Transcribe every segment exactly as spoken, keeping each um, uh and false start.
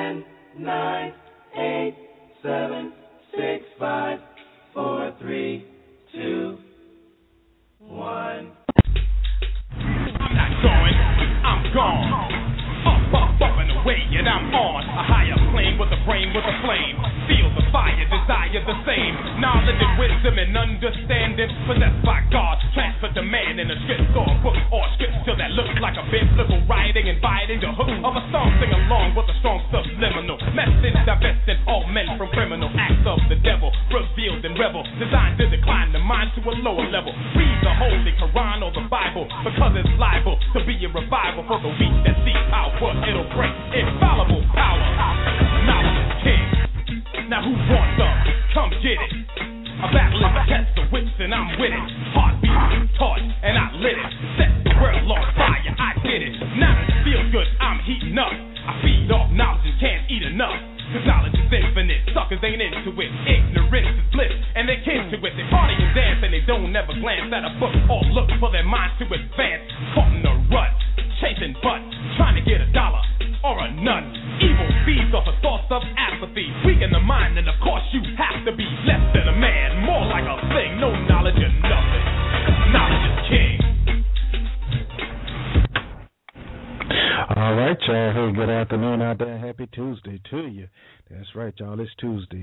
ten, nine, eight, seven, six, five, four, three, two, one. I'm not going, I'm gone. Up, up, up and away, and I'm on a higher plane with a brain with a flame. Feel the fire, desire the same. Knowledge and wisdom and understanding possessed by God, transferred to man in a script or a book or a scripture that looks like a biblical writing, inviting the hook of a song. Sing along with a strong subliminal message, divesting all men from criminal acts of the devil, revealed and rebel, designed to decline the mind to a lower level. Read the Holy Quran or the Bible, because it's liable to be a revival for the weak that seek power. It'll break infallible power. Knowledge is king. Now who wants some? Come get it. A battle is a test of wits and I'm with it. Heartbeat, torch, and I lit it. Set the world on fire, I did it. Now it feels good, I'm heating up. I feed off knowledge and can't eat enough. Cause knowledge is infinite, suckers ain't into it. Ignorance is bliss, and they're kin to it. They party and dance and they don't ever glance at a book or look for their minds to advance. Caught in a rut, chasing butts, trying to get a dollar or a nut. Evil feeds off a source of apathy, weaken the mind, and of course you have to be less than a man, more like a thing. No knowledge or nothing. Knowledge is king. All right, y'all. Hey, good afternoon out there. Happy Tuesday to you. That's right, y'all. It's Tuesday,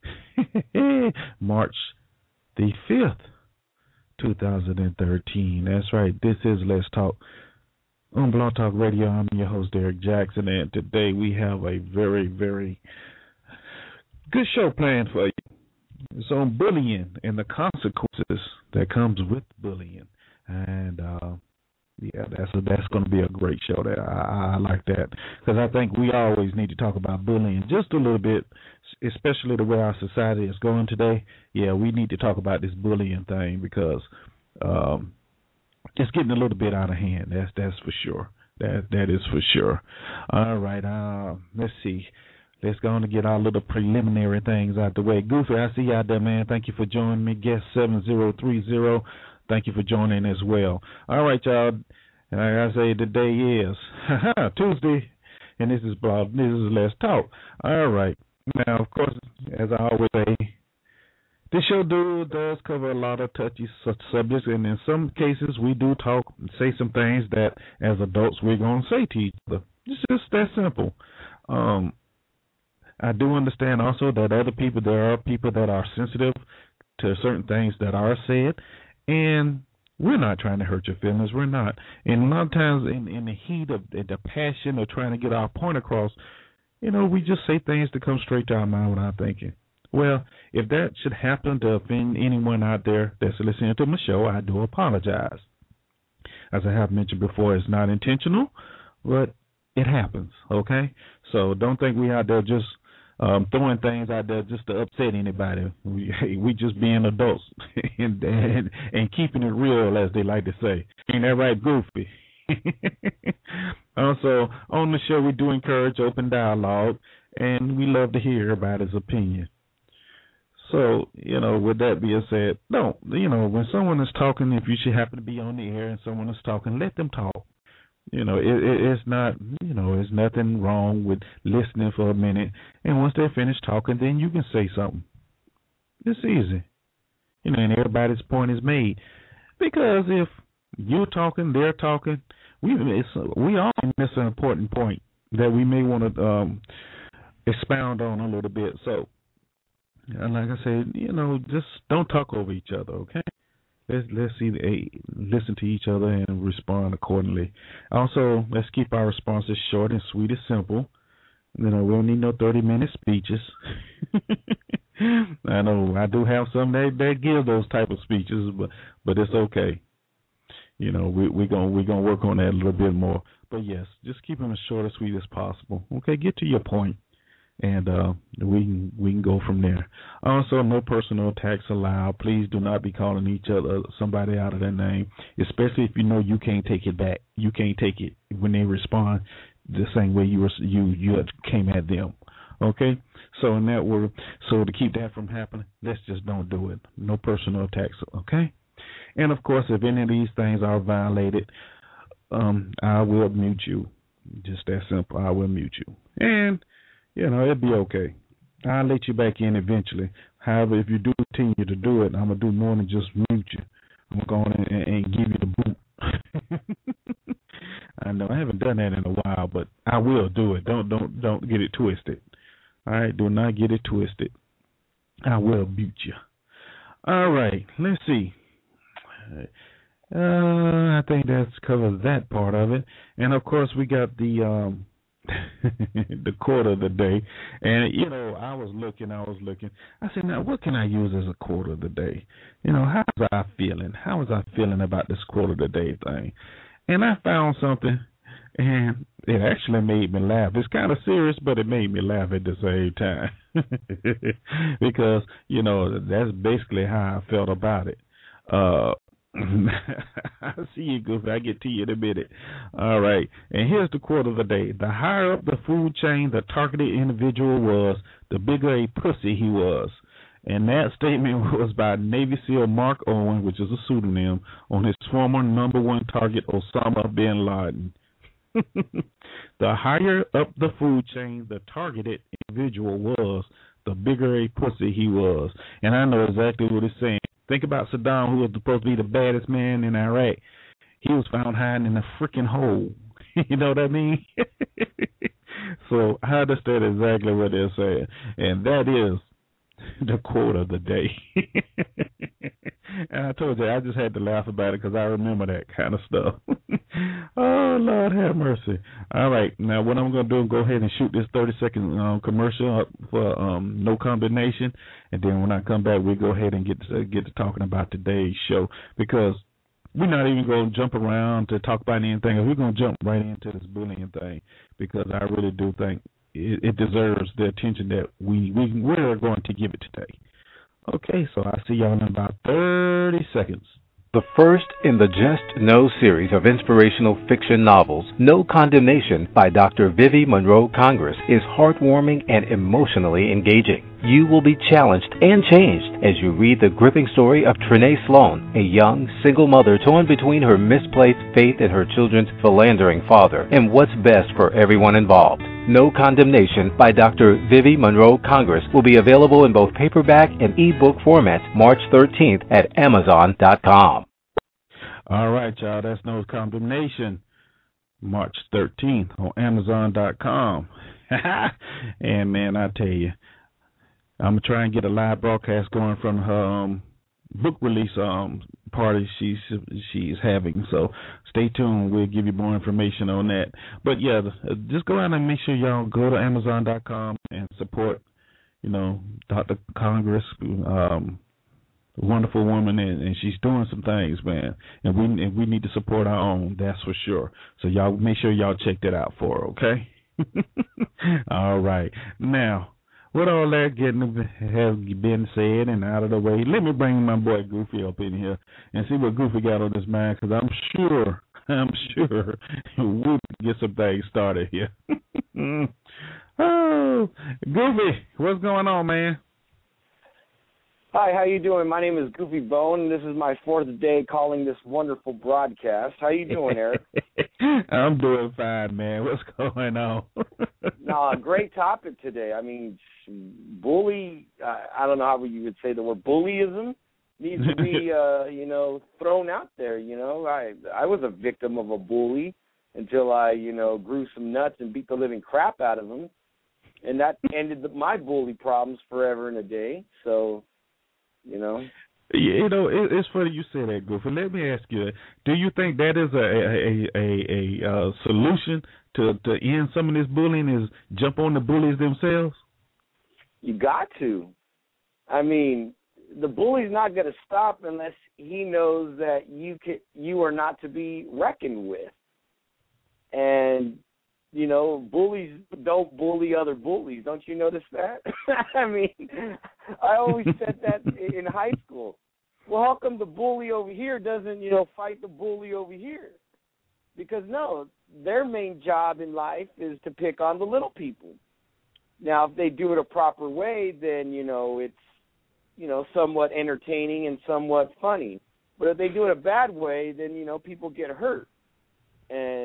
March the fifth, two thousand thirteen. That's right. This is Let's Talk on Blog Talk Radio. I'm your host, Derek Jackson, and today we have a very, very good show planned for you. It's on bullying and the consequences that comes with bullying. And, uh, yeah, that's a, that's going to be a great show. That I, I like that because I think we always need to talk about bullying just a little bit, especially the way our society is going today. Yeah, we need to talk about this bullying thing because um, it's getting a little bit out of hand. That's that's for sure. That that is for sure. All right, uh, let's see. Let's go on and get our little preliminary things out the way. Goofy, I see you out there, man. Thank you for joining me. Guest seven zero three zero. Thank you for joining as well. All right, y'all. Like I say, the day is Tuesday, and this is Blog. This is Let's Talk. All right. Now, of course, as I always say, this show do, does cover a lot of touchy subjects, and in some cases, we do talk and say some things that, as adults, we're going to say to each other. It's just that simple. Um, I do understand also that other people, there are people that are sensitive to certain things that are said. And we're not trying to hurt your feelings. We're not. And a lot of times in, in the heat of the, the passion of trying to get our point across, you know, we just say things that come straight to our mind without thinking. Well, if that should happen to offend anyone out there that's listening to my show, I do apologize. As I have mentioned before, it's not intentional, but it happens, okay? So don't think we out there just Um, throwing things out there just to upset anybody. We, we just being adults and, and and keeping it real, as they like to say. Ain't that right, Goofy? Also, on the show, we do encourage open dialogue, and we love to hear everybody's opinion. So, you know, with that being said, don't, you know, when someone is talking, if you should happen to be on the air and someone is talking, let them talk. You know, it, it, it's not, you know, there's nothing wrong with listening for a minute. And once they're finished talking, then you can say something. It's easy. You know, and everybody's point is made. Because if you're talking, they're talking, we it's, we all miss an important point that we may want to um, expound on a little bit. So, like I said, you know, just don't talk over each other, okay? Let's let's see, listen to each other and respond accordingly. Also, let's keep our responses short and sweet and simple. You know, we don't need no thirty-minute speeches. I know I do have some that, that give those type of speeches, but but it's okay. You know, we we're gonna we're gonna work on that a little bit more. But yes, just keep them as short and sweet as possible. Okay, get to your point. And uh, we can we can go from there. Also, no personal attacks allowed. Please do not be calling each other somebody out of their name, especially if you know you can't take it back. You can't take it when they respond the same way you were, you you came at them. Okay, so in that word, so to keep that from happening, let's just don't do it. No personal attacks. Okay, and of course, if any of these things are violated, um, I will mute you. Just that simple. I will mute you. And you know, it'll be okay. I'll let you back in eventually. However, if you do continue to do it, I'm gonna do more than just mute you. I'm gonna go on and, and give you the boot. I know I haven't done that in a while, but I will do it. Don't don't don't get it twisted. All right, do not get it twisted. I will mute you. All right, let's see. Uh, I think that's covers that part of it, and of course we got the um, the quote of the day. And you know, I was looking, I was looking. I said, now what can I use as a quote of the day? You know, how was I feeling? How was I feeling about this quote of the day thing? And I found something, and it actually made me laugh. It's kind of serious, but it made me laugh at the same time because you know that's basically how I felt about it. Uh, I see you, Goofy. I get to you in a minute. All right. And here's the quote of the day. The higher up the food chain the targeted individual was, the bigger a pussy he was. And that statement was by Navy SEAL Mark Owen, which is a pseudonym, on his former number one target, Osama bin Laden. The higher up the food chain the targeted individual was, the bigger a pussy he was. And I know exactly what it's saying. Think about Saddam, who was supposed to be the baddest man in Iraq. He was found hiding in a freaking hole. You know what I mean? So I understand exactly what they're saying. And that is the quote of the day. And I told you, I just had to laugh about it because I remember that kind of stuff. Oh, Lord have mercy. All right. Now, what I'm going to do is go ahead and shoot this thirty-second um, commercial up for um, No Combination. And then when I come back, we'll go ahead and get to, get to talking about today's show, because we're not even going to jump around to talk about anything. We're going to jump right into this bullying thing, because I really do think it, it deserves the attention that we, we, we're going to give it today. Okay, so I'll see y'all in about thirty seconds. The first in the Just Know series of inspirational fiction novels, No Condemnation by Doctor Vivi Monroe Congress, is heartwarming and emotionally engaging. You will be challenged and changed as you read the gripping story of Trenae Sloan, a young, single mother torn between her misplaced faith and her children's philandering father, and what's best for everyone involved. No Condemnation by Doctor Vivi Monroe Congress will be available in both paperback and ebook formats March thirteenth at amazon dot com. All right, y'all, that's No Condemnation, March thirteenth on amazon dot com. And, man, I tell you, I'm going to try and get a live broadcast going from her um, book release um, party she's she's having. So stay tuned. We'll give you more information on that. But, yeah, just go out and make sure y'all go to amazon dot com and support, you know, Doctor Congress, um, wonderful woman, and, and she's doing some things, man. And we and we need to support our own, that's for sure. So y'all make sure y'all check that out for her, okay? All right. Now, with all that getting has been said and out of the way, let me bring my boy Goofy up in here and see what Goofy got on his mind, because I'm sure, I'm sure we'll get some things started here. Oh, Goofy, what's going on, man? Hi, how you doing? My name is Goofy Bone, and this is my fourth day calling this wonderful broadcast. How you doing, Eric? I'm doing fine, man. What's going on? No, great topic today. I mean, bully, uh, I don't know how you would say the word bullyism needs to be, uh, you know, thrown out there, you know. I I was a victim of a bully until I, you know, grew some nuts and beat the living crap out of him, and that ended the, my bully problems forever and a day, so... You know, you know, it, it's funny you say that, Goofy. Let me ask you: do you think that is a a a, a, a solution to to end some of this bullying? Is jump on the bullies themselves? You got to. I mean, the bully's not going to stop unless he knows that you can, you are not to be reckoned with. And you know, bullies don't bully other bullies. Don't you notice that? I mean, I always said that in high school. Well, how come the bully over here doesn't, you know, fight the bully over here? Because, no, their main job in life is to pick on the little people. Now, if they do it a proper way, then, you know, it's, you know, somewhat entertaining and somewhat funny. But if they do it a bad way, then, you know, people get hurt. And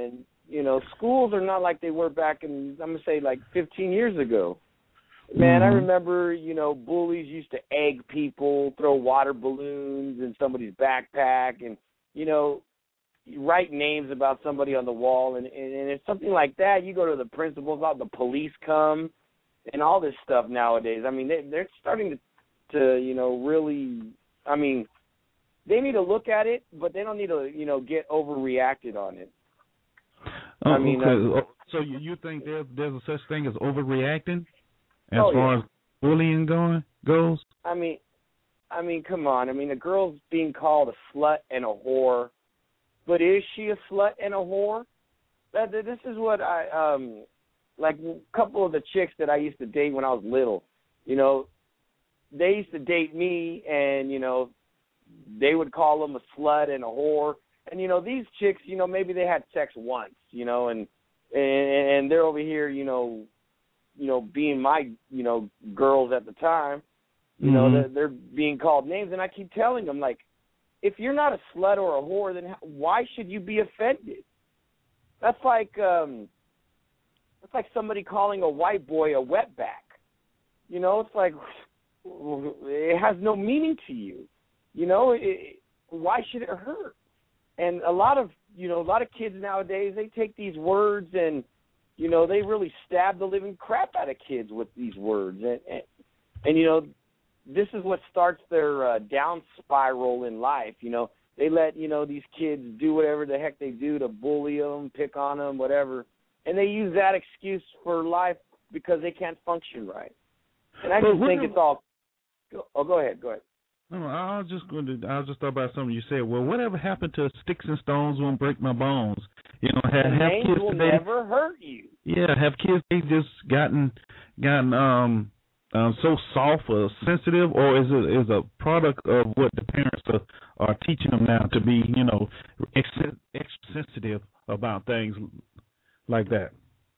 you know, schools are not like they were back in, I'm going to say, like fifteen years ago. Man, mm-hmm. I remember, you know, bullies used to egg people, throw water balloons in somebody's backpack, and, you know, write names about somebody on the wall. And, and, and if something like that, you go to the principal's office, the police come, and all this stuff nowadays. I mean, they, they're starting to, to, you know, really, I mean, they need to look at it, but they don't need to, you know, get overreacted on it. Oh, I mean, okay. uh, so you, you think there's there's a such thing as overreacting as oh, far yeah. as bullying going goes? I mean, I mean, come on. I mean, a girl's being called a slut and a whore, but is she a slut and a whore? That this is what I um like. A couple of the chicks that I used to date when I was little, you know, they used to date me, and you know, they would call them a slut and a whore. And, you know, these chicks, you know, maybe they had sex once, you know, and and, and they're over here, you know, you know, being my, you know, girls at the time, you mm-hmm. know, they're, they're being called names. And I keep telling them, like, if you're not a slut or a whore, then why should you be offended? That's like, um, that's like somebody calling a white boy a wetback. You know, it's like, it has no meaning to you. You know, it, why should it hurt? And a lot of, you know, a lot of kids nowadays, they take these words and, you know, they really stab the living crap out of kids with these words. And, and, and you know, this is what starts their uh, down spiral in life. You know, they let, you know, these kids do whatever the heck they do to bully them, pick on them, whatever. And they use that excuse for life because they can't function right. And I just think it's all, oh, go ahead, go ahead. No, I was just going to. I was just thought about something you said. Well, whatever happened to sticks and stones won't break my bones? You know, have, have names kids will today, never hurt you. Yeah, have kids they just gotten gotten um, um so soft or sensitive, or is it is a product of what the parents are, are teaching them now to be, you know, extra, extra sensitive about things like that?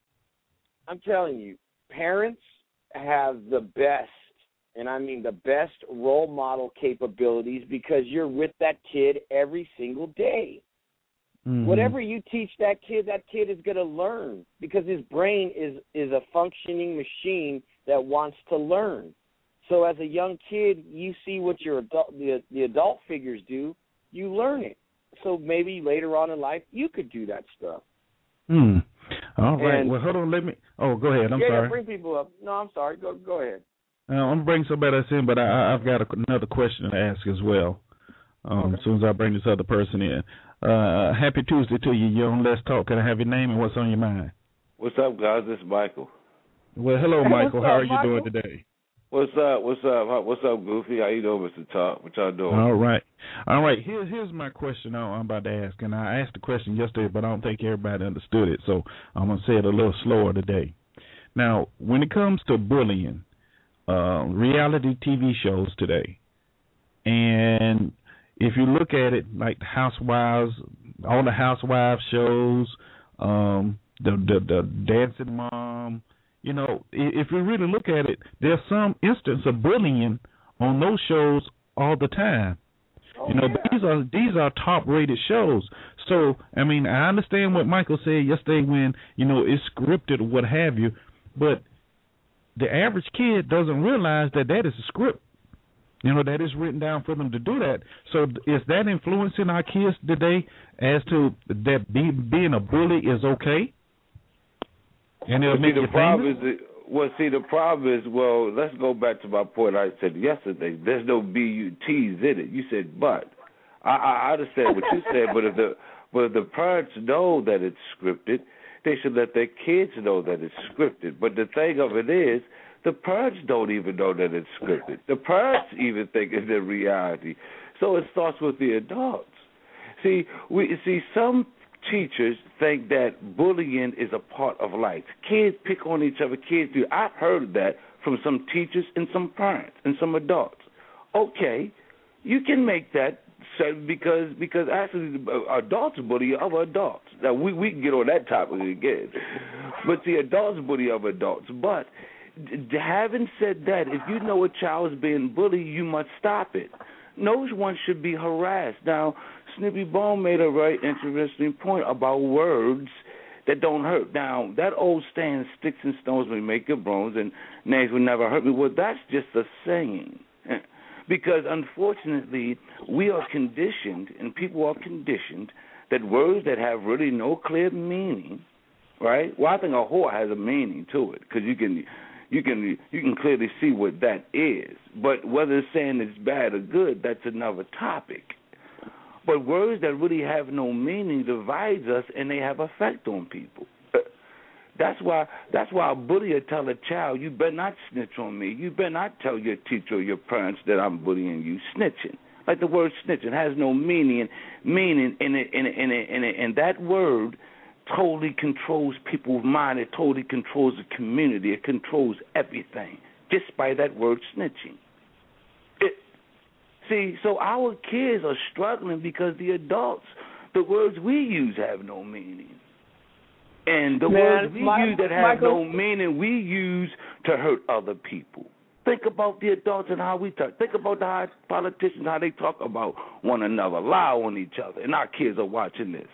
I'm telling you, parents have the best. And I mean the best role model capabilities because you're with that kid every single day. Mm-hmm. Whatever you teach that kid, that kid is going to learn because his brain is, is a functioning machine that wants to learn. So as a young kid, you see what your adult, the, the adult figures do, you learn it. So maybe later on in life, you could do that stuff. Hmm. All right. And, well, hold on. Let me. Oh, go ahead. I'm yeah, sorry. Yeah, bring people up. No, I'm sorry. Go, go ahead. Uh, I'm gonna bring somebody else in, but I, I've got a, another question to ask as well. Um, okay. As soon as I bring this other person in. Uh, happy Tuesday to you. You're on Let's Talk. Can I have your name and what's on your mind? What's up, guys? This is Michael. Well, hello, hey, Michael. How up, are you Michael? doing today? What's up? What's up? What's up, Goofy? How you doing, Mister Talk? What y'all doing? All right. All right. Here, here's my question I'm about to ask. And I asked the question yesterday, but I don't think everybody understood it, so I'm going to say it a little slower today. Now, when it comes to bullying, Uh, reality T V shows today, and if you look at it like the Housewives, all the Housewives shows, um, the, the the Dancing Mom, you know, if you really look at it, there's some instance of bullying on those shows all the time. Oh, you know, yeah. but these are these are top rated shows. So I mean, I understand what Michael said yesterday when you know it's scripted or what have you, but the average kid doesn't realize that that is a script, you know, that is written down for them to do that. So is that influencing our kids today as to that be, being a bully is okay? And it'll well, make see, you the problem famous? is that, well, see, the problem is, well, let's go back to my point I said yesterday. There's no B U Ts in it. You said but. I, I understand what you said, but if the but if the parents know that it's scripted, they should let their kids know that it's scripted. But the thing of it is, the parents don't even know that it's scripted. The parents even think it's a reality. So it starts with the adults. See, we see some teachers think that bullying is a part of life. Kids pick on each other. Kids do. I've heard that from some teachers and some parents and some adults. Okay, you can make that. So because because actually adults bully other adults. Now we we can get on that topic again, but the adults bully other adults. But having said that, if you know a child is being bullied, you must stop it. No one should be harassed. Now Snippy Bone made a very interesting point about words that don't hurt. Now, that old saying, sticks and stones may make your bones and nails will never hurt me, well, that's just a saying. Because, unfortunately, we are conditioned, and people are conditioned, that words that have really no clear meaning, right? Well, I think a whore has a meaning to it, because you can, you can, you can clearly see what that is. But whether it's saying it's bad or good, that's another topic. But words that really have no meaning divides us, and they have effect on people. That's why that's why a bullier tell a child, you better not snitch on me. You better not tell your teacher or your parents that I'm bullying you. Snitching. Like the word snitching has no meaning meaning in it, in it, in it, in it. And that word totally controls people's mind. It totally controls the community. It controls everything just by that word snitching. It, see, so our kids are struggling because the adults, the words we use have no meaning. And the Man, words we my, use that have Michael, no meaning, we use to hurt other people. Think about the adults and how we talk. Think about the high politicians, how they talk about one another, lie on each other, and our kids are watching this.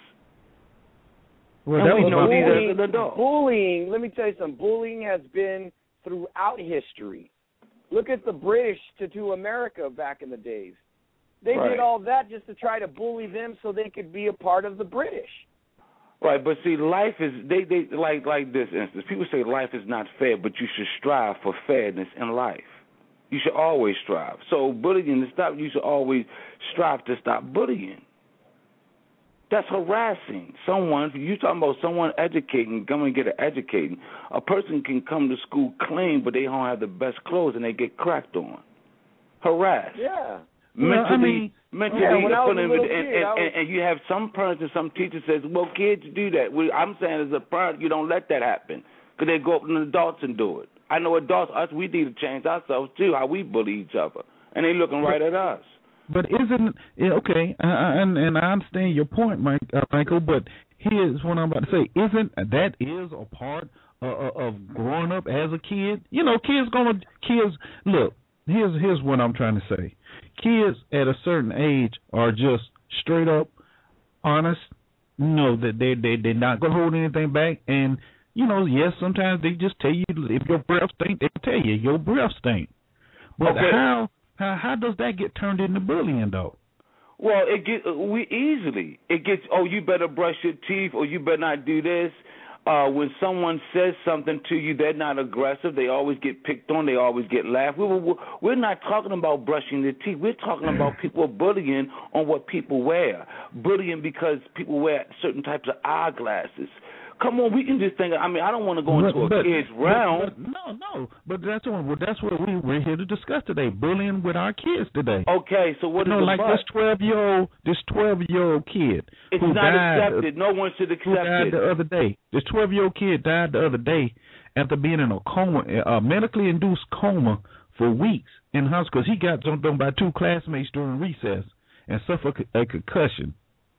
Well, and that we was know these bullying, as an adult. Bullying, let me tell you something, bullying has been throughout history. Look at the British to, to America back in the days. They Right. did all that just to try to bully them so they could be a part of the British. Right, but see, life is they they like like this instance. People say life is not fair, but you should strive for fairness in life. You should always strive. So bullying to stop, you should always strive to stop bullying. That's harassing someone. You talking about someone educating, come and get an educating. A person can come to school clean, but they don't have the best clothes and they get cracked on. Harassed. Yeah. Mentally, well, I mean, mentally, yeah, when I was a and, little and, kid, and, I was... and you have some parents and some teachers says, well, kids do that. We, I'm saying as a parent, you don't let that happen because they go up to the adults and do it. I know adults, us, we need to change ourselves too, how we bully each other, and they looking right at us. But isn't yeah, okay? Uh, and and I understand your point, Mike, uh, Michael. But here's what I'm about to say: isn't that is a part uh, of growing up as a kid? You know, kids gonna kids look. Here's here's what I'm trying to say. Kids at a certain age are just straight up honest. Know that they they they're not gonna hold anything back, and you know, yes, sometimes they just tell you if your breath stink, they tell you your breath stink. But okay. how how how does that get turned into bullying though? Well, it get we easily it gets. Oh, you better brush your teeth, or you better not do this. Uh, when someone says something to you, they're not aggressive. They always get picked on. They always get laughed. We were, we're not talking about brushing the teeth. We're talking about people bullying on what people wear. Bullying because people wear certain types of eyeglasses. Come on, we can just think. I mean, I don't want to go into but, a but, kid's realm. But, but, no, no. But that's what well, that's what we we're here to discuss today. Bullying with our kids today. Okay, so what you is know, the like but? this twelve year old this twelve year old kid It's who not died, accepted. No one should accept who died it. the other day. This twelve year old kid died the other day after being in a coma, a medically induced coma for weeks in hospital because he got jumped on by two classmates during recess and suffered a concussion.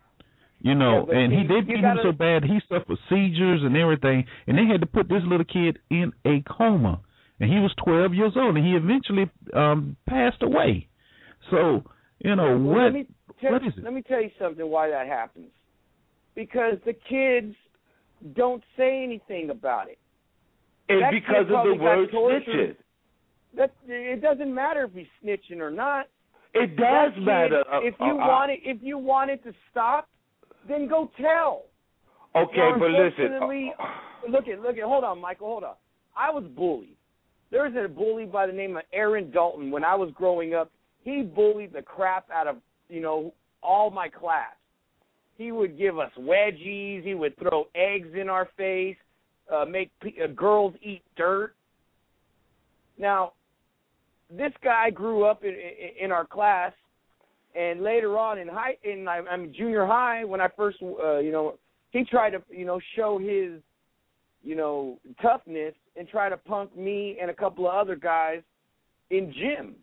You know, yeah, and you, he did beat gotta... him so bad he suffered seizures and everything, and they had to put this little kid in a coma. And he was twelve years old, and he eventually um, passed away. So, you know, well, what, let me tell, what is it? Let me tell you something why that happens. Because the kids don't say anything about it. It's that because of the word snitching. That, it doesn't matter if he's snitching or not. It does kid, matter. Uh, if you uh, want it, if you want it to stop, then go tell. Okay, now, but listen. Unfortunately, look at look at. Hold on, Michael. Hold on. I was bullied. There was a bully by the name of Aaron Dalton when I was growing up. He bullied the crap out of you know all my class. He would give us wedgies. He would throw eggs in our face. Uh, make p- uh, girls eat dirt. Now, this guy grew up in, in, in our class. And later on in high, in I mean junior high, when I first, uh, you know, he tried to, you know, show his, you know, toughness and try to punk me and a couple of other guys in gym.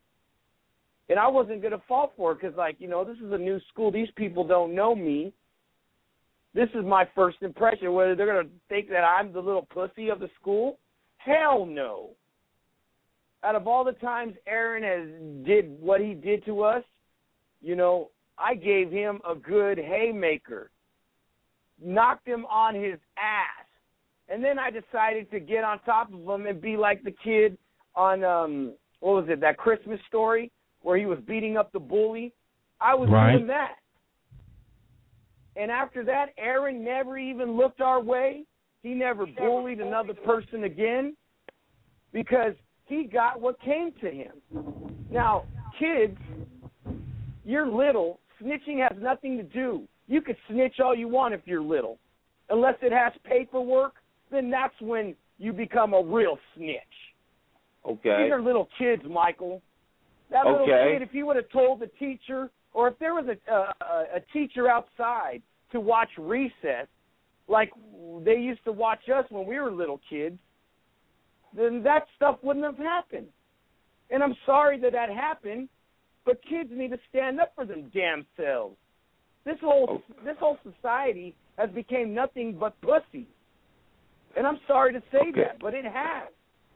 And I wasn't gonna fall for it because, like, you know, this is a new school. These people don't know me. This is my first impression. Whether they're gonna think that I'm the little pussy of the school, hell no. Out of all the times Aaron has did what he did to us. You know, I gave him a good haymaker. knocked him on his ass. And then I decided to get on top of him and be like the kid on, um, what was it, that Christmas Story where he was beating up the bully. I was right. doing that. And after that, Aaron never even looked our way. He never bullied another person again because he got what came to him. Now, kids, you're little. Snitching has nothing to do. You could snitch all you want if you're little. Unless it has paperwork, then that's when you become a real snitch. Okay. These are little kids, Michael. That little okay. kid, if he would have told the teacher, or if there was a, a, a teacher outside to watch recess, like they used to watch us when we were little kids, then that stuff wouldn't have happened. And I'm sorry that that happened, but kids need to stand up for them damn selves. This whole okay. this whole society has become nothing but pussy. And I'm sorry to say okay. that, but it has.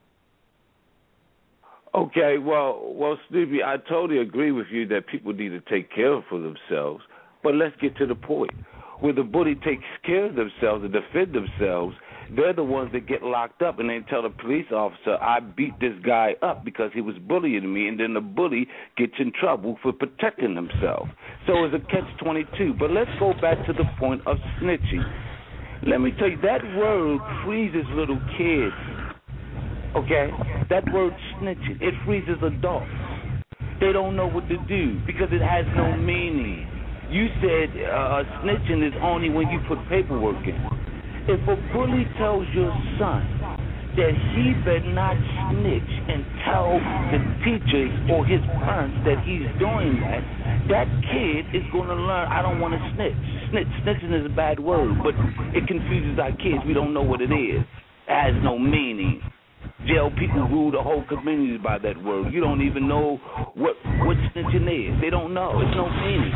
Okay, well, well, Stevie, I totally agree with you that people need to take care for themselves. But let's get to the point. When the bully takes care of themselves and defend themselves, they're the ones that get locked up and they tell the police officer, I beat this guy up because he was bullying me, and then the bully gets in trouble for protecting himself. So it's a catch twenty-two. But let's go back to the point of snitching. Let me tell you, that word freezes little kids. Okay? That word snitching, it freezes adults. They don't know what to do because it has no meaning. You said uh, snitching is only when you put paperwork in. If a bully tells your son that he better not snitch and tell the teachers or his parents that he's doing that, that kid is going to learn, I don't want to snitch. Snitch. Snitching is a bad word, but it confuses our kids. We don't know what it is. It has no meaning. Jail people rule the whole community by that word. You don't even know what what snitching is. They don't know. It's no meaning.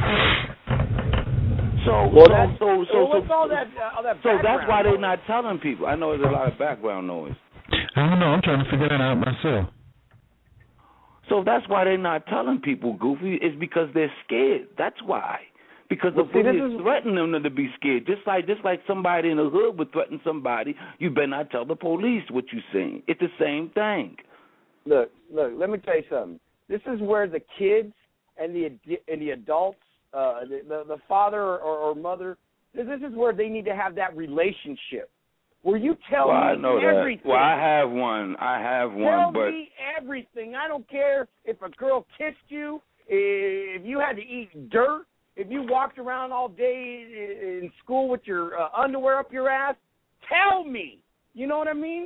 So, well, so, that's, so, so, well, what's so, all that, uh, all that so that's why they're noise? not telling people. I know there's a lot of background noise. I don't know. I'm trying to figure that out myself. So that's why they're not telling people, Goofy. It's because they're scared. That's why. Because well, the see, bully is is threatening them to be scared. Just like just like somebody in the hood would threaten somebody, you better not tell the police what you're saying. It's the same thing. Look, look. Let me tell you something. This is where the kids and the and the adults, uh, the, the the father or, or mother, this, this is where they need to have that relationship where you tell well, me I know everything. That. Well, I have one. I have tell one, but tell me everything. I don't care if a girl kissed you, if you had to eat dirt. If you walked around all day in school with your uh, underwear up your ass, tell me. You know what I mean?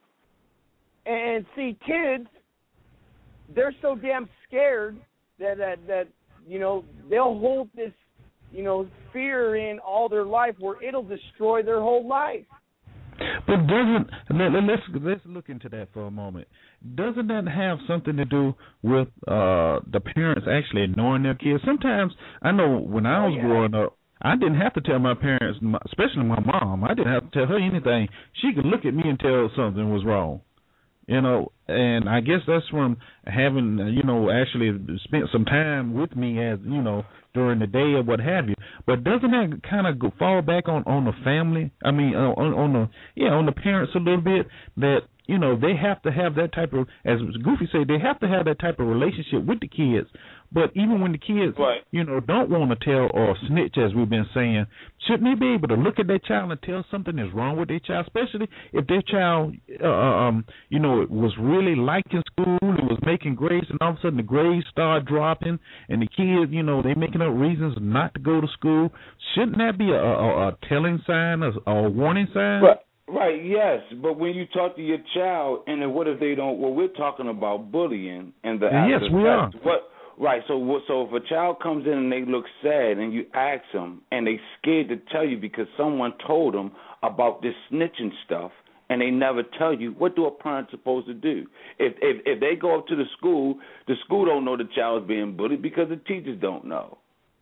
And see, kids, they're so damn scared that, that, that you know, they'll hold this, you know, fear in all their life where it'll destroy their whole life. But doesn't let, let's let's look into that for a moment. Doesn't that have something to do with uh, the parents actually ignoring their kids? Sometimes I know when I was oh, yeah. growing up, I didn't have to tell my parents, especially my mom. I didn't have to tell her anything. She could look at me and tell something was wrong. You know, and I guess that's from having, you know, actually spent some time with me as, you know, during the day or what have you. But doesn't that kind of go, fall back on, on the family? I mean, uh, on, on the, yeah, on the parents a little bit that, you know, they have to have that type of, as Goofy said, they have to have that type of relationship with the kids. But even when the kids, right. you know, don't want to tell or snitch, as we've been saying, shouldn't they be able to look at their child and tell something is wrong with their child, especially if their child, uh, um, you know, was really liking school, it was making grades, and all of a sudden the grades start dropping, and the kids, you know, they making up reasons not to go to school. Shouldn't that be a, a, a telling sign or a warning sign? Right. Right, yes, but when you talk to your child, and then what if they don't? Well, we're talking about bullying and the yes, we are. What? Right, so so if a child comes in and they look sad, and you ask them, and they scared to tell you because someone told them about this snitching stuff, and they never tell you, what do a parent supposed to do? If if if they go up to the school, the school don't know the child's being bullied because the teachers don't know.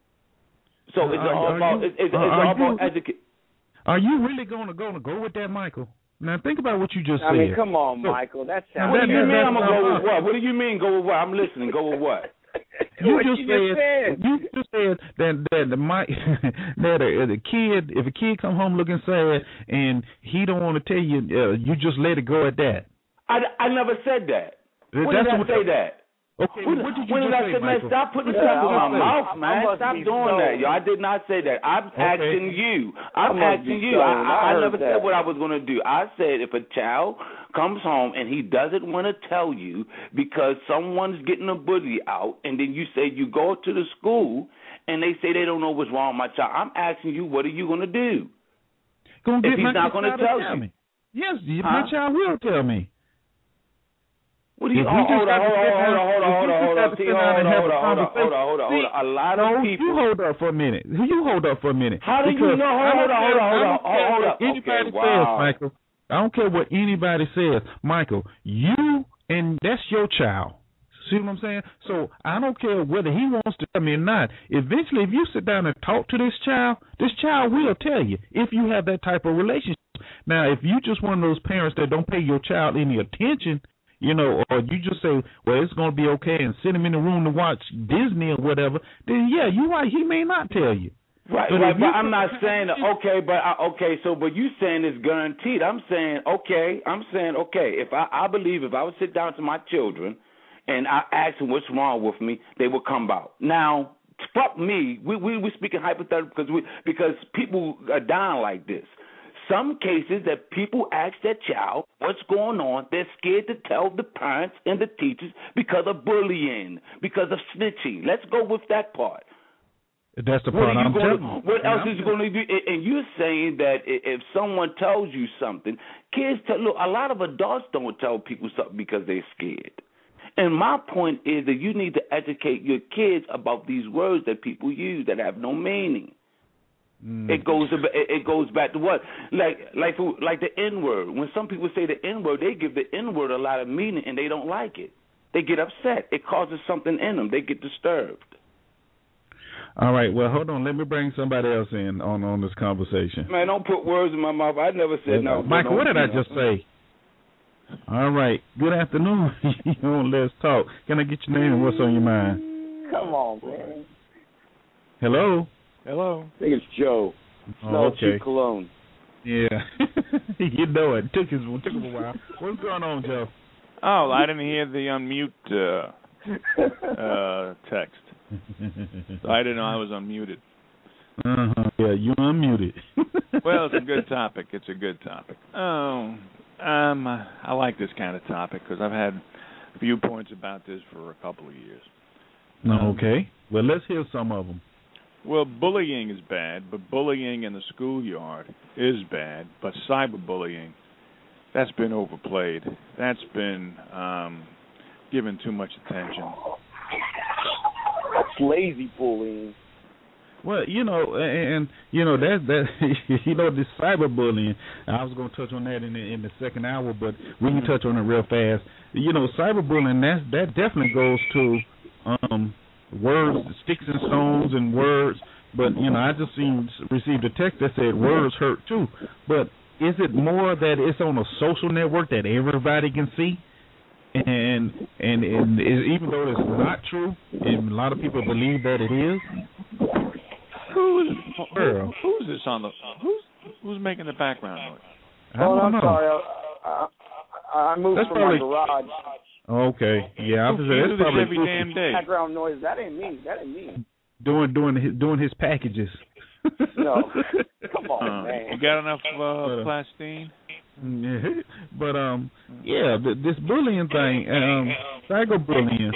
So it's uh, all about you, it's, it's uh, all about education. Are you really going to go to go with that, Michael? Now think about what you just I said. I mean, come on, so, Michael. That sounds. What do you mean? I'm gonna go uh, with what? What do you mean go with what? I'm listening. Go with what? You what just you said, just said. you just said that that the mic that a, the kid, if a kid come home looking sad and he don't want to tell you, uh, you just let it go at that. I, I never said that. When That's did I what, say that? Okay, when, what did you when just did I say, say, man, Michael? stop putting Yeah, stuff in my I- mouth, I- I man. must Stop be doing stoned. that, yo. I did not say that. I'm Okay. asking you. I'm I must asking be you. I, stoned. I, I I heard never that. said what I was going to do. I said if a child comes home and he doesn't want to tell you because someone's getting a bully out, and then you say you go to the school and they say they don't know what's wrong with my child, I'm asking you, what are you going to do? Gonna If get he's my not kid gonna to tell tell you. me. Yes, Huh? my child will tell me. What do you? If we Hold just on, got to hold on, sit hold down- on, hold on, if we hold on, just hold got on. to See, sit hold down on, and have hold a on, hold on, hold conversation. on, hold on, hold on. A lot No, of people. you hold up for a minute. You hold up for a minute. How do you Because know? Hold I on, don't hold on, care- hold on, I hold don't care on, hold what on. Anybody Okay, says, wow. Michael. I don't care what anybody says, Michael. You and that's your child. See what I'm saying? So I don't care whether he wants to tell me or not. Eventually, if you sit down and talk to this child, this child will tell you if you have that type of relationship. Now, if you just one of those parents that don't pay your child any attention, you know, or you just say, well, it's going to be okay and sit him in the room to watch Disney or whatever, then, yeah, you're right. He may not tell you. Right, But right, if but you- I'm not saying that, okay, but I, okay, so but you saying it's guaranteed. I'm saying okay, I'm saying okay. If I, I believe if I would sit down to my children and I ask them what's wrong with me, they will come out. Now, fuck me, we we we speaking hypothetical because we because people are dying like this. Some cases that people ask their child what's going on, they're scared to tell the parents and the teachers because of bullying, because of snitching. Let's go with that part. That's the What part are you I'm going telling you. to, What And else I'm is you going to do? And you're saying that if someone tells you something, kids tell. Look, a lot of adults don't tell people something because they're scared. And my point is that you need to educate your kids about these words that people use that have no meaning. Mm. It goes it goes back to what like like like the N word. When some people say the N word, they give the N word a lot of meaning and they don't like it. They get upset. It causes something in them. They get disturbed. All right. Well, hold on. Let me bring somebody else in on, on this conversation. Man, don't put words in my mouth. I never said no. Michael, what did I just say? All right. Good afternoon. You on Let's Talk. Can I get your name and what's on your mind? Come on, man. Hello. Hello. I think it's Joe. Oh, Smell okay. cheap cologne. Yeah. You know it. Took his took him a while. What's going on, Joe? Oh, I didn't hear the unmute uh, uh, text. I didn't know I was unmuted. Uh-huh. Yeah, you unmuted. Well, it's a good topic. It's a good topic. Oh, um, I like this kind of topic because I've had viewpoints about this for a couple of years. Um, Okay. Well, let's hear some of them. Well, bullying is bad, but bullying in the schoolyard is bad. But cyberbullying, that's been overplayed. That's been um, given too much attention. That's lazy bullying. Well, you know, and, and you know that that you know this cyberbullying. I was going to touch on that in the, in the second hour, but we can touch on it real fast. You know, cyberbullying that that definitely goes to um, words, sticks and stones, and words. But you know, I just seen received a text that said words hurt too. But is it more that it's on a social network that everybody can see? And and, and it, even though it's not true, and a lot of people believe that it is. Who is who, who's this on the who's who's making the background noise? I Oh, don't I'm know. sorry. I, I, I moved That's from probably- my garage. Okay, yeah, I was Who saying do it's this probably every damn day? Background noise. That ain't me. That ain't me. doing doing his doing his packages. No. Come on, Uh, man. you got enough uh, Uh, plastine? Yeah, but um, yeah, th- this bullying thing, um, cyberbullying.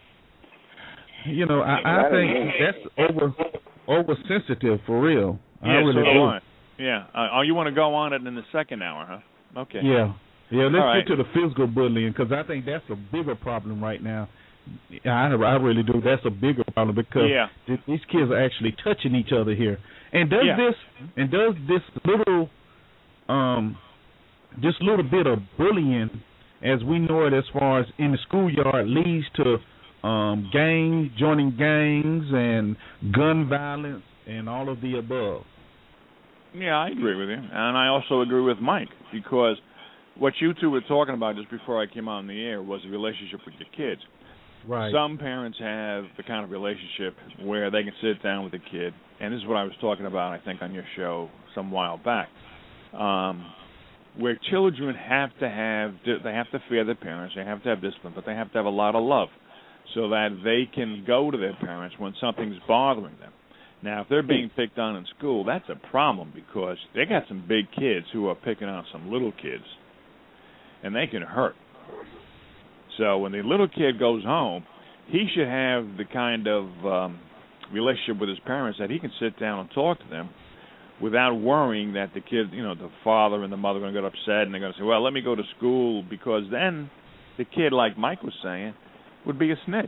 You know, I, I think that's over oversensitive for real. I Yeah, really so do do. I. Yeah. Uh, oh, you want to go on it in the second hour, huh? Okay. Yeah, yeah. Let's All right. get to the physical bullying because I think that's a bigger problem right now. I, I really do. That's a bigger problem because Yeah. th- these kids are actually touching each other here. And does Yeah. this and does this little um this little bit of bullying, as we know it, as far as in the schoolyard, leads to um, gang joining gangs and gun violence and all of the above. Yeah, I agree with you. And I also agree with Mike because what you two were talking about just before I came on the air was the relationship with your kids. Right. Some parents have the kind of relationship where they can sit down with a kid, and this is what I was talking about, I think, on your show some while back, um, where children have to have, they have to fear their parents, they have to have discipline, but they have to have a lot of love so that they can go to their parents when something's bothering them. Now, if they're being picked on in school, that's a problem because they got some big kids who are picking on some little kids, and they can hurt. So when the little kid goes home, he should have the kind of um, relationship with his parents that he can sit down and talk to them without worrying that the kid, you know, the father and the mother are going to get upset and they're going to say, well, let me go to school, because then the kid, like Mike was saying, would be a snitch.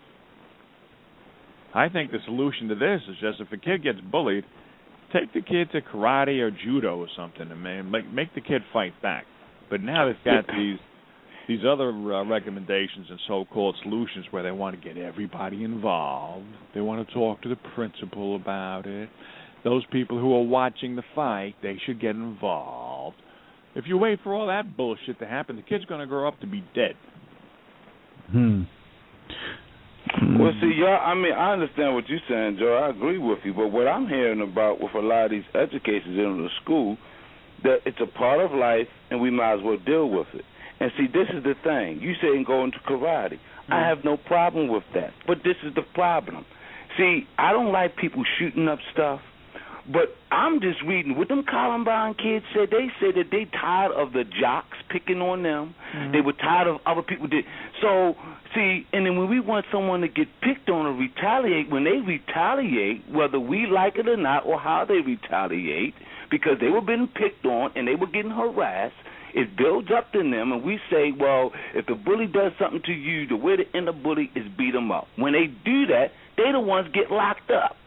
I think the solution to this is just if a kid gets bullied, take the kid to karate or judo or something and man, make, make the kid fight back. But now they've got these these other uh, recommendations and so-called solutions where they want to get everybody involved. They want to talk to the principal about it. Those people who are watching the fight, they should get involved. If you wait for all that bullshit to happen, the kid's going to grow up to be dead. Hmm. Well, see, y'all, I mean, I understand what you're saying, Joe. I agree with you. But what I'm hearing about with a lot of these educators in the school, that it's a part of life and we might as well deal with it. And see, this is the thing. You saying going to karate. Mm-hmm. I have no problem with that. But this is the problem. See, I don't like people shooting up stuff. But I'm just reading what them Columbine kids said. They said that they tired of the jocks picking on them. Mm-hmm. They were tired of other people. Did. So, see, and then when we want someone to get picked on or retaliate, when they retaliate, whether we like it or not or how they retaliate, because they were being picked on and they were getting harassed, it builds up in them, and we say, well, if the bully does something to you, the way to end the bully is beat them up. When they do that, they the ones get locked up.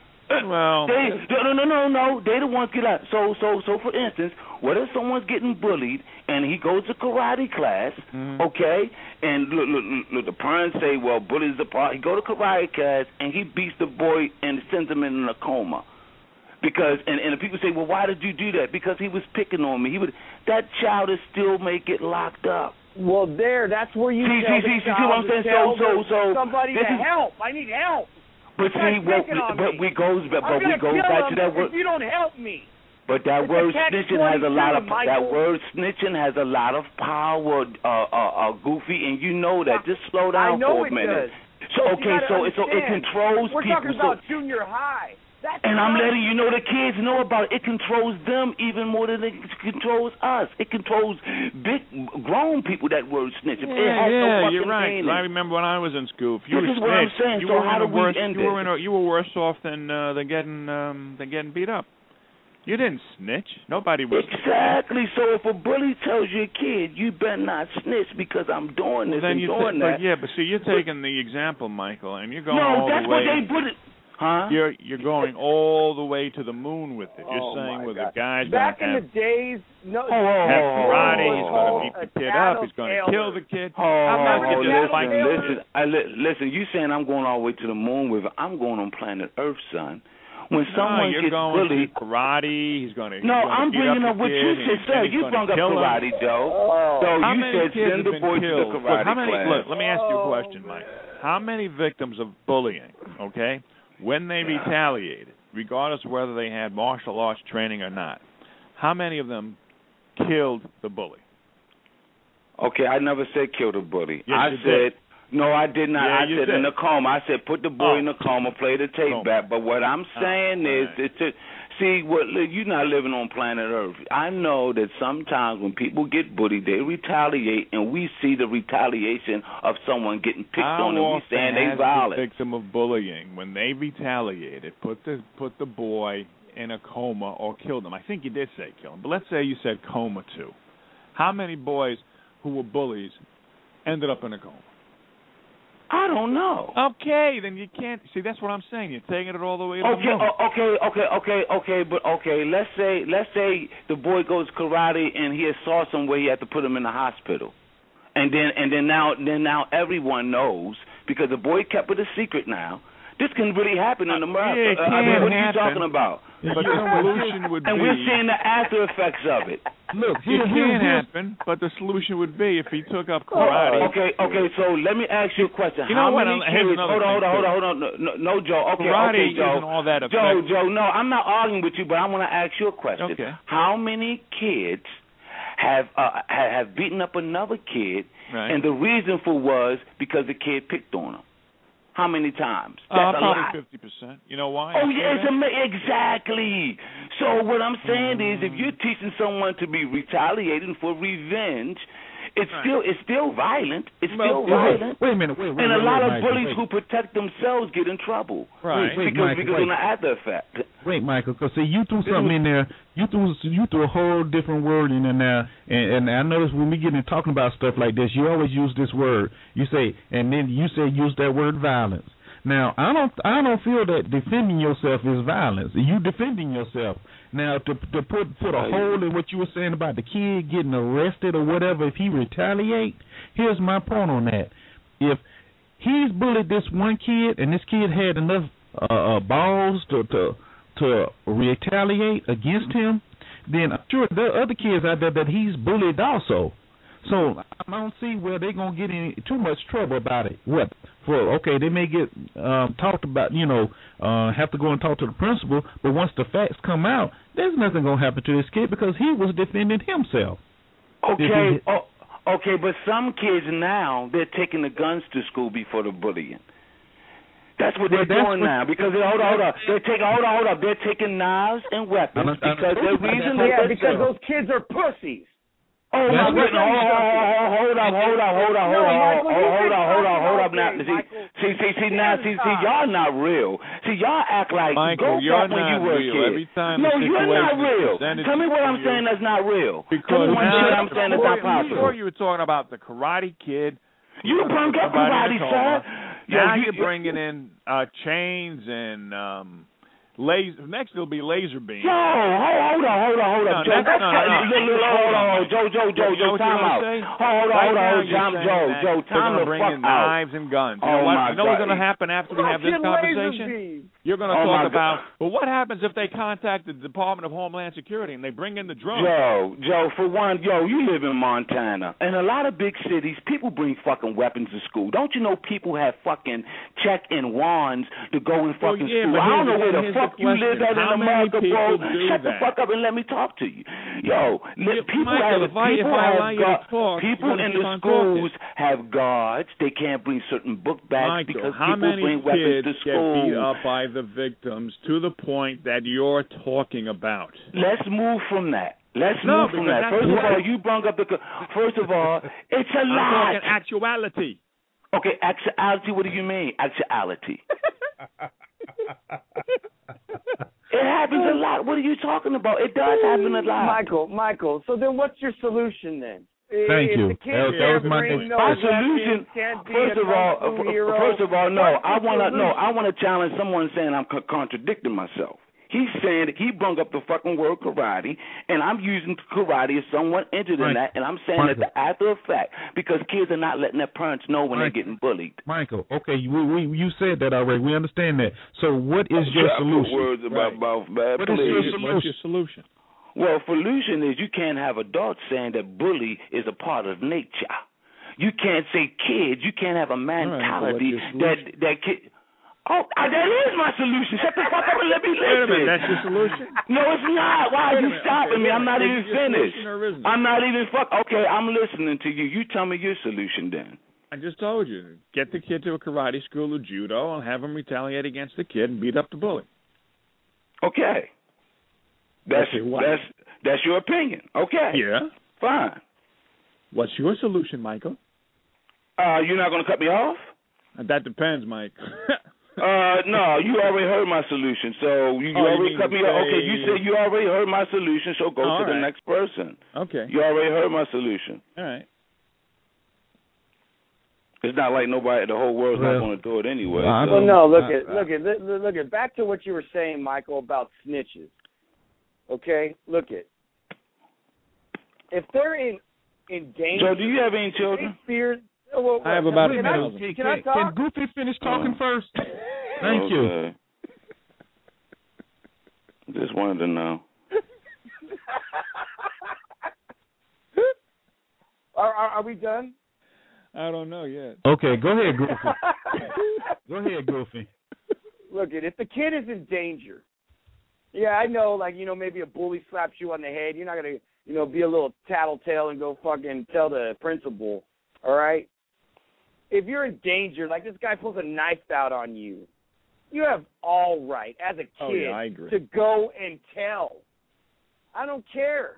Well, they, no, no, no, no. They the ones get out. So, so, so. For instance, what if someone's getting bullied and he goes to karate class, mm-hmm. okay? And look, look, look, the parents say, well, bully's the part. He go to karate class and he beats the boy and sends him in a coma. Because and, and the people say, well, why did you do that? Because he was picking on me. He would. That child is still may get locked up. Well, there, that's where you see, tell see, the see, child see what I'm saying? So, so, so somebody to is, help. I need help. But see, well, but we goes, but, but we go back to that word. If you don't help me. But that it's word snitching has a lot of Michael. that word snitching has a lot of power, uh, uh, uh, Goofy, and you know that. Just slow down I know for a it minute. Does. So okay, so it, so it controls We're people. We're talking about so, junior high. That's and I'm right. letting you know the kids know about it. It controls them even more than it controls us. It controls big, grown people, that word snitch. Yeah, it has yeah no you're right. meaning. I remember when I was in school. If you this were is what I'm saying. you So were how in do a we worse, end you were in it? a, you were worse off than uh, than getting um, than getting beat up. You didn't snitch. Nobody was. Exactly. So if a bully tells your kid, you better not snitch because I'm doing this well, then and you doing th- that. But yeah, but see, you're taking but, the example, Michael, and you're going no, all that's the way. what they put it. Huh? You're you're going all the way to the moon with it. You're oh saying well, God. the guy's back gonna in have, the days, no, oh, oh, have oh, karate. oh, He's going to beat the kid up. He's going to kill the kid. Oh, I'm not oh, going to listen, fight. listen, I, li- listen. You saying I'm going all the way to the moon with it? I'm going on planet Earth, son. When someone no, you're gets going bullied, to karate. He's going to. No, going I'm to bringing up, up what you said, sir. You brought up karate, him. Joe. Oh. So how you many said kids send the have been boy killed? to the karate look, how many, class. Look, let me ask you a Oh, question, man. Mike. How many victims of bullying, okay, when they retaliated, regardless of whether they had martial arts training or not, how many of them killed the bully? Okay, I never said kill the bully. Yes, I you said did. no, I did not. Yeah, I you said did. in the coma. I said put the boy Oh. in the coma, play the tape Coma. back. But what I'm saying oh, is, right. it's a, see, what you're not living on planet Earth. I know that sometimes when people get bullied, they retaliate, and we see the retaliation of someone getting picked How on, and we often saying has they violent. the victim of bullying, when they retaliated, put the put the boy in a coma or killed him? I think you did say kill him, but let's say you said coma too. How many boys who were bullies ended up in a coma? I don't know. Okay, then you can't see. That's what I'm saying. You're taking it all the way to Okay, the moon. o- okay, okay, okay, okay, but okay. Let's say, let's say the boy goes karate and he saw somewhere he had to put him in the hospital, and then and then now then now everyone knows because the boy kept it a secret. Now this can really happen in America. Yeah, it I mean, can what are you happen. talking about? But the solution would be, and we're seeing the after effects of it. Look, it here, can here, here. happen, but the solution would be if he took up karate. Okay, okay. So let me ask you a question. You How know what? many Here's kids? another Hold on, hold on, thing, hold on, hold on. No, no, no, Joe. Okay, Karate okay, Joe. isn't all that Joe, effective. Joe. No, I'm not arguing with you, but I want to ask you a question. Okay. How many kids have uh, ha- have beaten up another kid, Right. and the reason for was because the kid picked on him? How many times? That's Uh, a probably lot. fifty percent. You know why? Oh I yeah, say it's that? ama- exactly. So what I'm saying is, if you're teaching someone to be retaliating for revenge, it's Right. still it's still violent. It's Well, still wait, violent. wait a minute. Wait, wait, and a wait, lot wait, of Michael, bullies wait. who protect themselves get in trouble. Right. Wait, because Michael, because wait. of the after effect. Wait, Michael, because see, you threw something in there. You threw you threw a whole different word in there, and, and I notice when we get in talking about stuff like this, you always use this word. You say, and then you say use that word violence. Now, I don't I don't feel that defending yourself is violence. You defending yourself. Now, to to put put a hole in what you were saying about the kid getting arrested or whatever, if he retaliate, here's my point on that. If he's bullied this one kid and this kid had enough uh, uh, balls to, to to retaliate against him, then I'm sure there are other kids out there that he's bullied also. So I don't see where they're gonna get in too much trouble about it. What for? Okay, they may get um, talked about, you know, uh, have to go and talk to the principal. But once the facts come out, there's nothing gonna happen to this kid because he was defending himself. Okay, oh, okay, but some kids now they're taking the guns to school before the bullying. That's what they're Well, that's doing what- now because they, hold on, hold on. They're taking hold on, hold on. They're taking knives and weapons I- I- because the reason Yeah, that because those kids are pussies. Oh my That's goodness! what- Hold on, hold on, hold on, hold on, No, hold on, Michael, hold you've on, been hold on, talking hold all up now. day, See, Michael. see, see, see, now, see, see, y'all not real. See, y'all act like Michael, go you're back when not you were a real. kid. Every time no, the you're not situation is real. presented Tell me to what I'm you- saying that's not real. Tell Because me one now, shit I'm saying that's not before, possible. before you were talking about the Karate Kid. You bring up somebody in karate, a sir. coma. Yo, Now you- you're bringing in uh, chains and um, laser. Next it'll be laser beams. Yo, hold, hold on, hold on, hold No, on, Joe. that's- That's no, no, no. Look, look, hold on, hold on, Joe, Joe, Joe, You know Joe, what time you're out. gonna say? Hold on, Right hold now on, hold you're on, saying Joe, that Joe, they're time gonna the bring fuck in out. knives and guns. You Oh know what? my You know what's God. going to happen after we have this Fucking laser conversation? beams. You're going to Oh my talk about, God. well, what happens if they contact the Department of Homeland Security and they bring in the drones? Joe, Joe, for one, yo, you live in Montana. In a lot of big cities, people bring fucking weapons to school. Don't you know people have fucking check and wands to go in Well, fucking yeah, school? but I don't know here's where the- the here's fuck the you live question. at in How many America, bro. people do Shut that? the fuck up and let me talk to you. Yo, li- Yeah, people Michael, have if I- if people I have allow you to gu- talk, people you're gonna in keep the on schools talking. have guards. They can't bring certain book bags Michael, because how people many bring weapons kids to get school. beat up by the victims to the point that you're talking about? Let's move from that. Let's No, move from because that. that's First of what- all, you brought up the. co- First of all, it's a I'm lot. talking actuality. Okay, actuality. What do you mean, actuality? It happens a lot. What are you talking about? It does happen a lot. Michael, Michael. So then, what's your solution then? Thank if you. The kid That was- that was can't my bring next- no My weapons, solution. can't be First a of all, kung fu f- hero. first of all, no. What's I the want to no. solution? I want to challenge someone saying I'm co- contradicting myself. He's saying that he brung up the fucking word karate, and I'm using karate as someone injured in Mike, that, and I'm saying Michael. that the after effect, because kids are not letting their parents know when Michael. they're getting bullied. Michael, okay, we, we, you said that already. We understand that. So what is your Shut up, solution? Words about Right. mouth, man. What is Please. your What's solution? your solution? Well, solution is you can't have adults saying that bully is a part of nature. You can't say kids. You can't have a mentality what's your that solution? that kid. Oh, uh, that is my solution. Shut the fuck up and let me listen. Wait a minute, that's your solution? No, it's not. Why Wait are a you minute, stopping okay, me? wait a I'm not minute. even Is it your finished. solution or isn't it? I'm not even fuck. Okay, I'm listening to you. You tell me your solution then. I just told you. Get the kid to a karate school or judo and have him retaliate against the kid and beat up the bully. Okay. That's Okay, what? that's that's your opinion. Okay. Yeah. Fine. What's your solution, Michael? Uh, you're not gonna cut me off? That depends, Mike. Uh, no, you already heard my solution, so you, you Oh, you already mean cut to me off. Okay, say- you said you already heard my solution, so go All to the right. next person. Okay. You already heard my solution. All right. It's not like nobody, the whole world's Well, not going to do it anyway. I so. Well, no, look Uh, at look at look, look at back to what you were saying, Michael, about snitches. Okay, look at if they're in in danger. Joe, do you have any children? they fear. Oh, well, I have well, about can a I- thousand. Can, Can I can, talk? can Goofy finish talking Oh. first? Thank you. Okay. Just wanted to know. are, are, are we done? I don't know yet. Okay, go ahead, Goofy. Go ahead, Goofy. Look, if the kid is in danger, yeah, I know, like, you know, maybe a bully slaps you on the head. You're not going to, you know, be a little tattletale and go fucking tell the principal, all right? If you're in danger, like this guy pulls a knife out on you, you have all right, as a kid, oh, yeah, I agree. to go and tell. I don't care.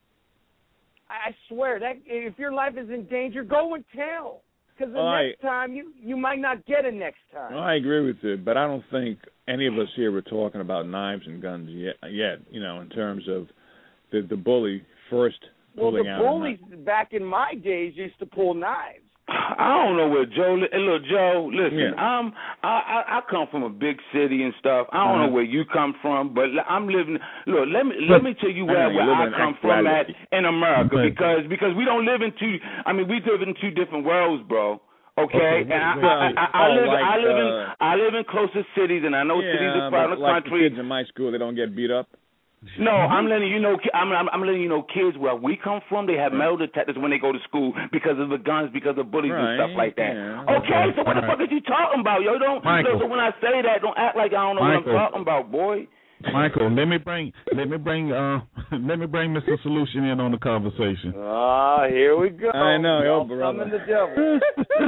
I swear, that if your life is in danger, go and tell. Because the well, next I, time, you, you might not get it next time. Well, I agree with you, but I don't think any of us here were talking about knives and guns yet, yet you know, in terms of the, the bully first pulling well, out. Well, the bullies back in my days used to pull knives. I don't know where Joe. Hey, look, Joe. Listen, yeah. I'm. I, I I come from a big city and stuff. I don't uh-huh. know where you come from, but I'm living. Look, let me let me tell you where, where I come from at in America, because because we don't live in two. I mean, we live in two different worlds, bro. Okay, okay and I, well, I, I, I live like, I live in uh, I live in closer cities, and I know yeah, cities across the like country. The kids in my school, they don't get beat up. No, I'm letting you know. I'm, I'm, I'm letting you know. Kids where we come from, they have metal detectors when they go to school because of the guns, because of bullies right, and stuff like that. Yeah. Okay, so what the fuck are you talking about, yo? Don't. Michael. So when I say that, don't act like I don't know Michael. what I'm talking about, boy. Michael, let me bring, let me bring, uh, let me bring Mister Solution in on the conversation. Ah, uh, here we go. I know, yo, brother. Summon the devil.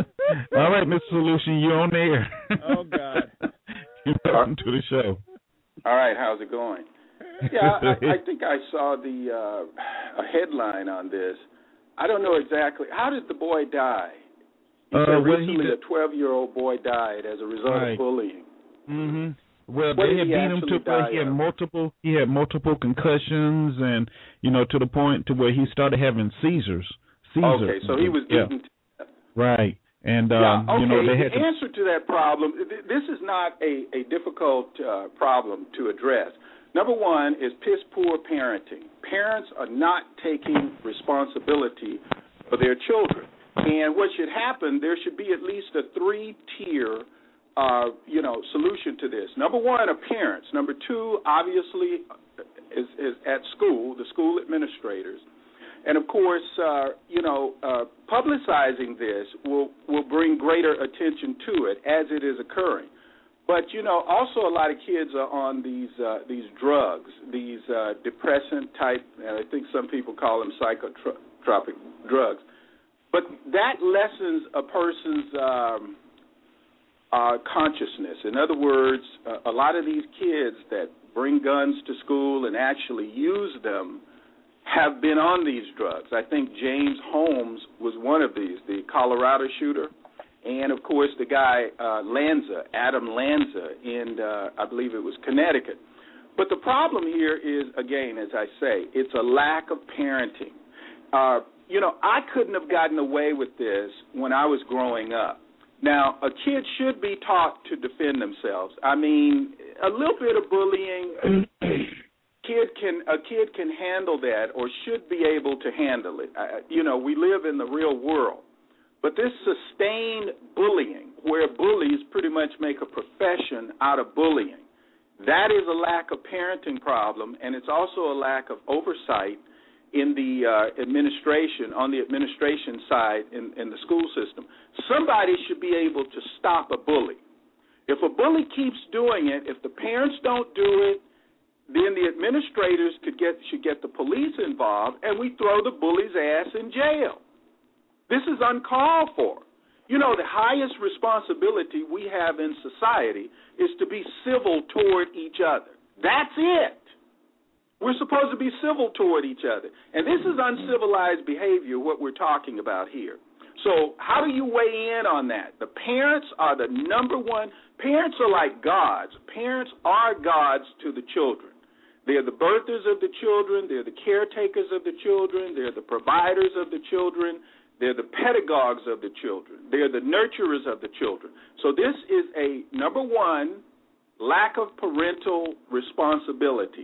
All right, Mister Solution, you're on the air. Oh God. Welcome to the show. All right, how's it going? Yeah, I, I think I saw the uh, a headline on this. I don't know exactly. How did the boy die? You uh, said well, recently did... a twelve-year-old boy died as a result right. of bullying. Mm-hmm. Well, what they had beat him to where he had of? multiple. He had multiple concussions, and you know, to the point to where he started having seizures. Seizures. Okay, so he was beaten. Yeah. Right. And um, yeah, okay. you know, they had the to... answer to that problem. This is not a, a difficult uh, problem to address. Number one is piss poor parenting. Parents are not taking responsibility for their children. And what should happen, there should be at least a three-tier, uh, you know, solution to this. Number one are parents. Number two, obviously, is, is at school, the school administrators. And, of course, uh, you know, uh, publicizing this will, will bring greater attention to it as it is occurring. But, you know, also a lot of kids are on these uh, these drugs, these uh, depressant type, and I think some people call them psychotropic drugs. But that lessens a person's um, uh, consciousness. In other words, uh, a lot of these kids that bring guns to school and actually use them have been on these drugs. I think James Holmes was one of these, the Colorado shooter. And, of course, the guy, uh, Lanza, Adam Lanza, in, uh, I believe it was Connecticut. But the problem here is, again, as I say, it's a lack of parenting. Uh, you know, I couldn't have gotten away with this when I was growing up. Now, a kid should be taught to defend themselves. I mean, a little bit of bullying, kid can a kid can handle that or should be able to handle it. Uh, you know, we live in the real world. But this sustained bullying, where bullies pretty much make a profession out of bullying, that is a lack of parenting problem, and it's also a lack of oversight in the uh, administration, on the administration side in, in the school system. Somebody should be able to stop a bully. If a bully keeps doing it, if the parents don't do it, then the administrators could get should get the police involved, and we throw the bully's ass in jail. This is uncalled for. You know, the highest responsibility we have in society is to be civil toward each other. That's it. We're supposed to be civil toward each other. And this is uncivilized behavior, what we're talking about here. So how do you weigh in on that? The parents are the number one. Parents are like gods. Parents are gods to the children. They're the birthers of the children. They're the caretakers of the children. They're the providers of the children. They're the pedagogues of the children. They're the nurturers of the children. So this is a, number one, lack of parental responsibility.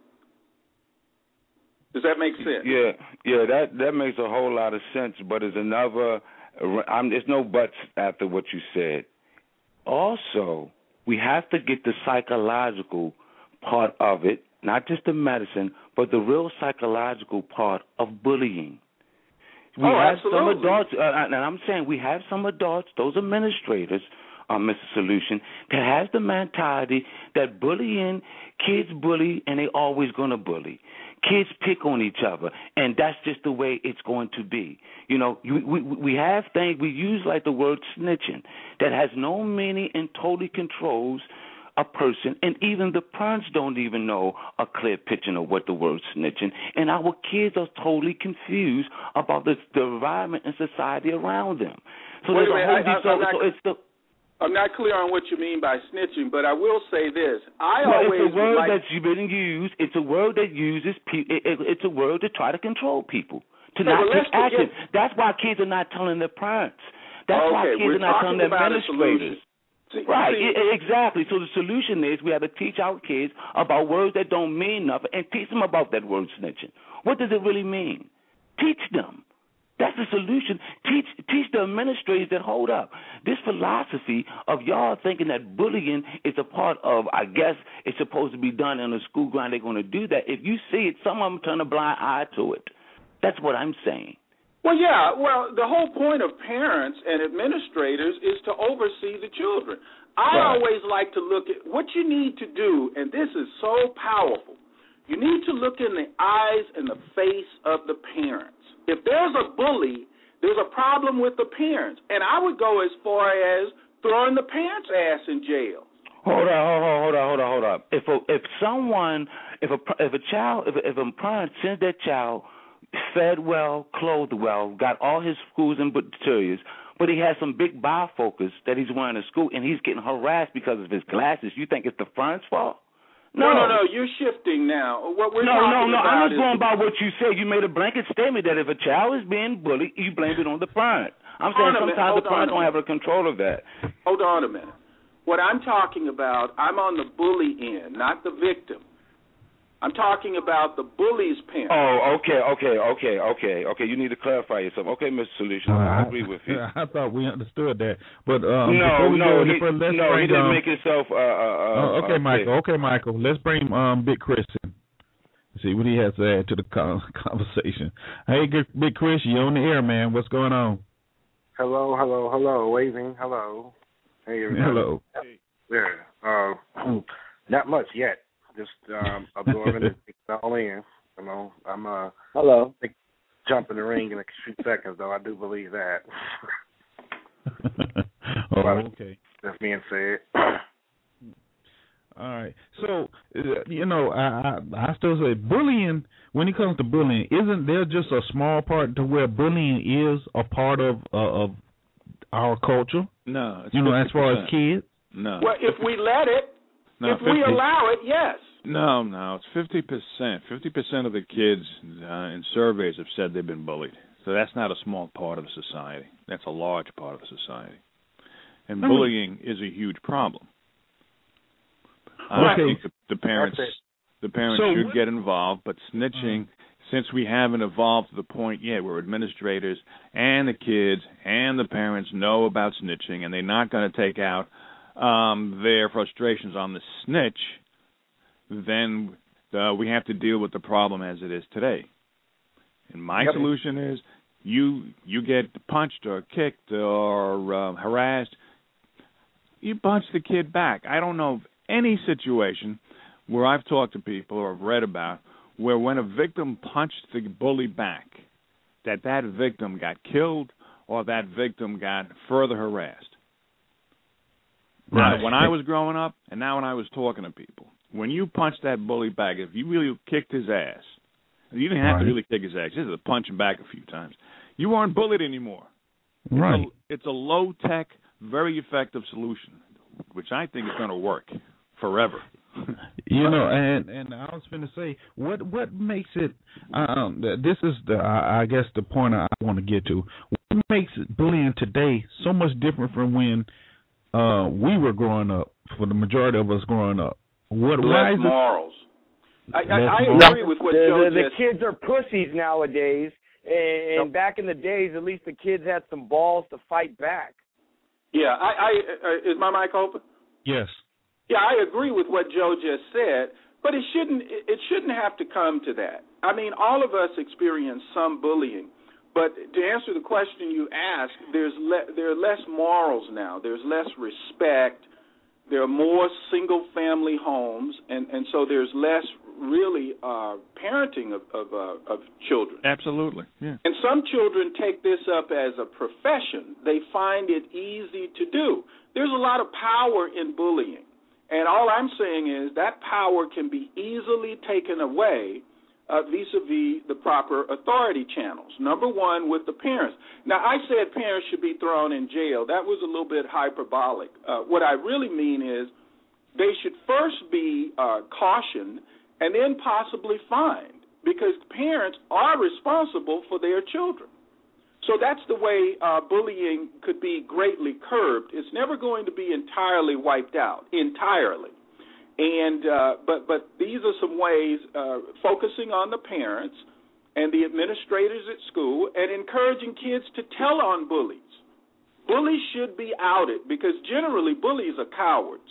Does that make sense? Yeah, yeah, that, that makes a whole lot of sense, but there's another, I'm, there's no buts after what you said. Also, we have to get the psychological part of it not just the medicine, but the real psychological part of bullying. We oh, have absolutely. some adults, uh, and I'm saying we have some adults, those administrators, uh, Mister Solution, that has the mentality that bullying, kids bully, and they always going to bully. Kids pick on each other, and that's just the way it's going to be. You know, we, we, we have things, we use like the word snitching, that has no meaning and totally controls a person, and even the parents don't even know a clear picture of what the word snitching, and our kids are totally confused about the, the environment and society around them. So Wait there's a a whole minute, I, I, so, I'm, not, so it's the, I'm not clear on what you mean by snitching, but I will say this. I no, always it's a word like, that's been used. It's a word that uses pe- it, it, it's a word to try to control people, to hey, not well, take let's action. forget, That's why kids are not telling their parents. That's okay, why kids we're are not talking telling their about a administrators. solution. See, Right, see, I- exactly. So the solution is we have to teach our kids about words that don't mean nothing and teach them about that word snitching. What does it really mean? Teach them. That's the solution. Teach teach the administrators that hold up. This philosophy of y'all thinking that bullying is a part of, I guess, it's supposed to be done in a school ground, they're going to do that. If you see it, some of them turn a blind eye to it. That's what I'm saying. Well, yeah. Well, the whole point of parents and administrators is to oversee the children. I Right. always like to look at what you need to do, and this is so powerful. You need to look in the eyes and the face of the parents. If there's a bully, there's a problem with the parents, and I would go as far as throwing the parents' ass in jail. Hold on, hold on, hold on, hold on, hold on. If a, if someone, if a if a child, if a, if a parent sends their child fed well, clothed well, got all his schools and materials, but he has some big bifocals that he's wearing in school, and he's getting harassed because of his glasses, you think it's the parent's fault? No, no, no. You're shifting now. What we're no, talking no, no. about I'm just is going by what you said. You made a blanket statement that if a child is being bullied, you blame it on the parent. I'm saying sometimes the parent don't have a control of that. Hold on a minute. What I'm talking about, I'm on the bully end, not the victim. I'm talking about the bully's parent. Oh, okay, okay, okay, okay, okay. You need to clarify yourself. Okay, Mister Solution, uh, I agree with you. I thought we understood that, but um, no, before we no, go any he, further, let's no, bring, he didn't um, make himself. Uh, uh, uh, okay, uh, Michael. Okay, Michael. Let's bring um Big Chris in. See what he has to add to the conversation. Hey, Big Chris, you on the air, man? What's going on? Hello, hello, hello, waving, hello. Hey, everybody. Hello. Yeah, uh, not much yet. Just um, absorbing it, all in. You know, I'm uh, hello. Jump in the ring in a few seconds, though. I do believe that. oh, okay. That being said. All right. So, uh, you know, I, I I still say bullying, when it comes to bullying, isn't there just a small part to where bullying is a part of uh, of our culture? No. It's you know, fifty percent. as far as kids? No. Well, if we let it, no, if fifty we allow it, yes. No, no. It's fifty percent. fifty percent of the kids uh, in surveys have said they've been bullied. So that's not a small part of society. That's a large part of society. And I mean, bullying is a huge problem. I okay. think the, the parents the parents so should what, get involved, but snitching, uh, since we haven't evolved to the point yet where administrators and the kids and the parents know about snitching and they're not going to take out um, their frustrations on the snitch, then uh, we have to deal with the problem as it is today. And my yep. solution is you you get punched or kicked or uh, harassed, you punch the kid back. I don't know of any situation where I've talked to people or I've read about where when a victim punched the bully back, that that victim got killed or that victim got further harassed. Right. Now, when I was growing up and now when I was talking to people, when you punched that bully back, if you really kicked his ass, you didn't have right. to really kick his ass, just to punch him back a few times, you weren't bullied anymore. Right. It's a, it's a low-tech, very effective solution, which I think is going to work forever. You know, and and I was going to say, what what makes it? Um, this is the I, I guess the point I want to get to. What makes bullying today so much different from when uh, we were growing up? For the majority of us growing up, what? Less why is morals. It, I, I, I morals? agree with what the, Joe the, the just. kids are pussies nowadays, and, and back in the days, at least the kids had some balls to fight back. Yeah, I, I uh, is my mic open? Yes. Yeah, I agree with what Joe just said, but it shouldn't. It shouldn't have to come to that. I mean, all of us experience some bullying. But to answer the question you asked, there's le- there are less morals now. There's less respect. There are more single-family homes, and, and so there's less really uh, parenting of of, uh, of children. Absolutely, yeah. And some children take this up as a profession. They find it easy to do. There's a lot of power in bullying, and all I'm saying is that power can be easily taken away uh, vis-a-vis the proper authority channels. Number one, with the parents. Now, I said parents should be thrown in jail. That was a little bit hyperbolic. Uh, what I really mean is they should first be uh, cautioned and then possibly fined, because parents are responsible for their children. So that's the way uh, bullying could be greatly curbed. It's never going to be entirely wiped out, entirely. And uh, but but these are some ways, uh, focusing on the parents and the administrators at school and encouraging kids to tell on bullies. Bullies should be outed, because generally bullies are cowards.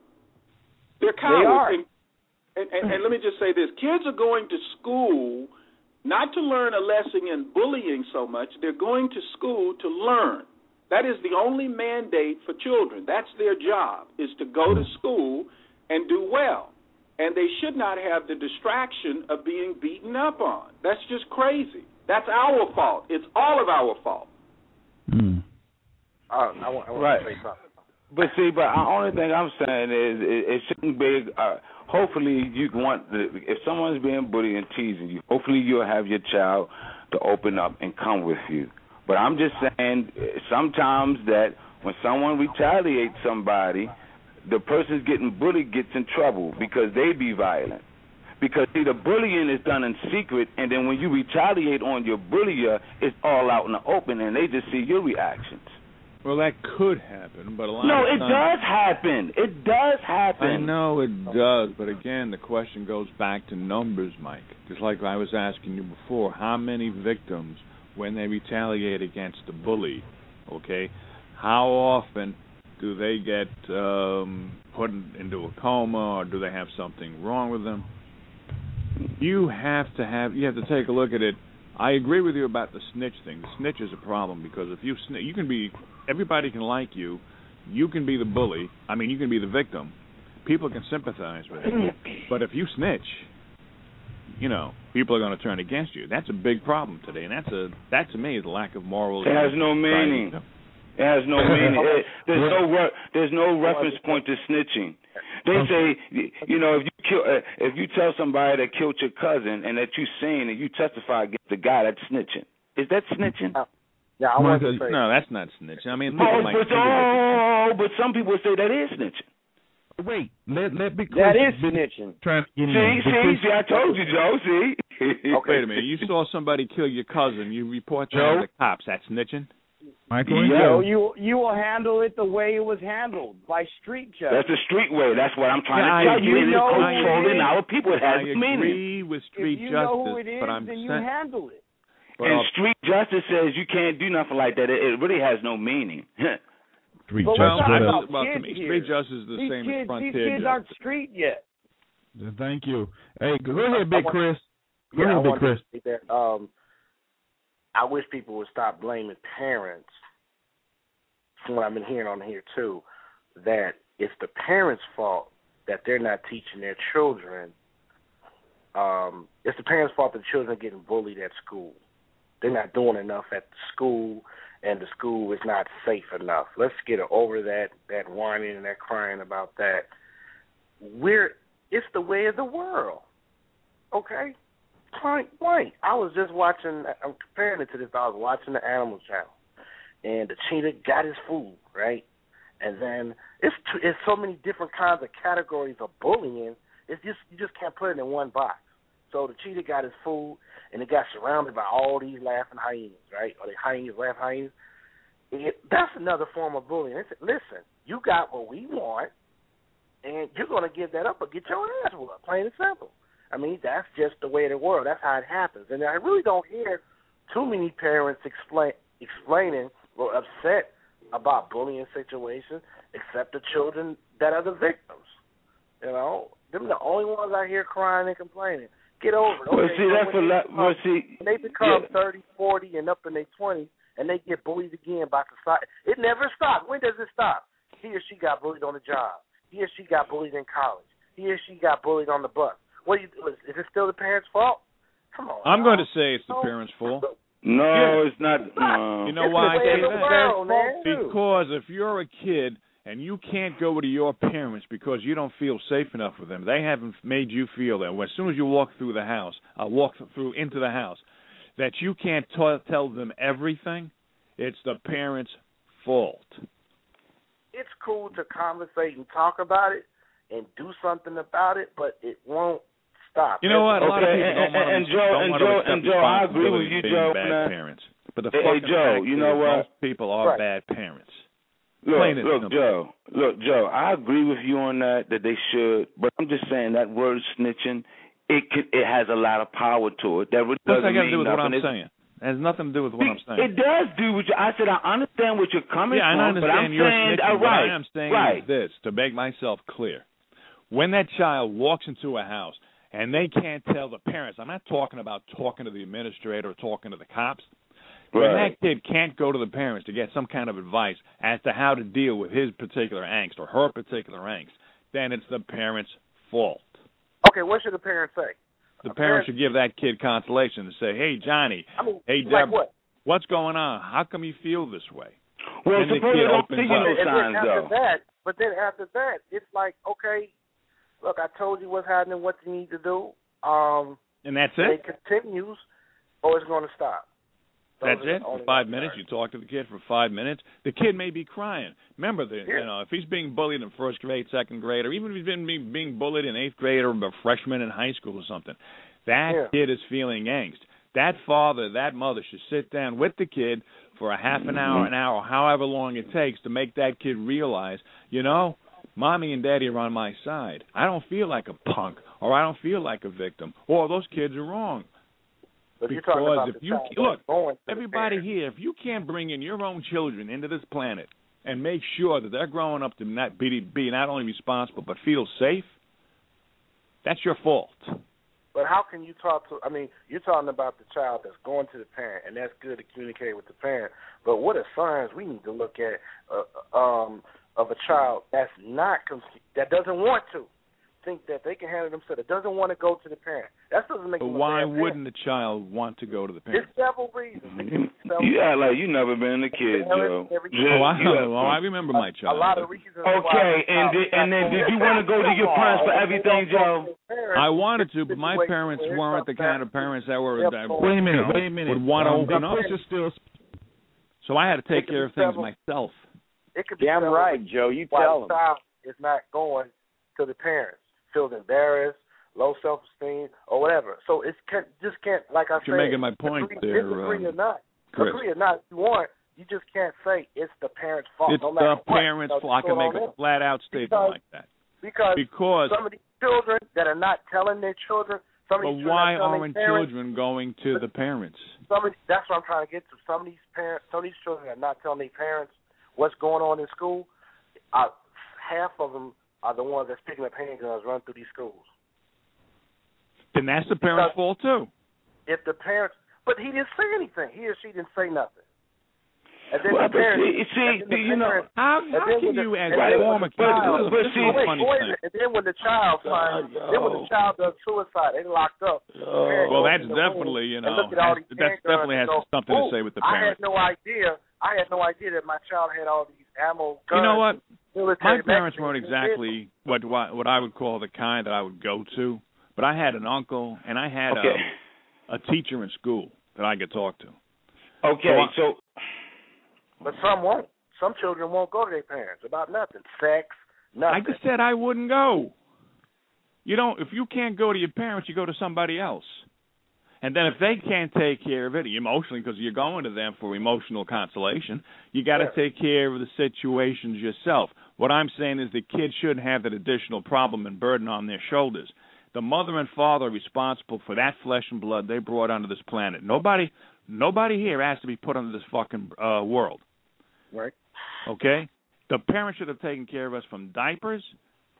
They're cowards. They are. And, and, and, and let me just say this. Kids are going to school not to learn a lesson in bullying so much. They're going to school to learn. That is the only mandate for children. That's their job, is to go to school and do well. And they should not have the distraction of being beaten up on. That's just crazy. That's our fault. It's all of our fault. Mm. Uh, I want, I want Right. to say something. But see, but the only thing I'm saying is it, it shouldn't be. Uh, hopefully, you want the, if someone's being bullied and teasing you, hopefully you'll have your child to open up and come with you. But I'm just saying, sometimes that when someone retaliates somebody, the person's getting bullied gets in trouble because they be violent. Because, see, the bullying is done in secret, and then when you retaliate on your bullier, it's all out in the open, and they just see your reactions. Well, that could happen, but a lot No, of it times... does happen. It does happen. I know it does, but again, the question goes back to numbers, Mike. Just like I was asking you before, how many victims, when they retaliate against the bully, okay, how often do they get um, put into a coma, or do they have something wrong with them? You have to have, you have to take a look at it. I agree with you about the snitch thing. The snitch is a problem, because if you snitch, you can be, everybody can like you, you can be the bully, I mean, you can be the victim. People can sympathize with you. But if you snitch, you know, people are going to turn against you. That's a big problem today, and that's a, that to me is a lack of moral. It has no meaning. It has no meaning. It, there's no re- there's no reference point to snitching. They say, you know, if you kill, uh, if you tell somebody that killed your cousin and that you seen and you testify against the guy, that's snitching. Is that snitching? Yeah, I want to say. No, that's not snitching. I mean, Oh, like, but, oh, but some people say that is snitching. Wait, let let be That is snitching. Trying to get See, in see, see, I told you, Joe. See. Okay. Wait a minute. You saw somebody kill your cousin. You report that Joe? to the cops. That's snitching? Michael and So Joe. you you will handle it the way it was handled, by street justice. That's the street way. That's what I'm trying Yeah, to I tell you. agree. It is You know who it controlling is. our people. It has I meaning. agree with street if you justice, know who it is, but I'm then you saying, handle it. but And I'll- street justice says you can't do nothing like that. It, it really has no meaning. Street But well, justice. we're talking I, about well, to kids me, here. street justice is the These same kids, as frontier these kids justice. aren't street yet. Thank you. Hey, go ahead, Big Chris. Go Yeah, I ahead, Big want Chris. to say that, um, I wish people would stop blaming parents. From what I've been hearing on here too, that it's the parents' fault that they're not teaching their children. Um, it's the parents' fault that the children are getting bullied at school. They're not doing enough at the school, and the school is not safe enough. Let's get over that that whining and that crying about that. We're it's the way of the world. Okay? Point blank. I was just watching, I'm comparing it to this, I was watching the Animal Channel, and the cheetah got his food, right? And then it's t- it's so many different kinds of categories of bullying, it's just you just can't put it in one box. So the cheetah got his food, and it got surrounded by all these laughing hyenas, right? Or the hyenas, laughing hyenas. It, that's another form of bullying. They said, listen, you got what we want, and you're going to give that up or get your ass whooped, plain and simple. I mean, that's just the way of the world. That's how it happens. And I really don't hear too many parents explain, explaining or upset about bullying situations except the children that are the victims. You know, Them the only ones out here crying and complaining. Get over it. Okay, well, see, so that's a when, lot. they Well, become, see, when they become yeah. thirty, forty, and up in their twenties, and they get bullied again by society, it never stops. When does it stop? He or she got bullied on the job. He or she got bullied in college. He or she got bullied on the bus. What do you do? Is, is it still the parents' fault? Come on. I'm now. going to say it's the parents' fault. No, Yeah. it's not. No. You know It's why I the way say of the that? world, man. Because if you're a kid and you can't go to your parents because you don't feel safe enough with them, they haven't made you feel that. As soon as you walk through the house, uh, walk through into the house, that you can't t- tell them everything, it's the parents' fault. It's cool to conversate and talk about it and do something about it, but it won't stop. You know what? A lot of Okay, people don't and- want to, and Joe- don't and want to Joe- accept and Joe, I agree with responsibility you, for being Joe, bad man. parents. But the Hey, fucking Joe, fact you is know what? most people are Right. bad parents. Look, Plain and look, simple. Joe. Look, Joe. I agree with you on that. That they should, but I'm just saying that word snitching, it can, it has a lot of power to it. That really What's doesn't that got to mean do with nothing. what I'm It's- saying? It has nothing to do with what I'm saying. It does do what you. I said I understand what you're coming Yeah, from, I understand but I'm you're saying, snitching. uh, What right, I am saying right. is this, to make myself clear. When that child walks into a house and they can't tell the parents, I'm not talking about talking to the administrator or talking to the cops. When Right. that kid can't go to the parents to get some kind of advice as to how to deal with his particular angst or her particular angst, then it's the parents' fault. Okay, what should the parents say? The A parents parent- should give that kid consolation and say, hey, Johnny, I mean, hey, like Deb, what? what's going on? How come you feel this way? Well, Then the suppose kid they don't opens see you up. no And then signs after though. that, but then after that, it's like, okay, look, I told you what's happening, what you need to do. Um, And that's and it? it continues, or it's going to stop. Those That's are the it. For only five ones. minutes, you talk to the kid for five minutes. The kid may be crying. Remember, the, Yeah. you know, if he's being bullied in first grade, second grade, or even if he's been being, being bullied in eighth grade or a freshman in high school or something, that Yeah. kid is feeling angst. That father, that mother should sit down with the kid for a half an hour, an hour, however long it takes to make that kid realize, you know, mommy and daddy are on my side. I don't feel like a punk, or I don't feel like a victim, or those kids are wrong. But you're talking about Because if the you child look, that's going to the everybody parent. here, if you can't bring in your own children into this planet and make sure that they're growing up to not be, be not only responsible but feel safe, that's your fault. But how can you talk to? I mean, you're talking about the child that's going to the parent, and that's good to communicate with the parent. But what are signs we need to look at uh, um, of a child that's not that doesn't want to think that they can handle themselves, that doesn't want to go to the parent? That doesn't make But them a why bad parent. wouldn't the child want to go to the There's parent? several reasons. You, Several you act like you never been a kid, Joe. Every- Oh, I, You act- oh, I remember my A child. lot of reasons. Okay, why and did, and then did you want to go to your parents for everything, Joe? I wanted to, but my parents weren't the kind of parents that were that Wait a minute, you know, wait a minute. would want to Um, open the up. push is still. So I had to take It could care of be things several- myself. It could be Damn several right, reasons Joe. You why tell the them. child is not going to the parents, feels embarrassed, low self-esteem, or whatever. So it can't, just can't, like I said. You're making my point agree, there, Disagree um, or not, Chris. agree or not, if you want, you just can't say it's the parents' fault. It's no matter the what. parents' You know, fault. I can what's make going a on flat-out statement Because- like that. Because, Because, some of these children that are not telling their children, some of but these children why are telling aren't their parents, children going to the parents? Some of, that's what I'm trying to get to. Some of these parents, some of these children are not telling their parents what's going on in school. Uh, half of them are the ones that's picking up handguns, running through these schools. Then that's the parents' fault too. If the parents, but he didn't say anything. He or she didn't say nothing. And then Well, the but parents, see, see, and then the you know, parents- How, and how then can when the- you, as and a then when former the kid, child- but this is see- a wait, funny wait a thing. minute. And then when the child finds, then when the child does suicide, they locked up. The parents Well, go that's in the room definitely, you and know, look at all has, these that handguns definitely has and go, something to "Ooh, say with the I parents. had no idea. I had no idea that my child had all these ammo guns. You know what? military My parents magazines weren't in his exactly what, what what I would call the kind that I would go to, but I had an uncle and I had okay, a, a teacher in school that I could talk to. okay, so But some won't. Some children won't go to their parents about nothing. Sex, nothing. I just said I wouldn't go. You don't. If you can't go to your parents, you go to somebody else. And then if they can't take care of it emotionally, because you're going to them for emotional consolation, you got to Yeah. take care of the situations yourself. What I'm saying is the kid shouldn't have that additional problem and burden on their shoulders. The mother and father are responsible for that flesh and blood they brought onto this planet. Nobody, nobody here has to be put onto this fucking uh, world. Right. Okay? The parents should have taken care of us from diapers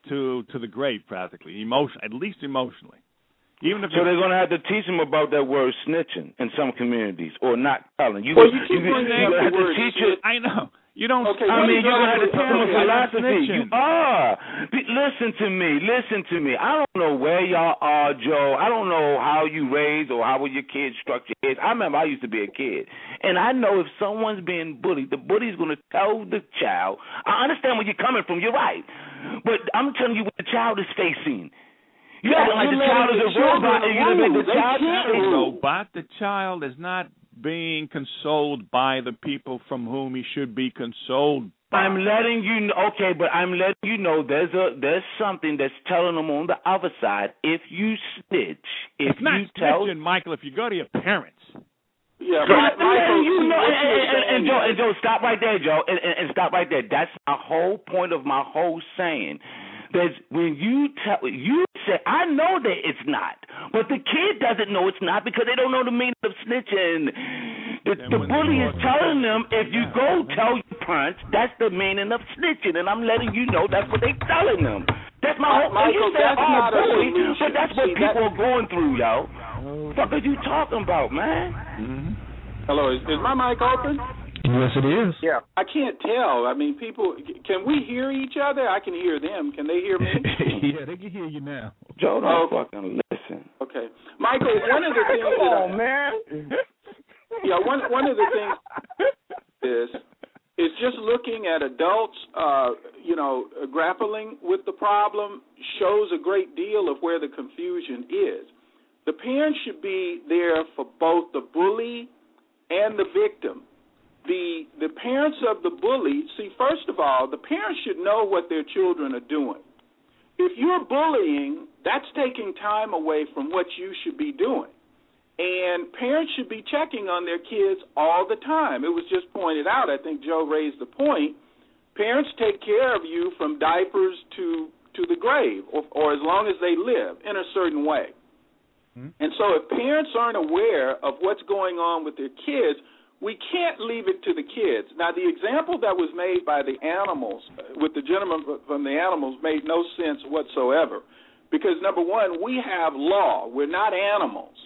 to to the grave, practically, emotion, at least emotionally. Even if so they're going to have to teach them about that word snitching in some communities, or not telling. You well, go, you keep you, bringing you up have the to word teach snitch. it. I know. You don't. Okay, I mean, you're going to have to tell them a philosophy. You are. Listen to me. Listen to me. I don't know where y'all are, Joe. I don't know how you raised or how your kids structured kids. I remember I used to be a kid, and I know if someone's being bullied, the bully's going to tell the child. I understand where you're coming from. You're right, but I'm telling you what the child is facing. You yeah, acting like the child is a robot, and you're like the child is a robot. The child is not being consoled by the people from whom he should be consoled by. I'm letting you know, okay, but I'm letting you know there's a there's something that's telling them on the other side. If you snitch, if it's not you tell, snitching, Michael. If you go to your parents. Yeah, so, my, Michael, you know, what and, you're and, and, saying Joe, is- and Joe, stop right there, Joe, and, and, and stop right there. That's my whole point of my whole saying. There's when you tell you say, I know that it's not, but the kid doesn't know it's not because they don't know the meaning of snitching. The, the bully is telling them, if you go tell your parents, that's the meaning of snitching, and I'm letting you know that's what they're telling them. That's my whole. Michael, you say, that's oh, not a bully, solution. but that's what See, people that- are going through, yo. What the fuck are you talking about, man? Mm-hmm. Hello, is, is my mic open? Yes, it is. Yeah. I can't tell. I mean, people, can we hear each other? I can hear them. Can they hear me? Yeah, they can hear you now. Joe, don't Oh. fucking listen. Okay. Michael, one of the things Come that on, I, man. yeah, one one of the things is is just looking at adults, uh, you know, grappling with the problem shows a great deal of where the confusion is. The parents should be there for both the bully and the victim. The the parents of the bully, see, first of all, the parents should know what their children are doing. If you're bullying, that's taking time away from what you should be doing. And parents should be checking on their kids all the time. It was just pointed out, I think Joe raised the point, parents take care of you from diapers to, to the grave, or, or as long as they live, in a certain way. Mm-hmm. And so if parents aren't aware of what's going on with their kids, we can't leave it to the kids. Now, the example that was made by the animals, with the gentleman from the animals, made no sense whatsoever. Because, number one, we have law. We're not animals.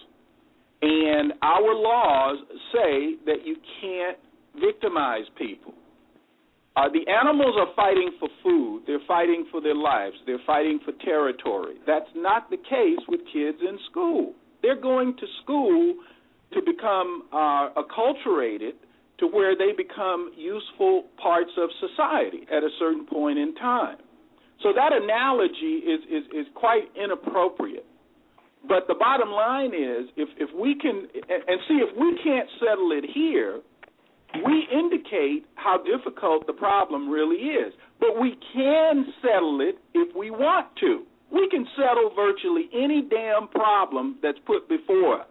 And our laws say that you can't victimize people. Uh, the animals are fighting for food. They're fighting for their lives. They're fighting for territory. That's not the case with kids in school. They're going to school to become uh, acculturated to where they become useful parts of society at a certain point in time. So that analogy is, is, is quite inappropriate. But the bottom line is, if, if we can, and see, if we can't settle it here, we indicate how difficult the problem really is. But we can settle it if we want to. We can settle virtually any damn problem that's put before us.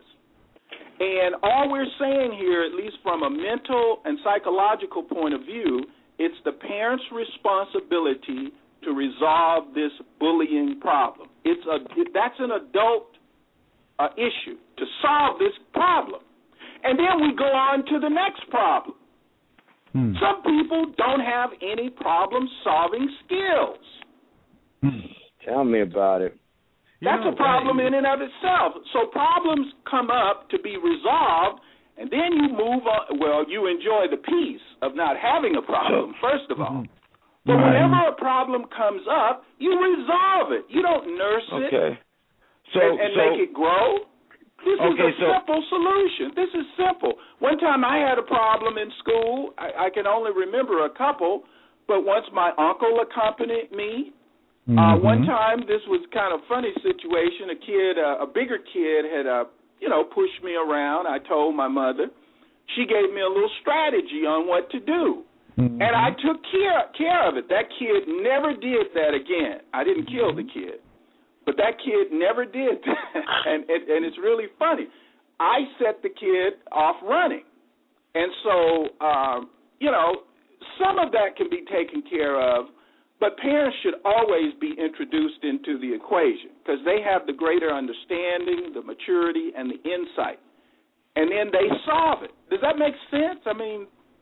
And all we're saying here, at least from a mental and psychological point of view, it's the parent's responsibility to resolve this bullying problem. It's a that's an adult uh, issue, to solve this problem. And then we go on to the next problem. Hmm. Some people don't have any problem-solving skills. Hmm. Tell me about it. That's you know, a problem in and of itself. So problems come up to be resolved, and then you move on. Well, you enjoy the peace of not having a problem, first of all. But right. whenever a problem comes up, you resolve it. You don't nurse it okay. so, and, and so, make it grow. This okay, is a so, simple solution. This is simple. One time I had a problem in school. I, I can only remember a couple, but once my uncle accompanied me, Mm-hmm. Uh, one time, this was kind of a funny situation. A kid, uh, a bigger kid, had, uh, you know, pushed me around. I told my mother. She gave me a little strategy on what to do, mm-hmm. and I took care care of it. That kid never did that again. I didn't mm-hmm. kill the kid, but that kid never did that, and, and and it's really funny. I set the kid off running, and so um, you know, some of that can be taken care of. But parents should always be introduced into the equation because they have the greater understanding, the maturity, and the insight. And then they solve it. Does that make sense? I mean...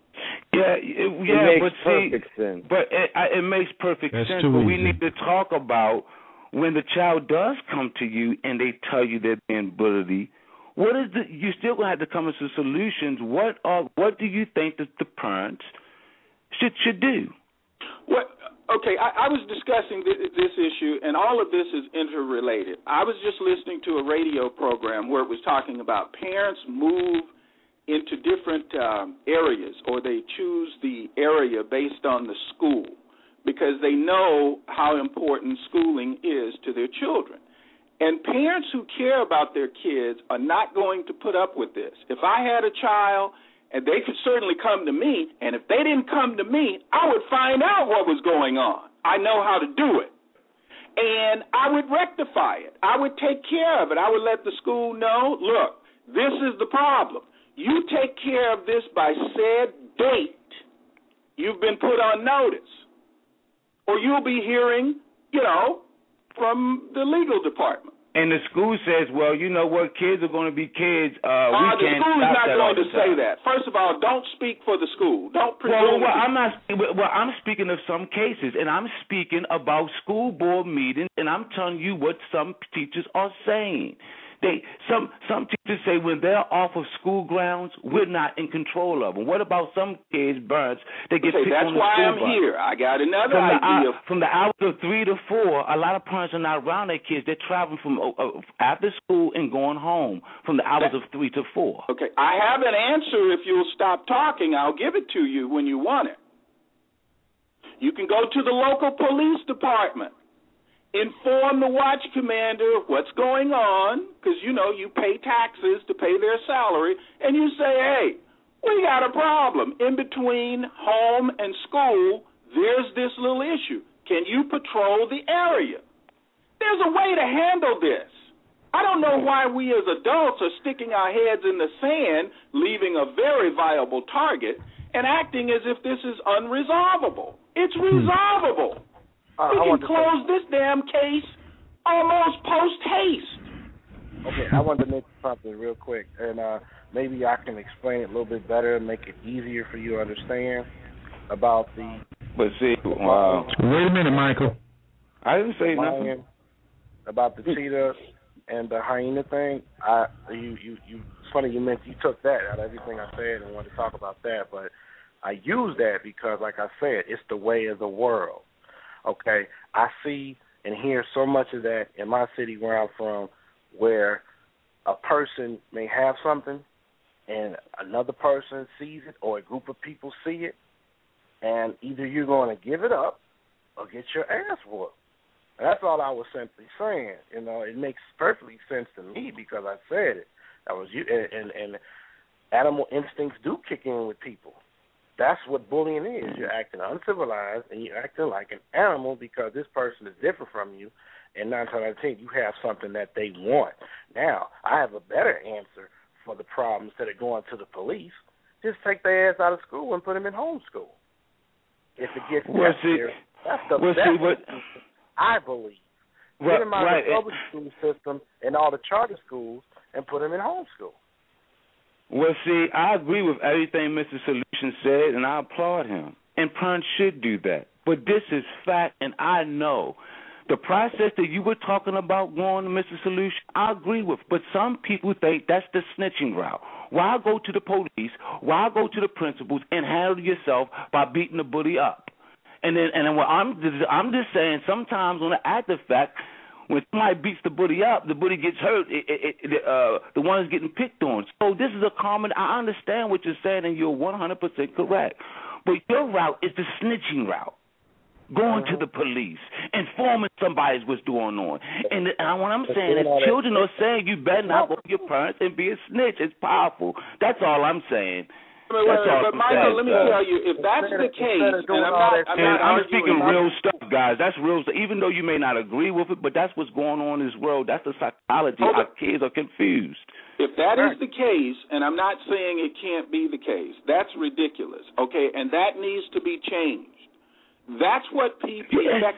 Yeah, it, yeah, it makes but perfect see, sense. but it, it makes perfect That's sense. too But easy. we need to talk about when the child does come to you and they tell you they're being bullied. What is the? You still gonna have to come up with solutions. What are? What do you think that the parents should should do? What? Okay, I, I was discussing this, this issue, and all of this is interrelated. I was just listening to a radio program where it was talking about parents move into different um, areas, or they choose the area based on the school because they know how important schooling is to their children. And parents who care about their kids are not going to put up with this. If I had a child, and they could certainly come to me, and if they didn't come to me, I would find out what was going on. I know how to do it. And I would rectify it. I would take care of it. I would let the school know, look, this is the problem. You take care of this by said date. You've been put on notice. Or you'll be hearing, you know, from the legal department. And the school says, well, you know what, kids are going to be kids. Uh, we uh, the can't school is stop not that going to say time. that. First of all, don't speak for the school. Don't Well, presume. well, I'm not. Well, I'm speaking of some cases, and I'm speaking about school board meetings, and I'm telling you what some teachers are saying. They some some teachers say when they're off of school grounds, we're not in control of them. What about some kids, Burns? They get okay, picked that's on the why school I'm bus. here. I got another From the, idea. uh, from the hours of three to four, a lot of parents are not around their kids. They're traveling from uh, uh, after school and going home from the hours of three to four. Okay, I have an answer. If you'll stop talking, I'll give it to you when you want it. You can go to the local police department. Inform the watch commander of what's going on, because, you know, you pay taxes to pay their salary, and you say, hey, we got a problem. In between home and school, there's this little issue. Can you patrol the area? There's a way to handle this. I don't know why we as adults are sticking our heads in the sand, leaving a very viable target, and acting as if this is unresolvable. It's resolvable. Uh, we I can to close say, this damn case almost post-haste. Okay, I wanted to mention something real quick, and uh, maybe I can explain it a little bit better and make it easier for you to understand about the... But see, wow. Wait a minute, Michael. I didn't say lion, nothing. About the cheetah and the hyena thing. I you, you, you, it's funny you meant you took that out of everything I said and wanted to talk about that, but I use that because, like I said, it's the way of the world. Okay, I see and hear so much of that in my city where I'm from, where a person may have something and another person sees it or a group of people see it, and either you're going to give it up or get your ass whooped. That's all I was simply saying. You know, it makes perfectly sense to me because I said it. That was you, and, and, and animal instincts do kick in with people. That's what bullying is. You're acting uncivilized and you're acting like an animal because this person is different from you, and nine times out of ten, you have something that they want. Now, I have a better answer for the problem instead of going to the police. Just take their ass out of school and put them in homeschool. If it gets well, necessary, see, that's the well, best see, what, I believe. Well, Get them out right. of the public school system and all the charter schools and put them in homeschool. Well, see, I agree with everything Mister Solution said, and I applaud him. And parents should do that. But this is fact, and I know. The process that you were talking about going to Mister Solution, I agree with. But some people think that's the snitching route. Why go to the police? Why go to the principals and handle yourself by beating the bully up? And then, and then what I'm just, I'm just saying, sometimes on the active fact, when somebody beats the bully up, the bully gets hurt. It, it, it, uh, the one is getting picked on. So this is a common. I understand what you're saying, and you're one hundred percent correct. But your route is the snitching route, going to the police, informing somebody what's going on. And, and what I'm saying is, children are saying you better not go to your parents and be a snitch. It's powerful. That's all I'm saying. Wait, wait, wait, but Michael, let me tell you, if that's the case, and I'm not, I'm, not I'm speaking real stuff, guys. That's real stuff. Even though you may not agree with it, but that's what's going on in this world. That's the psychology. Okay. Our kids are confused. If that is the case, and I'm not saying it can't be the case, that's ridiculous, okay, and that needs to be changed. That's what people... Yeah. That,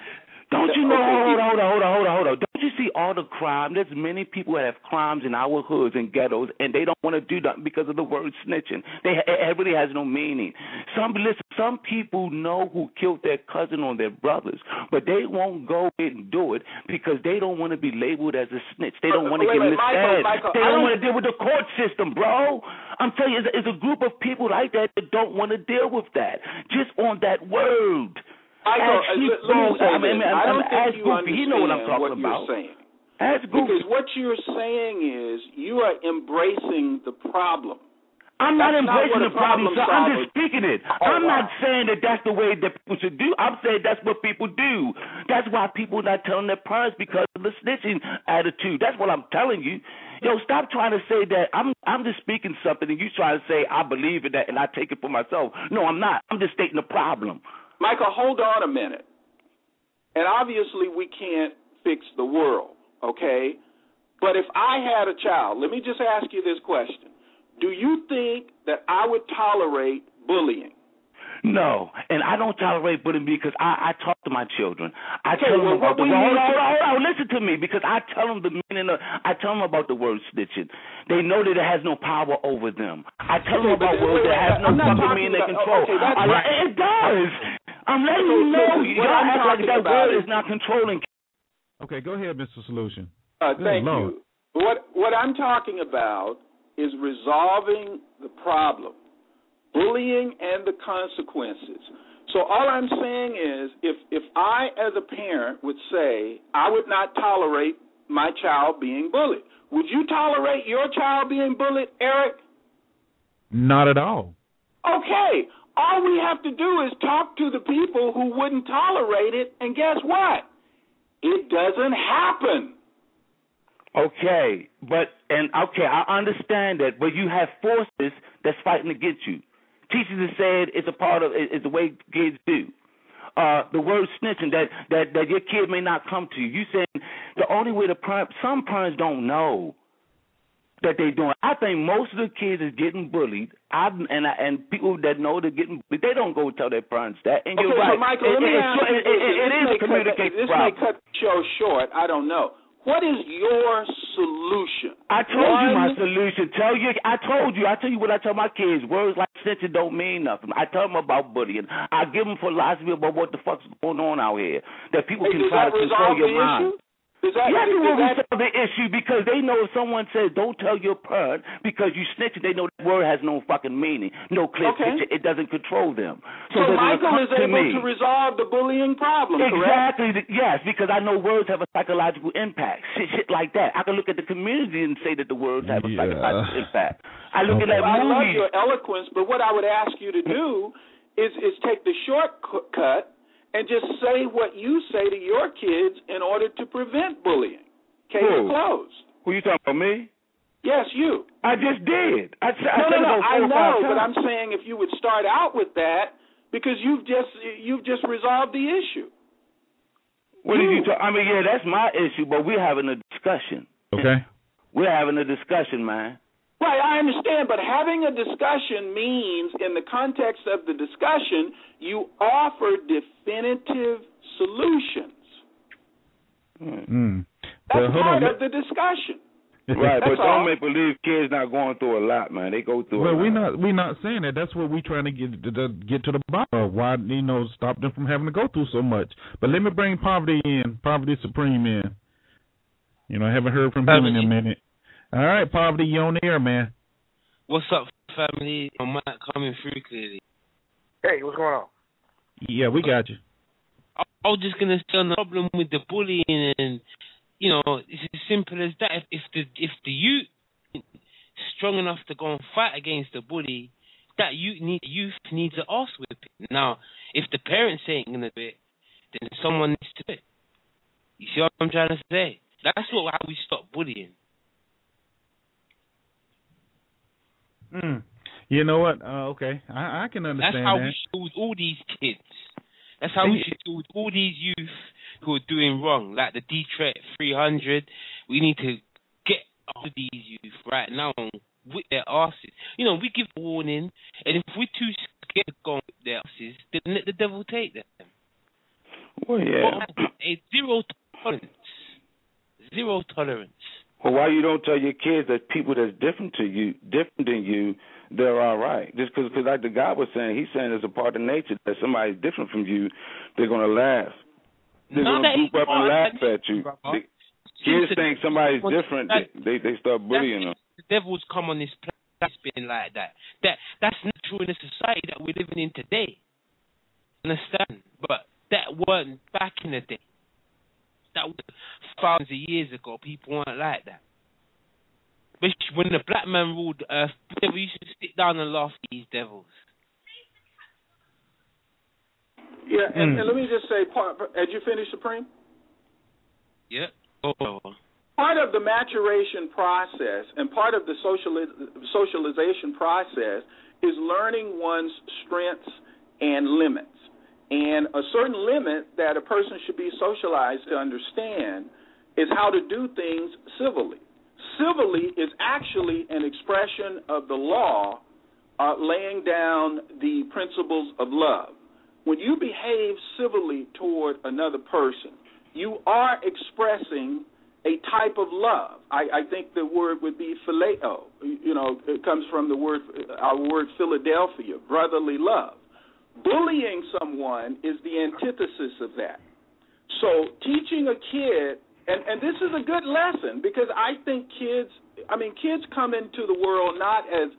Don't you know? Okay, Hold on, hold on, hold on, hold on, hold on. Don't you see all the crime? There's many people that have crimes in our hoods and ghettos, and they don't want to do that because of the word snitching. They it really has no meaning. Some listen, some people know who killed their cousin or their brothers, but they won't go and do it because they don't want to be labeled as a snitch. They don't want to get misled. They don't want to deal with the court system, bro. I'm telling you, it's a group of people like that that don't want to deal with that. Just on that word. Michael, Ask let, let me say I, mean, this. I, I don't ask think you Goofy. understand He know what I'm talking what about. you're saying. Ask Goofy. Because what you're saying is you are embracing the problem. I'm not that's embracing not the problem, problem sir. I'm just speaking it. Oh, I'm wow. not saying that that's the way that people should do. I'm saying that's what people do. That's why people not telling their parents because of the snitching attitude. That's what I'm telling you. Yo, stop trying to say that I'm I'm just speaking something and you trying to say I believe in that and I take it for myself. No, I'm not. I'm just stating the problem. Michael, hold on a minute. And obviously we can't fix the world, okay? But if I had a child, let me just ask you this question. Do you think that I would tolerate bullying? No, and I don't tolerate bullying because I, I talk to my children. I okay, tell them well, about the word. Hold on, hold on, hold on, listen to me because I tell them the meaning of. I tell them about the word snitching. They know that it has no power over them. I tell okay, them about words that have no fucking meaning they control. Okay, that's I, right. It does. I'm letting so, you know. What Y'all I'm act like that word is, is not controlling. Okay, go ahead, Mister Solution. Uh, thank Lord. you. What what I'm talking about is resolving the problem, bullying and the consequences. So all I'm saying is if, if I as a parent would say I would not tolerate my child being bullied, would you tolerate your child being bullied, Eric? Not at all. Okay. All we have to do is talk to the people who wouldn't tolerate it, and guess what? It doesn't happen. Okay, but and okay, I understand that, but you have forces that's fighting against you. Teachers have said it's a part of it's the way kids do. Uh, the word snitching that, that that your kid may not come to you. You saying the only way the parent, some parents don't know that they're doing. I think most of the kids is getting bullied. I and I, and people that know they're getting bullied, they don't go tell their parents that. And okay, you're right. So Michael, it, let me it, ask it, you it, it, it is a communication This problem. may cut the show short. I don't know. What is your solution? I told One, you my solution. Tell you, I told you. I tell you what I tell my kids. Words like snitching don't mean nothing. I tell them about bullying. I give them philosophy about what the fuck's going on out here. That people hey, can try to control your the mind. Issue? Does that, yes, does, it will that... resolve the issue because they know if someone says don't tell your parent because you snitching, they know the word has no fucking meaning, no clear okay. picture. It doesn't control them. So, So, Michael is to able me. to resolve the bullying problem, exactly, correct? Yes, because I know words have a psychological impact. Shit, shit like that. I can look at the community and say that the words have a yeah. psychological impact. I look okay. at that well, movie. I love your eloquence, but what I would ask you to do is, is take the shortcut and just say what you say to your kids in order to prevent bullying. Case Who? closed. Who you talking about, me? Yes, you. I just did. I, I no, said no, no. it about I four or know, five but times. I'm saying if you would start out with that, because you've just you've just resolved the issue. What did you talk? I mean, yeah, that's my issue, but we're having a discussion. Okay. We're having a discussion, man. Right, I understand, but having a discussion means, in the context of the discussion, you offer definitive solutions. Mm. That's well, hold part on. of the discussion. Right, That's but all. don't make believe kids not going through a lot, man. They go through well, a lot. we're not we're not saying that. That's what we're trying to get to the, get to the bottom of. Why, you know, stop them from having to go through so much. But let me bring Poverty in, Poverty Supreme in. You know, I haven't heard from him in a minute. All right, Poverty, you on the air, man. What's up, family? I'm not coming through clearly. Hey, what's going on? Yeah, we got you. I, I was just gonna say on the problem with the bullying, and you know, it's as simple as that. If, if the if the youth is strong enough to go and fight against the bully, that youth need youth needs an arse whipping. Now, if the parents ain't gonna do it, then someone needs to do it. You see what I'm trying to say? That's what how we stop bullying. Mm. You know what? Uh, okay, I, I can understand That's how that. we should do with all these kids. That's how we should do with all these youth who are doing wrong, like the Detroit three hundred. We need to get after these youth right now with their asses. You know, we give a warning, and if we're too scared to go with their asses, then let the devil take them. Well, yeah. A zero tolerance. Zero tolerance. Well, why you don't tell your kids that people that's different to you, different than you, they're all right? Just because, like the guy was saying, he's saying it's a part of nature that somebody's different from you, they're going to laugh. They're No, going to group up and laugh at you. Brother. Kids think somebody's different, they they start bullying them. The devil's come on this place being like that. That that's natural in the society that we're living in today. Understand? But that wasn't back in the day. That was thousands of years ago. People weren't like that. But when the black man ruled the earth, we used to sit down and laugh at these devils. Yeah, and, Mm. and let me just say, part, had you finished, Supreme? Yeah. Oh. Part of the maturation process and part of the sociali- socialization process is learning one's strengths and limits. And a certain limit that a person should be socialized to understand is how to do things civilly. Civilly is actually an expression of the law uh, laying down the principles of love. When you behave civilly toward another person, you are expressing a type of love. I, I think the word would be phileo. You know, it comes from the word, our word Philadelphia, brotherly love. Bullying someone is the antithesis of that. So teaching a kid, and, and this is a good lesson because I think kids, I mean, kids come into the world not as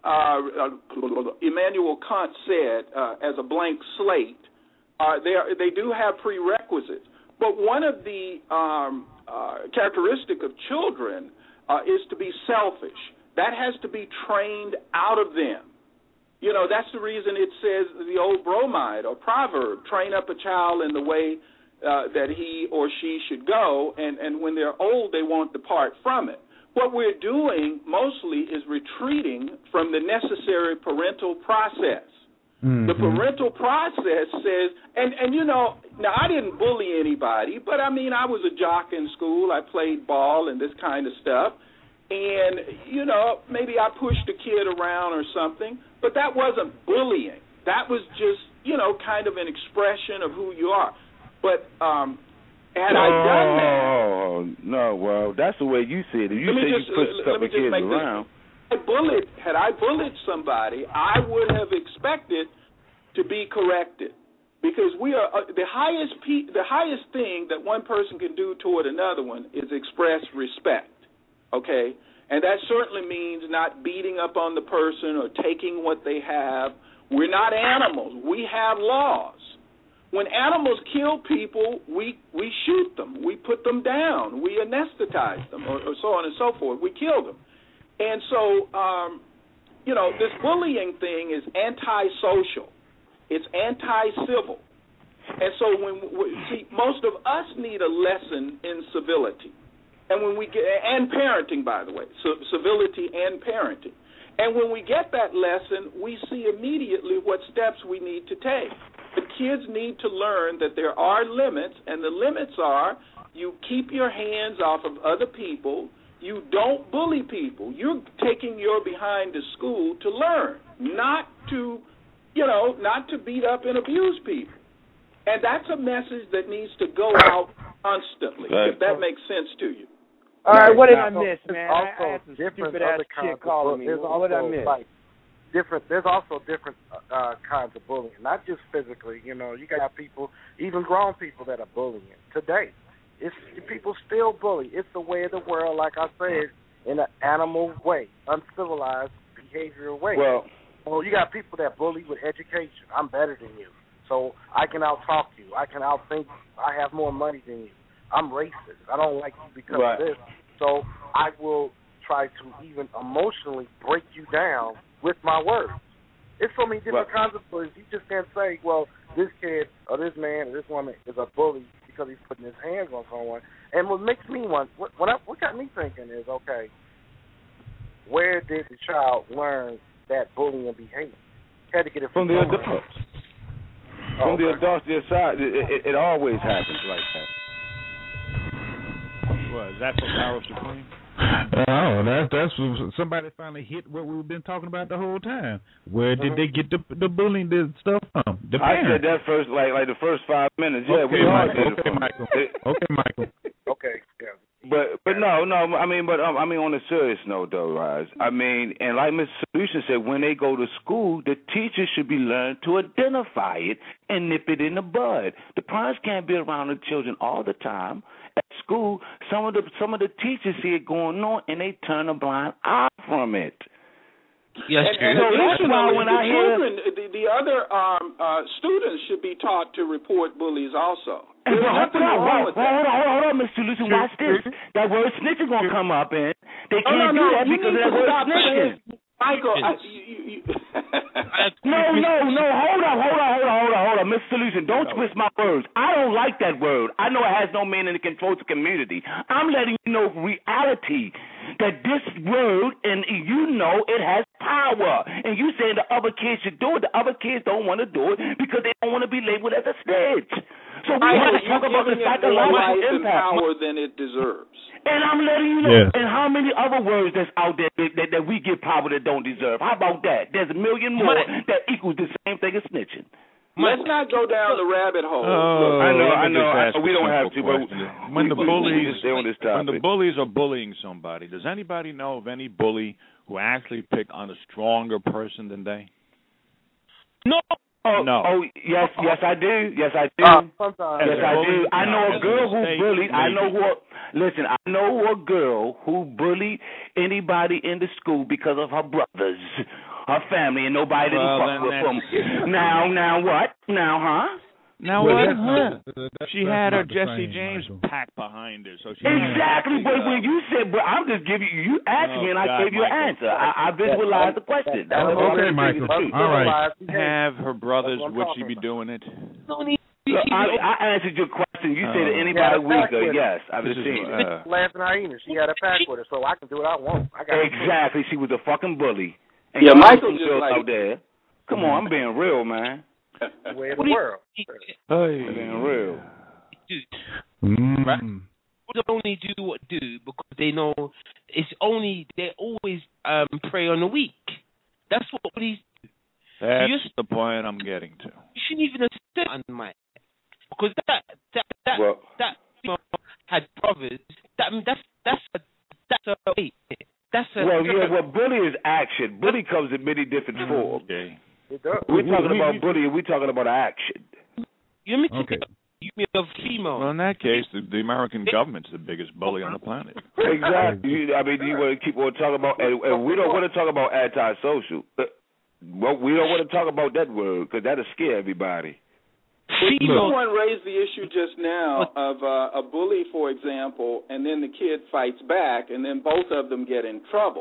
uh, Immanuel Kant said, uh, as a blank slate. Uh, they, are, they do have prerequisites. But one of the um, uh, characteristic of children uh, is to be selfish. That has to be trained out of them. You know, that's the reason it says the old bromide or proverb, train up a child in the way uh, that he or she should go, and, and when they're old, they won't depart from it. What we're doing mostly is retreating from the necessary parental process. Mm-hmm. The parental process says, and, and you know, now I didn't bully anybody, but I mean, I was a jock in school. I played ball and this kind of stuff. And, you know, maybe I pushed a kid around or something, but that wasn't bullying. That was just, you know, kind of an expression of who you are. But um, had no, I done that... Oh, no, well, that's the way you see it. If you say just, you pushed a couple of kids around... This, I bullied, had I bullied somebody, I would have expected to be corrected. Because we are uh, the highest pe- the highest thing that one person can do toward another one is express respect. Okay, and that certainly means not beating up on the person or taking what they have. We're not animals. We have laws. When animals kill people, we we shoot them. We put them down. We anesthetize them, or, or so on and so forth. We kill them. And so, um, you know, this bullying thing is antisocial. It's anti-civil. And so when we, see, most of us need a lesson in civility. And when we get, and parenting, by the way, so civility and parenting. And when we get that lesson, we see immediately what steps we need to take. The kids need to learn that there are limits, and the limits are you keep your hands off of other people, you don't bully people. You're taking your behind to school to learn, not to, you know, not to beat up and abuse people. And that's a message that needs to go out constantly, right. If that makes sense to you. All right, what did now, I miss, man? Also I had some different stupid ass shit calling me. What did I miss? Like, different. There's also different uh, kinds of bullying, not just physically. You know, you got people, even grown people, that are bullying today. It's people still bully. It's the way of the world, like I said, in an animal way, uncivilized behavioral way. Well, well, you got people that bully with education. I'm better than you, so I can out-talk you. I can out-think you. I have more money than you. I'm racist. I don't like you because right. of this. So I will try to even emotionally break you down with my words. It's so many different right. kinds of bullies. You just can't say, well, this kid or this man or this woman is a bully because he's putting his hands on someone. And what makes me want, what what, I, what got me thinking is, okay, where did the child learn that bullying behavior? Had to get it from, from the somewhere. adults. From okay. the adults inside, it, it, it always happens like that. What, is that for Power Supreme? Oh, that's that's somebody finally hit what we've been talking about the whole time. Where did they get the the bullying the stuff from? The I parents. said that first, like like the first five minutes. Yeah, okay, we all Michael. did it Okay, from- Michael. Okay, Michael. Okay, yeah. But but no no I mean but um, I mean on a serious note though, Rise. I mean, and like Mister Solution said, when they go to school, the teachers should be learned to identify it and nip it in the bud. The parents can't be around the children all the time. At school, some of the some of the teachers see it going on and they turn a blind eye from it. Yes, and, and So that's additionally, why when the I hear- children, the, the other um, uh, students should be taught to report bullies also. Hey, There's bro, hold nothing on, wrong hold with on, that. hold on, hold on, hold on, Mister Lucian. Watch this. That word snitch is gonna come up, and they No, can't no, do no, that you because need of that to word stop snitching. saying- Michael, I, you, you, you No, no, no, hold on, hold on, hold on, hold on, hold on. Mister Solution, don't twist my words. I don't like that word. I know it has no meaning and it controls the community. I'm letting you know reality, that this word, and you know it has power. And you saying the other kids should do it. The other kids don't want to do it because they don't want to be labeled as a snitch. So we Michael, want to talk you're about the giving it more psychological life and impact. power than it deserves. And I'm letting you know. Yes. And how many other words that's out there that, that, that we give power that don't deserve? How about that? There's a million more Mike. that equals the same thing as snitching. Let's not go down the rabbit hole. Oh, I know, let me I know. just I- ask we a don't have simple to, but question. when we- the we- we bullies just stay on this when the topic. bullies are bullying somebody, does anybody know of any bully who actually pick on a stronger person than they? No. Oh, No. oh, yes, yes, I do. Yes, I do. Uh, sometimes. Yes, As a I bully? do. I No. know As a a girl who mistake, bullied. I know maybe. who. Listen, I know a girl who bullied anybody in the school because of her brothers, her family, and nobody didn't Well, fuck then with that's- them. Now, now what? Now, huh? Now Well, what? that's not- that's- She that's had her not the Jesse same, James Michael. pack behind her, so she Exactly. But when you said, but I'm just giving you. You asked Oh, me, and I God, gave you an Michael. answer. I, I visualized the question. That's Oh, all okay, I'm Michael. saying. All right. have her brothers, That's what I'm would she talking be about. doing it? No need. Look, I, I answered your question. You said Oh. anybody Yeah, that's weaker. what- Yes, I've This just is, seen it. uh, Laughing hyena. She had a pack with her, so I can do what I want. I got Exactly. She was a fucking bully. And Yeah, y'all Michael some just girls like- out there. Come on, I'm being real, man. the way of What the do you- world. I'm being real. Dude, Mm. Right? They only do what they do because they know it's only they always um prey on the weak. That's what these. That's Yes. the point I'm getting to. You shouldn't even have said on my because that that that Well- that female had brothers. That that's that's a that's a that's a. Well, yeah, well, bully is action. Bully comes in many different forms. Okay. It does. We're talking we- about we- bullying. We're talking about action. Let me Okay. you mean a female. Well, in that case, the, the American government's the biggest bully on the planet. Exactly. You, I mean, you want to keep on talking about, and, and we don't want to talk about antisocial. Uh, Well, we don't want to talk about that word because that'll scare everybody. Female. Someone raised the issue just now of uh, a bully, for example, and then the kid fights back, and then both of them get in trouble.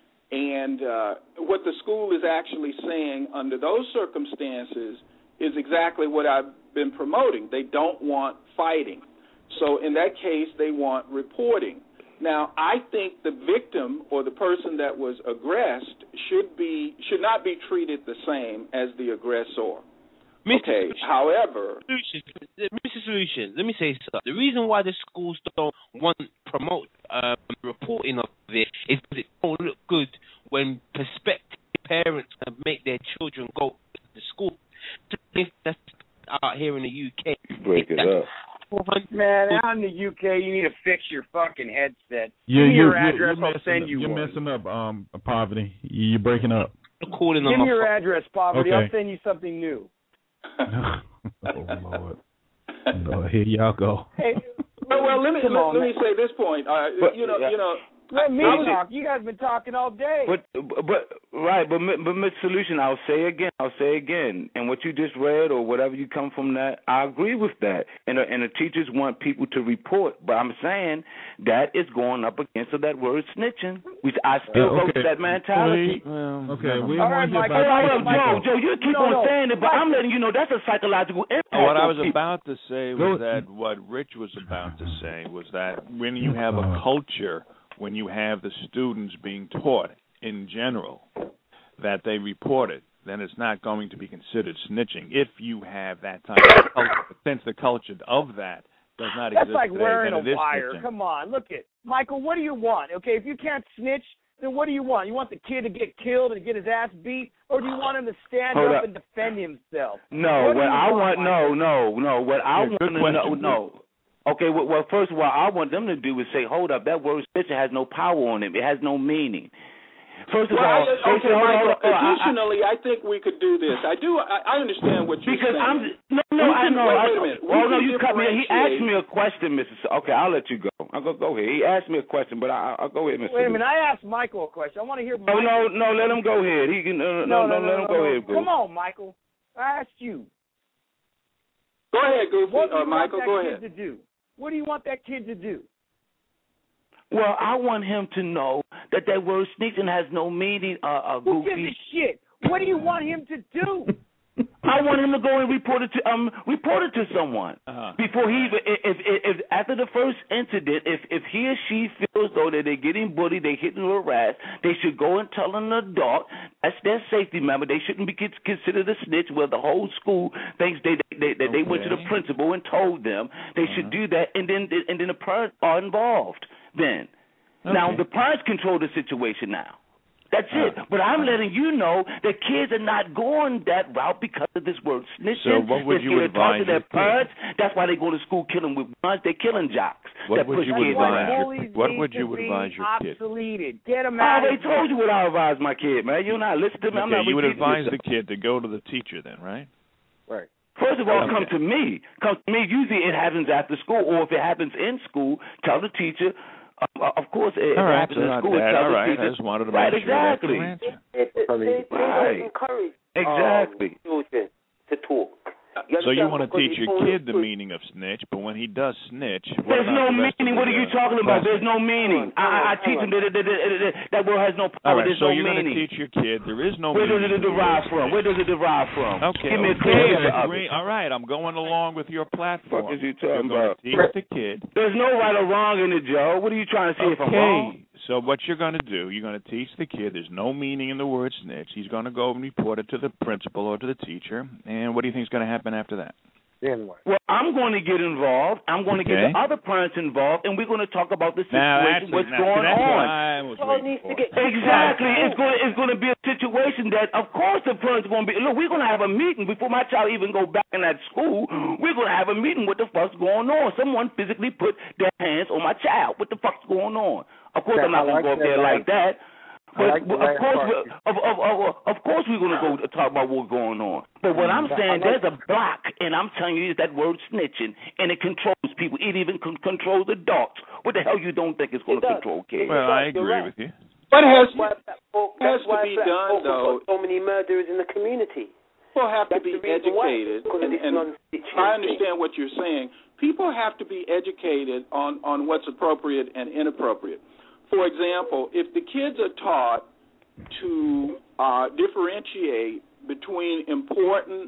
And uh, what the school is actually saying under those circumstances is exactly what I've been promoting. They don't want fighting. So in that case, they want reporting. Now, I think the victim or the person that was aggressed should be should not be treated the same as the aggressor. Okay. However, Mister Solution, let me say something. The reason why the schools don't want to promote um, reporting of it is because it don't look good when prospective parents make their children go to the school. If that's out here in the U K, Break it up. Man, out in the U K, you need to fix your fucking headset. Yeah, Give me you, your you, address, you're I'll messing send up, you You're one. messing up, um, Poverty. You're breaking up. Calling Give on me my your phone. address, Poverty. Okay. I'll send you something new. Oh, Lord. Lord, here y'all go. Hey, well, well let me Come let, on, let me man. say this point. Uh, But- you know, yeah. you know. let me I was- talk. You guys been talking all day. But but right, but but Mister Solution, I'll say again, I'll say again, and what you just read or whatever you come from that, I agree with that. And the, and the teachers want people to report, but I'm saying that is going up against that word snitching, which I still Uh, go okay. to that mentality. Well, Okay, we All want right, to hear Michael. Hey, about hold up, Michael. Joe, Joe, you keep No, on no. saying it, but I'm Michael. letting you know that's a psychological impact. what I on was people. about to say Go- was that what Rich was about to say was that when you have a Uh. culture, when you have the students being taught in general that they report it, then it's not going to be considered snitching if you have that type of culture. But since the culture of that does not That's exist like today, wearing then a it is wire. snitching. Come on, look at Michael. What do you want? Okay, if you can't snitch, then what do you want? You want the kid to get killed and get his ass beat, or do you want him to stand Hold up, up. and defend himself? No, what, what do you I want, want, no, Michael? no, no. What I Yeah, want good to know, question. no. Okay, well, well, first of all, I want them to do is say, hold up, that word snitching has no power on it. It has no meaning. First of well, all, I, they okay, say, hold Michael, on, hold on, I- additionally, I, I think we could do this. I do. I, I understand what you're because saying. I'm no, no, We I can- know. wait, I, wait a minute. We Oh no, can you cut me. He asked differentiate- me a question, Missus Okay, I'll let you go. I'll go. Go ahead. He asked me a question, but I, I'll go ahead, Mister Wait a minute. I asked Michael a question. I want to hear. No, Michael. no, no. Let him go ahead. He can. Uh, No, no, no, no, let no, him go no. ahead. Boo. Come on, Michael. I asked you. Go ahead, Goofy. What do you Uh, Michael, want that go kid ahead. to do? What do you want that kid to do? Well, I want him to know that that word snitching has no meaning. Uh, uh Who gives Goofy. a shit? What do you want him to do? I want him to go and report it to um report it to someone Uh-huh. before he even if, if if after the first incident, if if he or she feels though that they're getting bullied, they're hitting or harassed, they should go and tell an adult. That's their safety member. They shouldn't be cons- considered a snitch. Where the whole school thinks they they they, they went to the Okay. principal and told them. They Uh-huh. should do that, and then and then the parents are involved. Then now Okay. the parents control the situation now. That's Uh, it. But I'm letting you know that kids are not going that route because of this word snitching. So what would They're you scared to talk advise to their your kid? parents. That's why they go to school killing with guns. They're killing jocks. What that would push you kids advise around. your- Bullies what need would to you be advise your kid? Obsoleted. Get them I out. already told you what I advise my kid, man. You're not listening to me. I'm Okay, not you would repeating advise yourself. the kid to go to the teacher then, right? Right. First of all, Okay. come to me. Come to me. Usually it happens after school, or if it happens in school, tell the teacher. Uh, of course, if All it right, happens so in not school, that. tell All the right, teacher. I just wanted to right, make sure that's exactly. your answer. It, it, they, they Right. don't encourage Exactly. um, children to talk. So you understand? want to Because teach it's your only kid the good- meaning of snitch, but when he does snitch, what There's about no the rest meaning. of What the, are you uh, talking about? class? There's no meaning. I, I, I teach them that, that, that, that, that word has no power. All right, There's so no you're going meaning. to teach your kid there is no Where does meaning. it to the derive word from? snitch. Where does it derive from? Okay, Give me a okay, clear I answer of agree. it. All right, I'm going along with your platform. What is you You're talking going about? to teach the kid. There's no right or wrong in it, Joe. What are you trying to see if I'm wrong? Okay, so what you're going to do, you're going to teach the kid there's no meaning in the word snitch. He's going to go and report it to the principal or to the teacher. And what do you think is going to happen after that? Then what? Well, I'm going to get involved. I'm going to get Okay. the other parents involved, and we're going to talk about the Now, that's, situation, what's now, going that's what on. I was Child waiting needs for. to get Exactly. It's going to, it's going to be a situation that, of course, the parents are going to be, look, we're going to have a meeting before my child even go back in that school. We're going to have a meeting. What the fuck's going on? Someone physically put their hands on my child. What the fuck's going on? Of course, Yeah, I'm not I going to like go up there that like that. But, like the but of last course, part. we're, of, of, of, of course, we're going to go talk about what's going on. But what I'm I saying, like- there's a block, and I'm telling you, is that word snitching, and it controls people. It even con- controls adults. What the hell you don't think it's going It to does. control kids? Well, I You're agree right. with you. What has, That's why black folk, has that's to why be black done, folk have though, got so many murderers in the community. people have to That's be the reason why. educated. Because of And, this and non-stitching I thing. understand what you're saying. People have to be educated on, on what's appropriate and inappropriate. For example, if the kids are taught to uh, differentiate between important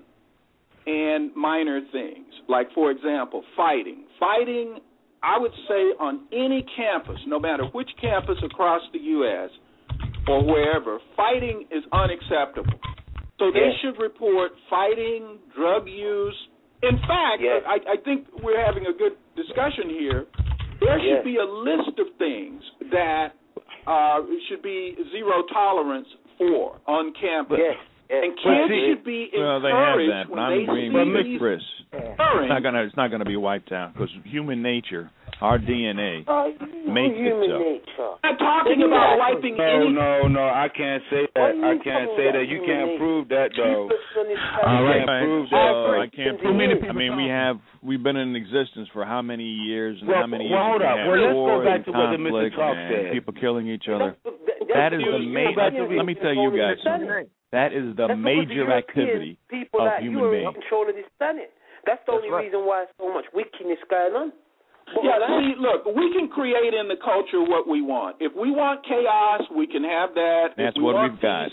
and minor things, like, for example, fighting. Fighting, I would say, on any campus, no matter which campus across the U S or wherever, fighting is unacceptable. So they Yes. should report fighting, drug use. In fact, Yes. I, I think we're having a good discussion here. There should Yes. be a list of things that uh, should be zero tolerance for on campus. Yes. yes. And kids see- should be Well, they have encouraged that, but when I'm they agreeing see with these Chris. occurring. It's not gonna. It's not gonna be wiped out because human nature, our D N A, Uh, makes it human so. nature. I'm not talking about wiping No, any. no, no, I can't say What that. are you I can't talking say about, that. You human can't nature? prove that, though. People on this All planet- right. Right, Can't prove so that. I can't Too many prove. I mean, we have we've been in existence for how many years and Well, how many well, years hold we up. have Well, let's go wars back and to what the Mister conflict Talk and said. people killing each other. That's- that- That is that's the you- main. you're Let, let me tell you guys something. That is the That's because major European activity people of like human you are in beings. control of this planet. That's the That's only right. reason why so much wickedness going on. But Yeah, see, look, we can create in the culture what we want. If we want chaos, we can have that. That's if we what want we've got. peace and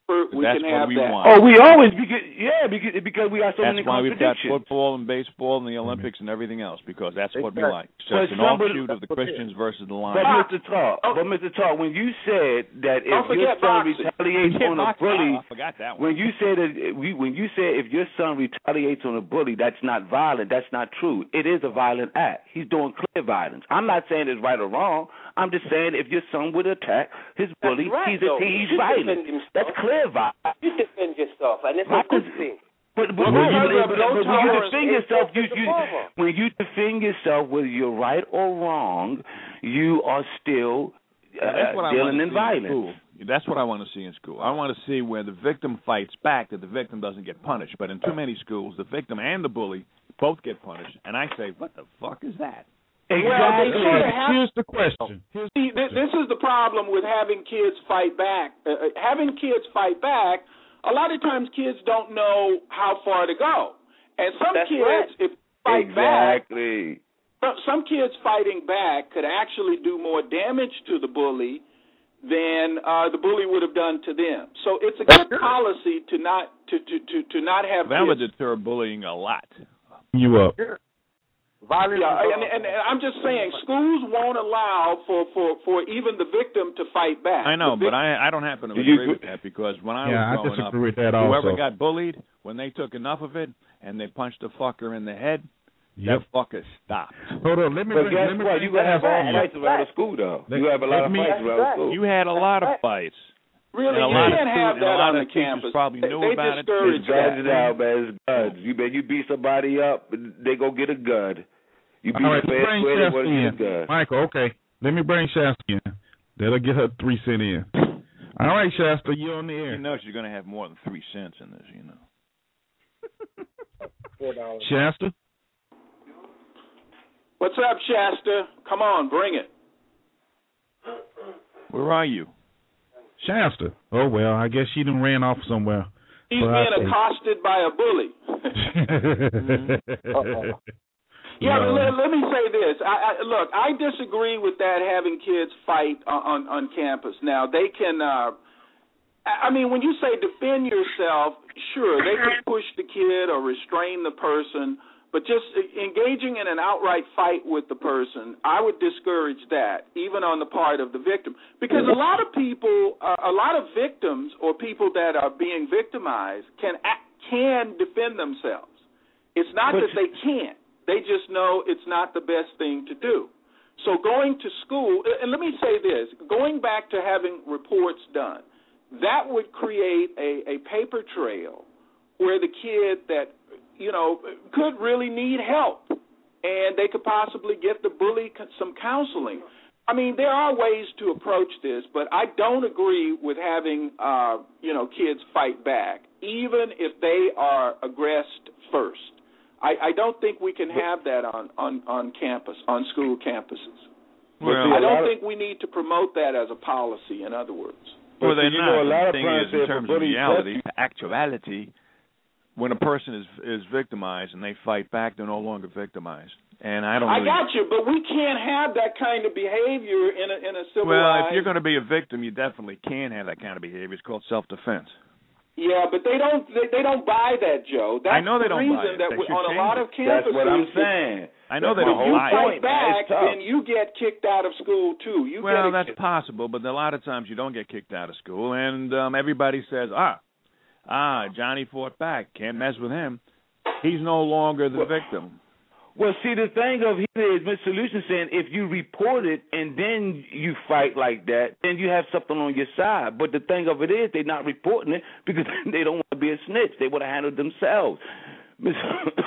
we That's can what have we that. want. Oh, we always because yeah, because because we got so That's many why we've got contradictions. football and baseball and the Olympics and everything else, because that's what we like. It's But just an somebody- offshoot of the Christians versus the But Lions. Mister Talk, but Mister Talk, when you said that if Don't your forget son boxing. retaliates Yeah, on a boxing. bully, Oh, I forgot that one. when you said that we, when you said if your son retaliates on a bully, that's not violent. That's not true. It is a violent act. He's doing clear violence. I'm not saying it's right or wrong. I'm just saying if your son would attack his bully, That's right, he's a, though. he's He should violent. defend himself. That's clear violence. You defend yourself, and it's a good thing. But, but, Well, but, because but, of but, no but when you tolerance defend is yourself, you, just the you, father. when you defend yourself, whether you're right or wrong, you are still uh, That's what I dealing want to in see violence. in school. That's what I want to see in school. I want to see where the victim fights back, that the victim doesn't get punished. But in too many schools, the victim and the bully both get punished. And I say, what the fuck is that? Well, they Exactly. sort of have Here's the question. Here's See, th- this is the problem with having kids fight back. Uh, uh, having kids fight back, a lot of times kids don't know how far to go. And some That's kids, right. if they fight back, Exactly. some- some kids fighting back could actually do more damage to the bully than uh, the bully would have done to them. So it's a good policy to not to, to, to, to not have That would kids. deter bullying a lot. you up. Violence. Yeah, and, and, and I'm just saying, schools won't allow for, for, for even the victim to fight back. I know, The but I I don't happen to Do you- agree with that, because when I Yeah, I was growing up, disagree with that whoever also. got bullied, when they took enough of it and they punched the fucker in the head, Yep. that fucker stopped. Hold on. Let me But bring, guess let me what? bring You gonna have all Shasta in. fights around the school, though. Let- You have a lot let of me- fights around the school. You had a lot of fights. Really, And a you lot of can't have students- that and a lot on of the teachers campus. probably They- knew they about it. discourage It's guns that. now, man. It's guns. You bet you beat somebody up, they go get a gun. You beat All right, the let's fast bring way, they Shasta go get a in. gun. Michael, okay. Let me bring Shasta in. That'll get her three cent in. All right, Shasta, you're on the You air. know she's going to have more than three cents in this, you know. Four dollars. Shasta? What's up, Shasta? Come on, bring it. Where are you? Shasta. Oh, well, I guess she done ran off somewhere. He's Well, I being think- accosted by a bully. Yeah, but No. let, let me say this. I, I, look, I disagree with that, having kids fight on, on, on campus. Now, they can, uh, I I mean, when you say defend yourself, sure, they can push the kid or restrain the person, but just engaging in an outright fight with the person, I would discourage that, even on the part of the victim. Because a lot of people, uh, a lot of victims or people that are being victimized can act, can defend themselves. It's not But- that they can't. They just know it's not the best thing to do. So going to school, and let me say this, going back to having reports done, that would create a, a paper trail where the kid that, you know, could really need help, and they could possibly get the bully some counseling. I mean, there are ways to approach this, but I don't agree with having, uh, you know, kids fight back, even if they are aggressed first. I, I don't think we can have that on, on, on campus, on school campuses. Well, I don't think we need to promote that as a policy, in other words. Well, But they're see, you not. know, a lot the of thing parents is, say in if a terms of bully reality, touch actuality, when a person is is victimized and they fight back, they're no longer victimized. And I don't. I really, got you, but we can't have that kind of behavior in a in a civilized. Well, if you're going to be a victim, you definitely can have that kind of behavior. It's called self-defense. Yeah, but they don't they, they don't buy that, Joe. That's I know they the don't reason buy it. that They we, should on a change lot it. of campuses. That's what I'm saying. I know they If don't you buy fight it. back, It's tough. then you get kicked out of school too. You Well, get that's possible, but a lot of times you don't get kicked out of school, and um, everybody says, ah, ah, Johnny fought back. Can't mess with him. He's no longer the Well, victim. Well, see, the thing of it is, Mister Solution saying if you report it and then you fight like that, then you have something on your side. But the thing of it is, they're not reporting it because they don't want to be a snitch. They want to handle it themselves. Mister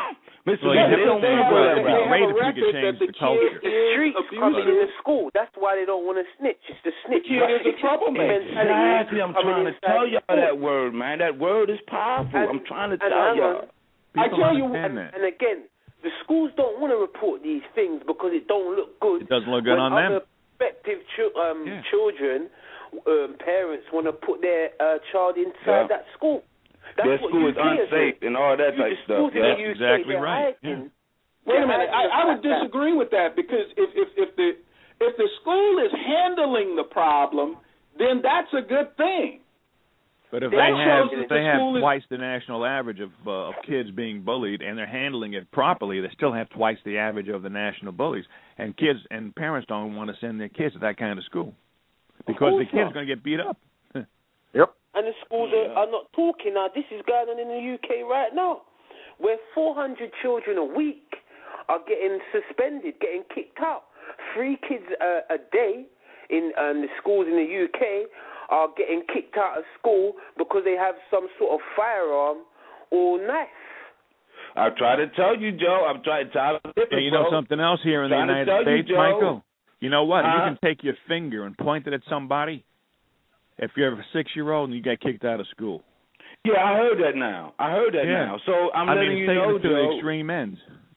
Well, Yeah, you they have don't to have think, well, a- it'd they be have great a if we record could that change the the culture. kid The is streets abusive. coming in the school. That's why they don't want to snitch. It's the snitch. The kid is a troublemaker. Exactly. I'm Coming trying to inside tell the y'all school. that word, man. That word is powerful. And- I'm trying to and tell hang y'all. on. I People tell you, understand And, that. and again, the schools don't want to report these things because it don't look good. It doesn't look good when on them. other prospective ch- um, Yeah. children, um, parents want to put their uh, child inside Yeah. that school. That's Their what school U is K are unsafe doing. and all that You- type the of stuff. schools in Yeah. the U K, exactly they're right. hiding- Wait a they're minute. hiding the I, I would fact that- disagree with that because if, if, if the if the school is handling the problem, then that's a good thing. But if That they have shows if that they the have school is- twice the national average of uh, of kids being bullied and they're handling it properly, they still have twice the average of the national bullies. And kids and parents don't want to send their kids to that kind of school because the kid's going to get beat up. Yep. And the schools are, are not talking now. This is going on in the U K right now, where four hundred children a week are getting suspended, getting kicked out. Three kids a, a day in um, the schools in the U K are getting kicked out of school because they have some sort of firearm or knife. I've tried to tell you, Joe. I've tried to tell you. Yeah, you know something else here in the United States, you, Michael? You know what? Uh, you can take your finger and point it at somebody. If you're a six-year-old and you get kicked out of school. Yeah, I heard that now. I heard that yeah. now. So I'm I letting mean, you it's know, to Joe. the extreme ends.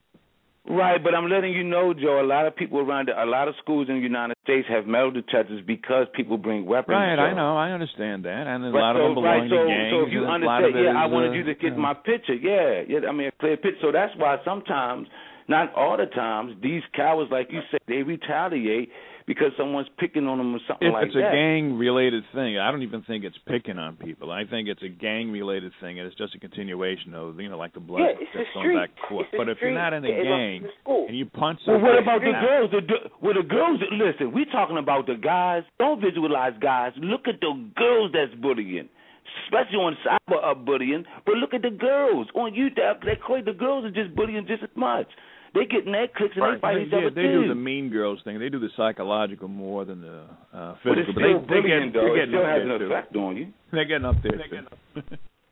Right, but I'm letting you know, Joe, a lot of people around, the, a lot of schools in the United States have metal detectors because people bring weapons. Right, Joe. I know, I understand that, and a right, lot so, of them belong right, so, to gangs. So if you understand, yeah, I wanted uh, you to get yeah. my picture, yeah, yeah, I mean a clear picture. So that's why sometimes, not all the times, these cowards, like you said, they retaliate because someone's picking on them or something if like it's that. It's a gang-related thing. I don't even think it's picking on people. I think it's a gang-related thing, and it's just a continuation of, you know, like the blood yeah, it's that's going back and forth. But if you're not in a gang and you punch well, somebody... what about the girls? The, well, the girls, listen, we're talking about the guys. Don't visualize guys. Look at the girls that's bullying, especially on cyber up bullying. But look at the girls. On YouTube, they call the girls are just bullying just as much. They get in their clicks and right. they fight each other yeah, They too. do the mean girls thing. They do the psychological more than the uh, physical. But, but they, they get, though. It still has an effect on you. They're getting up there. Getting up.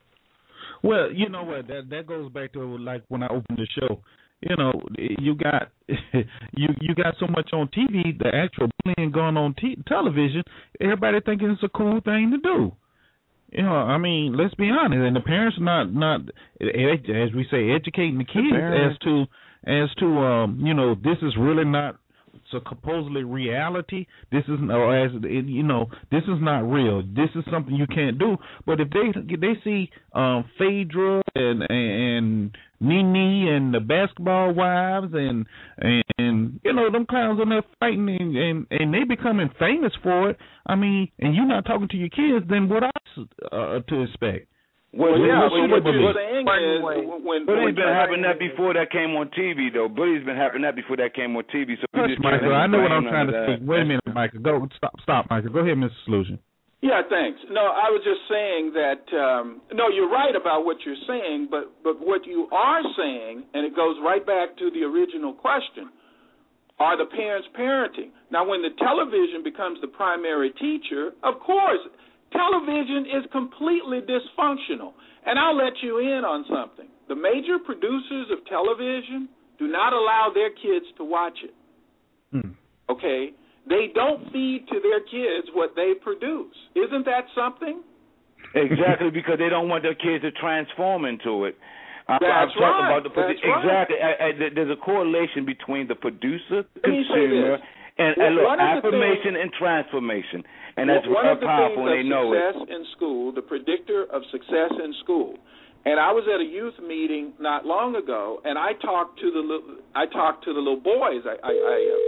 Well, you know what? That that goes back to like when I opened the show. You know, you got you you got so much on T V, the actual bullying going on t- television. Everybody thinking it's a cool thing to do. You know, I mean, let's be honest. And the parents not not as we say, educating the kids the as to. As to, um, you know, this is really not supposedly reality. This is, or as you know, this is not real. This is something you can't do. But if they they see um, Phaedra and and Nene and the basketball wives and and you know them clowns on there fighting and, and and they becoming famous for it. I mean, and you're not talking to your kids, then what else uh, to expect? Well, well, yeah, well, what, what you're but, saying is when, when Bully's been having that before that came on T V, though. Bully's been having that before that came on T V. So Hush, Michael, I know what I'm trying to say. Wait a minute, Michael. Go stop, stop, Michael. Go ahead, Mister Solution. Yeah, thanks. No, I was just saying that. Um, no, you're right about what you're saying, but but what you are saying, and it goes right back to the original question: are the parents parenting? Now, when the television becomes the primary teacher, of course. Television is completely dysfunctional. And I'll let you in on something. The major producers of television do not allow their kids to watch it. Hmm. Okay? They don't feed to their kids what they produce. Isn't that something? Exactly, because they don't want their kids to transform into it. That's I'm right. About the, That's exactly. right. I, I, there's a correlation between the producer, Let me say consumer, this. and, and look, affirmation things, and transformation. And that's one very of the powerful, and they know it. One of the things of success it. in school, the predictor of success in school. And I was at a youth meeting not long ago, and I talked to the little, I talked to the little boys. I, I, I uh,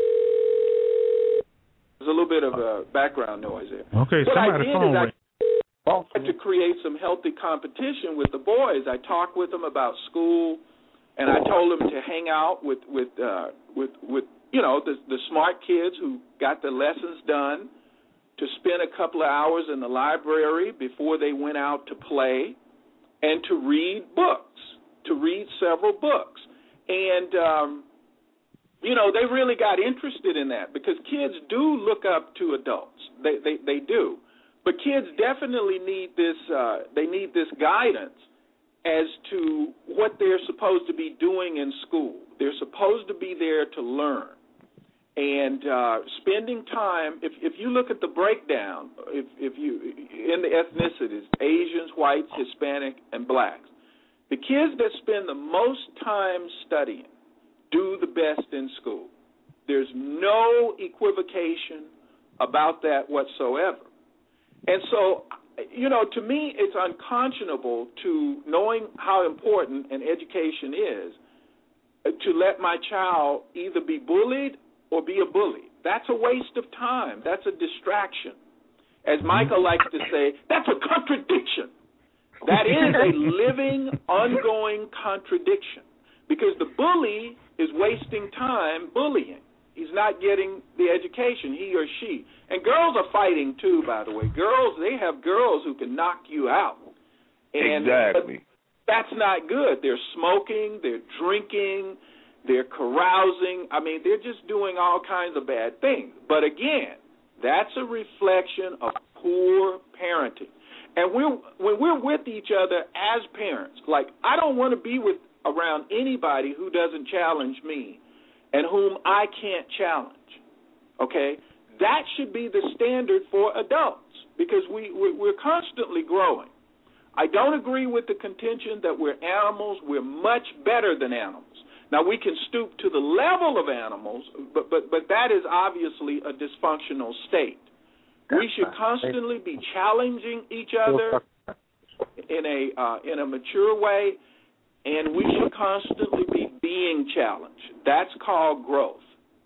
there's a little bit of a background noise there. Okay, what somebody I did phone is I tried to create some healthy competition with the boys. I talked with them about school, and I told them to hang out with with uh, with with you know the the smart kids who got the lessons done, to spend a couple of hours in the library before they went out to play, and to read books, to read several books. And, um, you know, they really got interested in that because kids do look up to adults. They they, they do. But kids definitely need this, uh, they need this guidance as to what they're supposed to be doing in school. They're supposed to be there to learn. And uh, spending time, if if you look at the breakdown, if if you in the ethnicities, Asians, whites, Hispanic, and blacks, the kids that spend the most time studying do the best in school. There's no equivocation about that whatsoever. And so, you know, to me, it's unconscionable to knowing how important an education is to let my child either be bullied or be a bully. That's a waste of time. That's a distraction. As Michael likes to say, that's a contradiction. That is a living, ongoing contradiction because the bully is wasting time bullying. He's not getting the education, he or she. And girls are fighting too, by the way. Girls, they have girls who can knock you out. And exactly. That's not good. They're smoking, they're drinking, they're carousing. I mean, they're just doing all kinds of bad things. But again, that's a reflection of poor parenting. And we're, when we're with each other as parents, like I don't want to be with around anybody who doesn't challenge me and whom I can't challenge, okay? That should be the standard for adults because we, we're constantly growing. I don't agree with the contention that we're animals. We're much better than animals. Now, we can stoop to the level of animals, but, but, but that is obviously a dysfunctional state. We should constantly be challenging each other in a uh, in a mature way, and we should constantly be being challenged. That's called growth.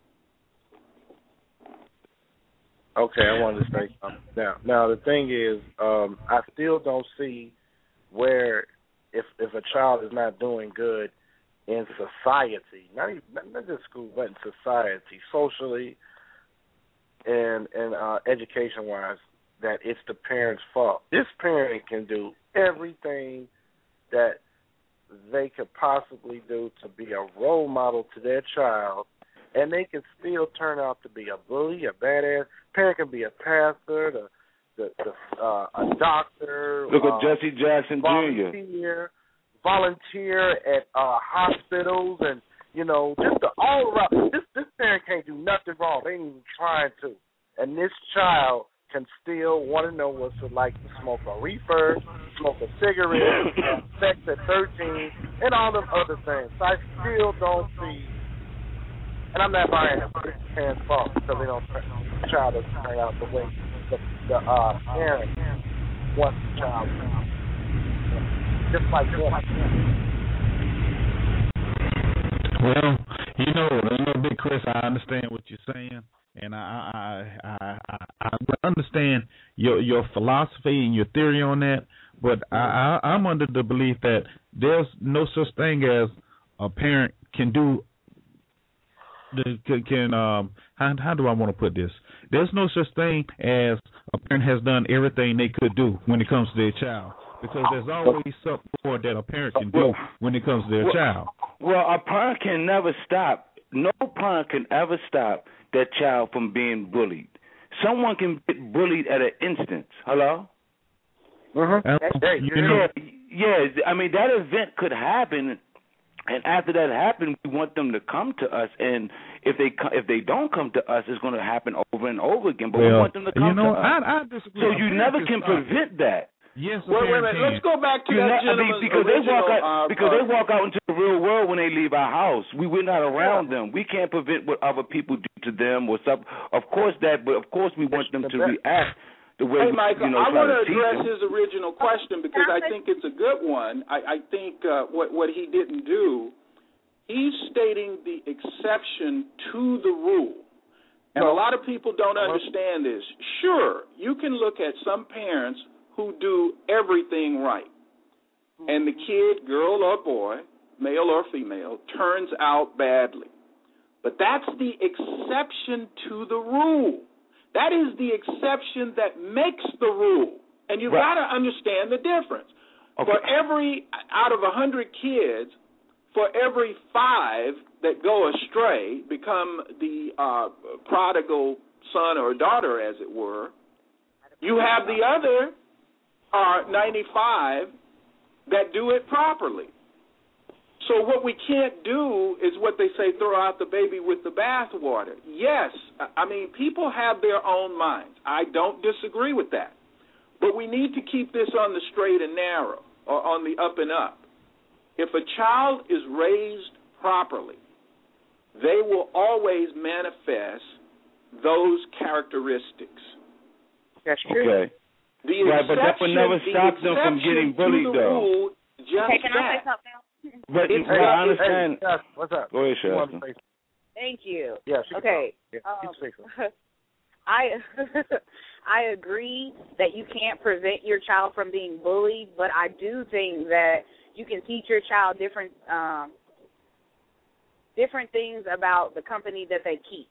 Okay, I wanted to say something. Now, now the thing is, um, I still don't see where if if a child is not doing good in society, not even not just school, but in society, socially, and and uh, education-wise, that it's the parent's fault. This parent can do everything that they could possibly do to be a role model to their child, and they can still turn out to be a bully, a badass. Parent can be a pastor, the, the, the uh, a doctor. Look at uh, Jesse Jackson volunteer, Junior Volunteer at uh, hospitals, and you know, just the all around. This this parent can't do nothing wrong. They ain't even trying to, and this child can still want to know what it's like to smoke a reefer, smoke a cigarette, have sex at thirteen, and all them other things. So I still don't see, and I'm not buying it, but it's the parents' fault because they don't, the child doesn't turn out the way the, the uh, parent wants the child to. Just like that. Well, you know, you know, Big Chris, I understand what you're saying. And I, I, I, I, I understand your your philosophy and your theory on that, but I, I, I'm under the belief that there's no such thing as a parent can do. Can, can um how how do I want to put this? There's no such thing as a parent has done everything they could do when it comes to their child, because there's always something more that a parent can do when it comes to their well, child. Well, a parent can never stop. No parent can ever stop that child from being bullied. Someone can get bullied at an instance. Hello? Mm-hmm. Um, you know, yeah, yeah, I mean, that event could happen, and after that happens, we want them to come to us, and if they if they don't come to us, it's going to happen over and over again, but well, we want them to come you know, to us. I, I disagree. So you never can prevent that. Yes, wait, wait a minute. Let's go back to that gentleman's because they original, walk out uh, because uh, they walk out into the real world when they leave our house. We we're not around them. We can't prevent what other people do to them or stuff. Of course that, but of course we want them to react the way hey, Michael, we, you know, I try want to to teach address them. his original question because I think it's a good one. I, I think uh, what what he didn't do, he's stating the exception to the rule. And a lot of people don't understand this. Sure, you can look at some parents who do everything right, and the kid, girl or boy, male or female, turns out badly. But that's the exception to the rule. That is the exception that makes the rule. And you've right. got to understand the difference. Okay. For every, out of one hundred kids, for every five that go astray, become the uh, prodigal son or daughter, as it were, you have the other uh, ninety-five that do it properly. So what we can't do is what they say, throw out the baby with the bathwater. Yes, I mean, people have their own minds. I don't disagree with that. But we need to keep this on the straight and narrow, or on the up and up. If a child is raised properly, they will always manifest those characteristics. That's true. Okay. The right, but that would never the stop them from getting bullied, the though. Rule, just hey, can that. I say something else? But It's hey, I understand. Hey, what's up? Go ahead, You want Shasta. to say Thank you. Yeah, she okay. Yeah, Um, keep speaking. I I agree that you can't prevent your child from being bullied, but I do think that you can teach your child different um, different things about the company that they keep.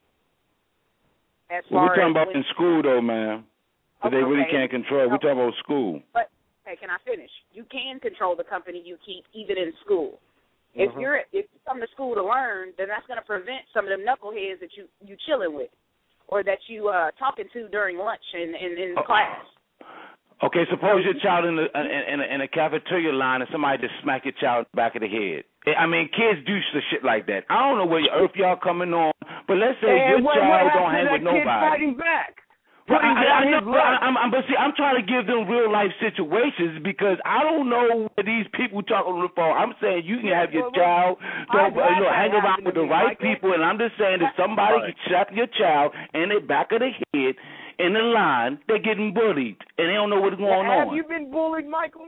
As well, far we're talking as about in school, though, man. That okay, they really okay. can't control. We're talking about school. But hey, can I finish? You can control the company you keep, even in school. If Mm-hmm. you're if you come to school to learn, then that's going to prevent some of them knuckleheads that you you chilling with, or that you uh talking to during lunch and in, in, in oh. class. Okay, suppose your child in the in, in, a, in a cafeteria line and somebody just smack your child in the back of the head. I mean, kids do shit like that. I don't know where earth y'all coming on, but let's say and your what, child what don't hang that with nobody. Kid fighting back. Well, I, I, I his know, I, I'm, I'm, but see, I'm trying to give them real life situations because I don't know what these people talking on the phone. I'm saying you can have your well, child, don't I, you know, hang around with the me, right Michael. people, and I'm just saying if somebody right. slap your child in the back of the head in the line, they're getting bullied and they don't know what's going now, have on. Have you been bullied, Michael?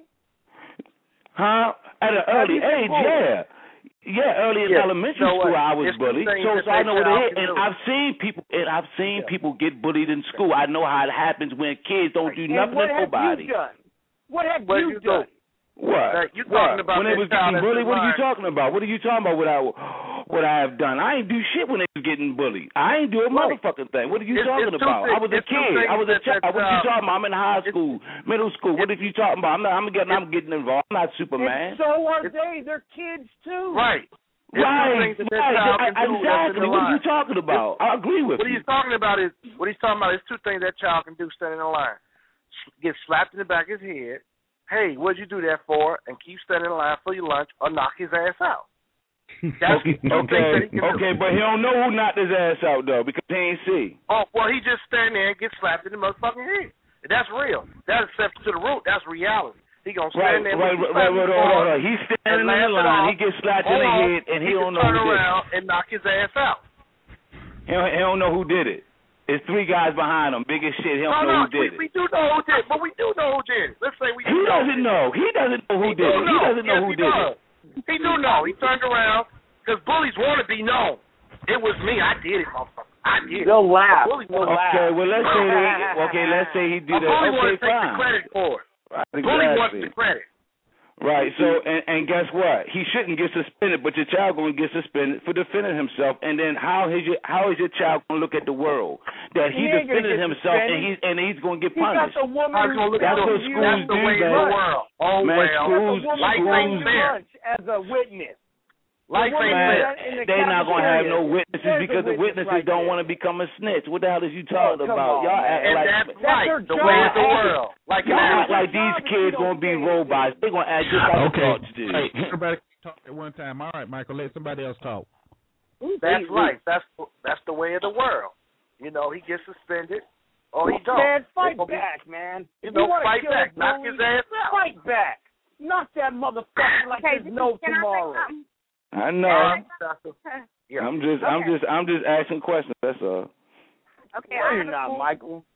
Huh? At an early age, yeah. Yeah, early in yeah. elementary you know school, what? I was it's bullied, so, so I know what it is. And I've seen people, and I've seen yeah. people get bullied in school. I know how it happens when kids don't do and nothing what to nobody. What have you done? What have what you, you done? What? Now, you talking what? about when they was getting bullied? What are you talking about? What are you talking about? What I, what I have done? I ain't do shit when they was getting bullied. I ain't do a right. motherfucking thing. What are you it's, talking it's about? Things, I was a kid. I was a child. What are you talking about? I'm in high school, middle school. What are you talking about? I'm not. I'm getting. I'm getting involved. I'm not Superman. And so are they. They're kids too. Right. Right, right. Exactly. What are you talking about? I agree with what you. What he's talking about is what he's talking about is two things that child can do standing in line. Get slapped in the back of his head. Hey, what'd you do that for? And keep standing in line for your lunch or knock his ass out. That's okay, two okay, things that he can okay, do. But he don't know who knocked his ass out though because he ain't see. Oh, well, he just stand there and get slapped in the motherfucking head. That's real. That's exception to the rule. That's reality. He gonna stand right, there. Right, right, right, right, right, right. He's standing in the line. He gets slapped in the head, and he, he don't know who did it. Turn around and knock his ass out. He don't, he don't know who did it. There's three guys behind him, big as shit. He don't no, know no, who did we, it. We do know who did it, but we do know who did it. Let's say we. He doesn't know. He doesn't know who he did it. Know. He doesn't know yes, who he did does. it. He do know. He turned around because bullies want to be known. It was me. I did it, motherfucker. I did. They'll laugh. They'll okay, laugh. well let's say they, okay, let's say he did that. Okay, wants to take fine. the credit for it. Right, exactly. Bully wants the credit. Right, so, and, and guess what? He shouldn't get suspended, but your child going to get suspended for defending himself, and then how is your, how is your child going to look at the world? That he, he defended himself, and, he, and he's going to get punished. He got the woman who's That's what you. schools That's the do, way man. of the world. Oh, man, well. schools, Life ain't fair. As a witness. Life ain't fair. They're not going to have no witnesses There's because the witness witnesses right don't there. want to become a snitch. What the hell is you talking oh, about? On, Y'all act and like that's that's right. The way of the world. Like y'all act like job these kids going to be robots. They're going to act just like okay. adults do. Hey, everybody talk at one time. All right, Michael, let somebody else talk. That's right. That's that's the way of the world. You know, he gets suspended or he don't. Man, fight back, be, man. You if know, you fight back. Bully, knock his ass out. Fight back. Knock that motherfucker like okay, there's no tomorrow. I know. Yeah. I'm just, okay. I'm just, I'm just asking questions. That's all. Okay, no, I you're have not, school, Michael.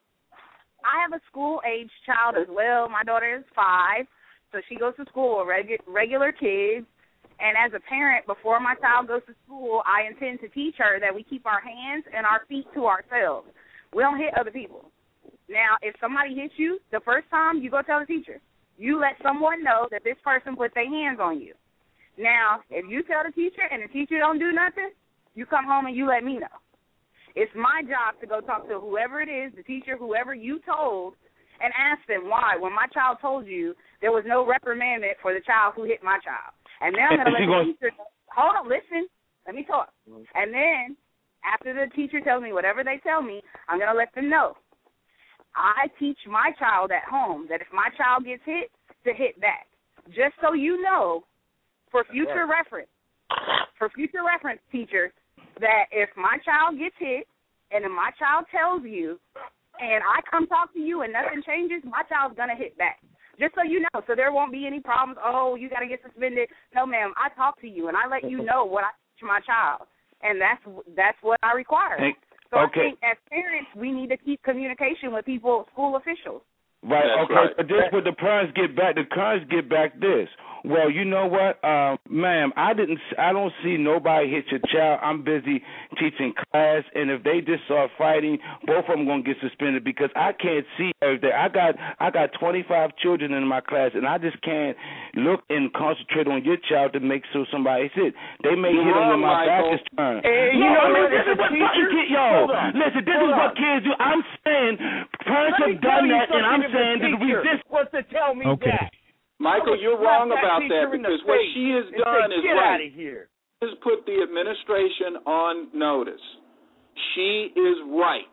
I have a school-age child as well. My daughter is five, so she goes to school with regu- regular kids. And as a parent, before my child goes to school, I intend to teach her that we keep our hands and our feet to ourselves. We don't hit other people. Now, if somebody hits you, the first time, you go tell the teacher. You let someone know that this person put their hands on you. Now, if you tell the teacher and the teacher don't do nothing, you come home and you let me know. It's my job to go talk to whoever it is, the teacher, whoever you told, and ask them why. When my child told you, there was no reprimandment for the child who hit my child. And then I'm going to let the gonna... teacher know. Hold on, listen. Let me talk. And then after the teacher tells me whatever they tell me, I'm going to let them know. I teach my child at home that if my child gets hit, to hit back. Just so you know, for future right. reference, for future reference, teacher, that if my child gets hit and if my child tells you and I come talk to you and nothing changes, my child's going to hit back. Just so you know, so there won't be any problems. Oh, you got to get suspended. No, ma'am, I talk to you, and I let you know what I teach my child, and that's that's what I require. Hey, so okay. I think as parents, we need to keep communication with people, school officials. Right. That's okay. right. But this, what the parents get back, the parents get back this. Well, you know what, uh, ma'am, I didn't, I don't see nobody hit your child. I'm busy teaching class, and if they just start fighting, both of them gonna get suspended because I can't see everything. I got, I got twenty-five children in my class, and I just can't look and concentrate on your child to make sure somebody hits. They may You're hit them wrong, when my Michael. back is turned. Hey, no, you know I mean, what, this as is a what teacher- fucking kids, yo, Hold on. listen, this Hold is what on. kids do. I'm saying parents Let me have tell done you that, and I'm something if saying the that teacher resist. was to tell me Okay. that. Michael, you're wrong about that because what she has done is Get right. out of here. She has put the administration on notice. She is right.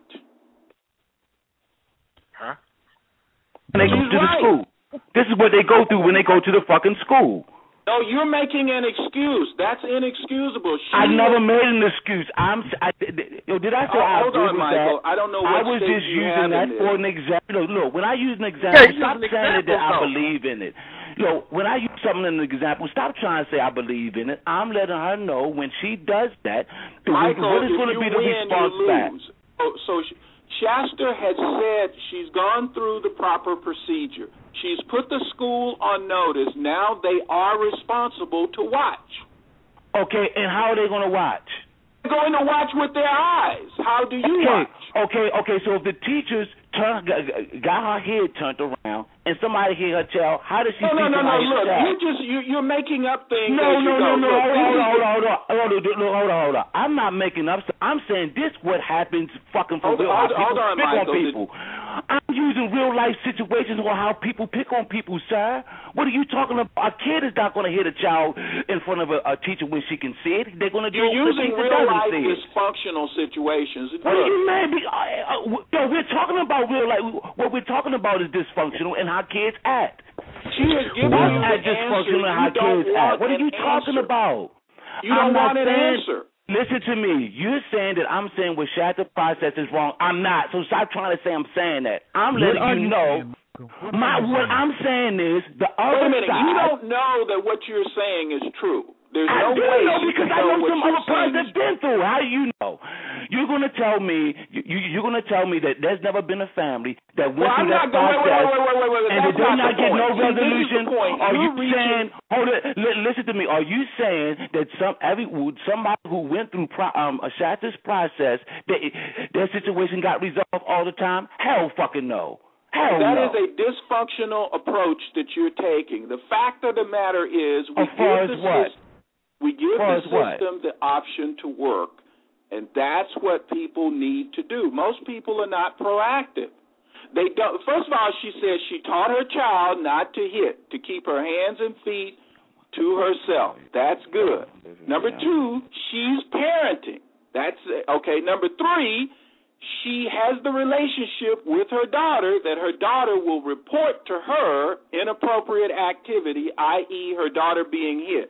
Huh? When they go She's to the right. school. This is what they go through when they go to the fucking school. No, you're making an excuse. That's inexcusable. She I never was, made an excuse. I'm. I, yo, did I say Oh, I hold agree on, with Michael. that? I don't know I what was state just you using have that in for this. an example. Look, look, when I use an Yeah, example, use stop an saying that example, I though. believe in it. Yo, when I use something in an example, stop trying to say I believe in it. I'm letting her know when she does that, the, Michael, what is if going to you be the win, response you back. lose. So, so Shasta has said she's gone through the proper procedure. She's put the school on notice. Now they are responsible to watch. Okay, and how are they going to watch? They're going to watch with their eyes. How do you okay, watch? Okay, okay, so if the teachers turn, got her head turned around and somebody hit her child, how does she No, see no, no, no. somebody hit Look, her child? you just you, you're making up things. No, as no, you no, go. no, Look, hold this on, is hold the- on, hold on, hold on, hold on, hold on, hold on. I'm not making up stuff. I'm saying this what happens fucking for Hold- real. hold- how people hold on, pick Michael. on people. I'm using real life situations on how people pick on people, sir. What are you talking about? A kid is not going to hit a child in front of a, a teacher when she can see it. They're going to do You're it when using the teacher real doesn't life see it. dysfunctional situations. What do Look, you mean? Be- uh, uh, yo, we're talking about real life. What we're talking about is dysfunctional and how kids act. She has given What's you at the answer. dysfunctional and how You don't kids want act? What are an you talking answer. about? You I'm don't not want an saying, answer. Listen to me. You're saying that I'm saying what Shasta process is wrong. I'm not. So stop trying to say I'm saying that. I'm What letting are you you know. saying, Michael? What My are you what saying? I'm saying is the Wait other a minute. side. You don't know that what you're saying is true. There's I no do way know you because can I know what some you're other parents saying have is been through. How do you know? You're gonna tell me you, you you're gonna tell me that there's never been a family that went Well, I'm through not that going. Wait, process wait, wait, wait, wait, wait. and That's did they not not the get point. no See, this is resolution? the point. Are you You're reaching- saying? Hold it. Li- listen to me. Are you saying that some every somebody who went through pro, um, a Shasta's process that their situation got resolved all the time? Hell, fucking no. Hell That no. is a dysfunctional approach that you're taking. The fact of the matter is, we As far give as the what? system, we give Far the as what? system the option to work, and that's what people need to do. Most people are not proactive. They don't. First of all, she said she taught her child not to hit, to keep her hands and feet to herself. That's good. Number two, she's parenting. That's okay. Number three, she has the relationship with her daughter that her daughter will report to her inappropriate activity, that is her daughter being hit.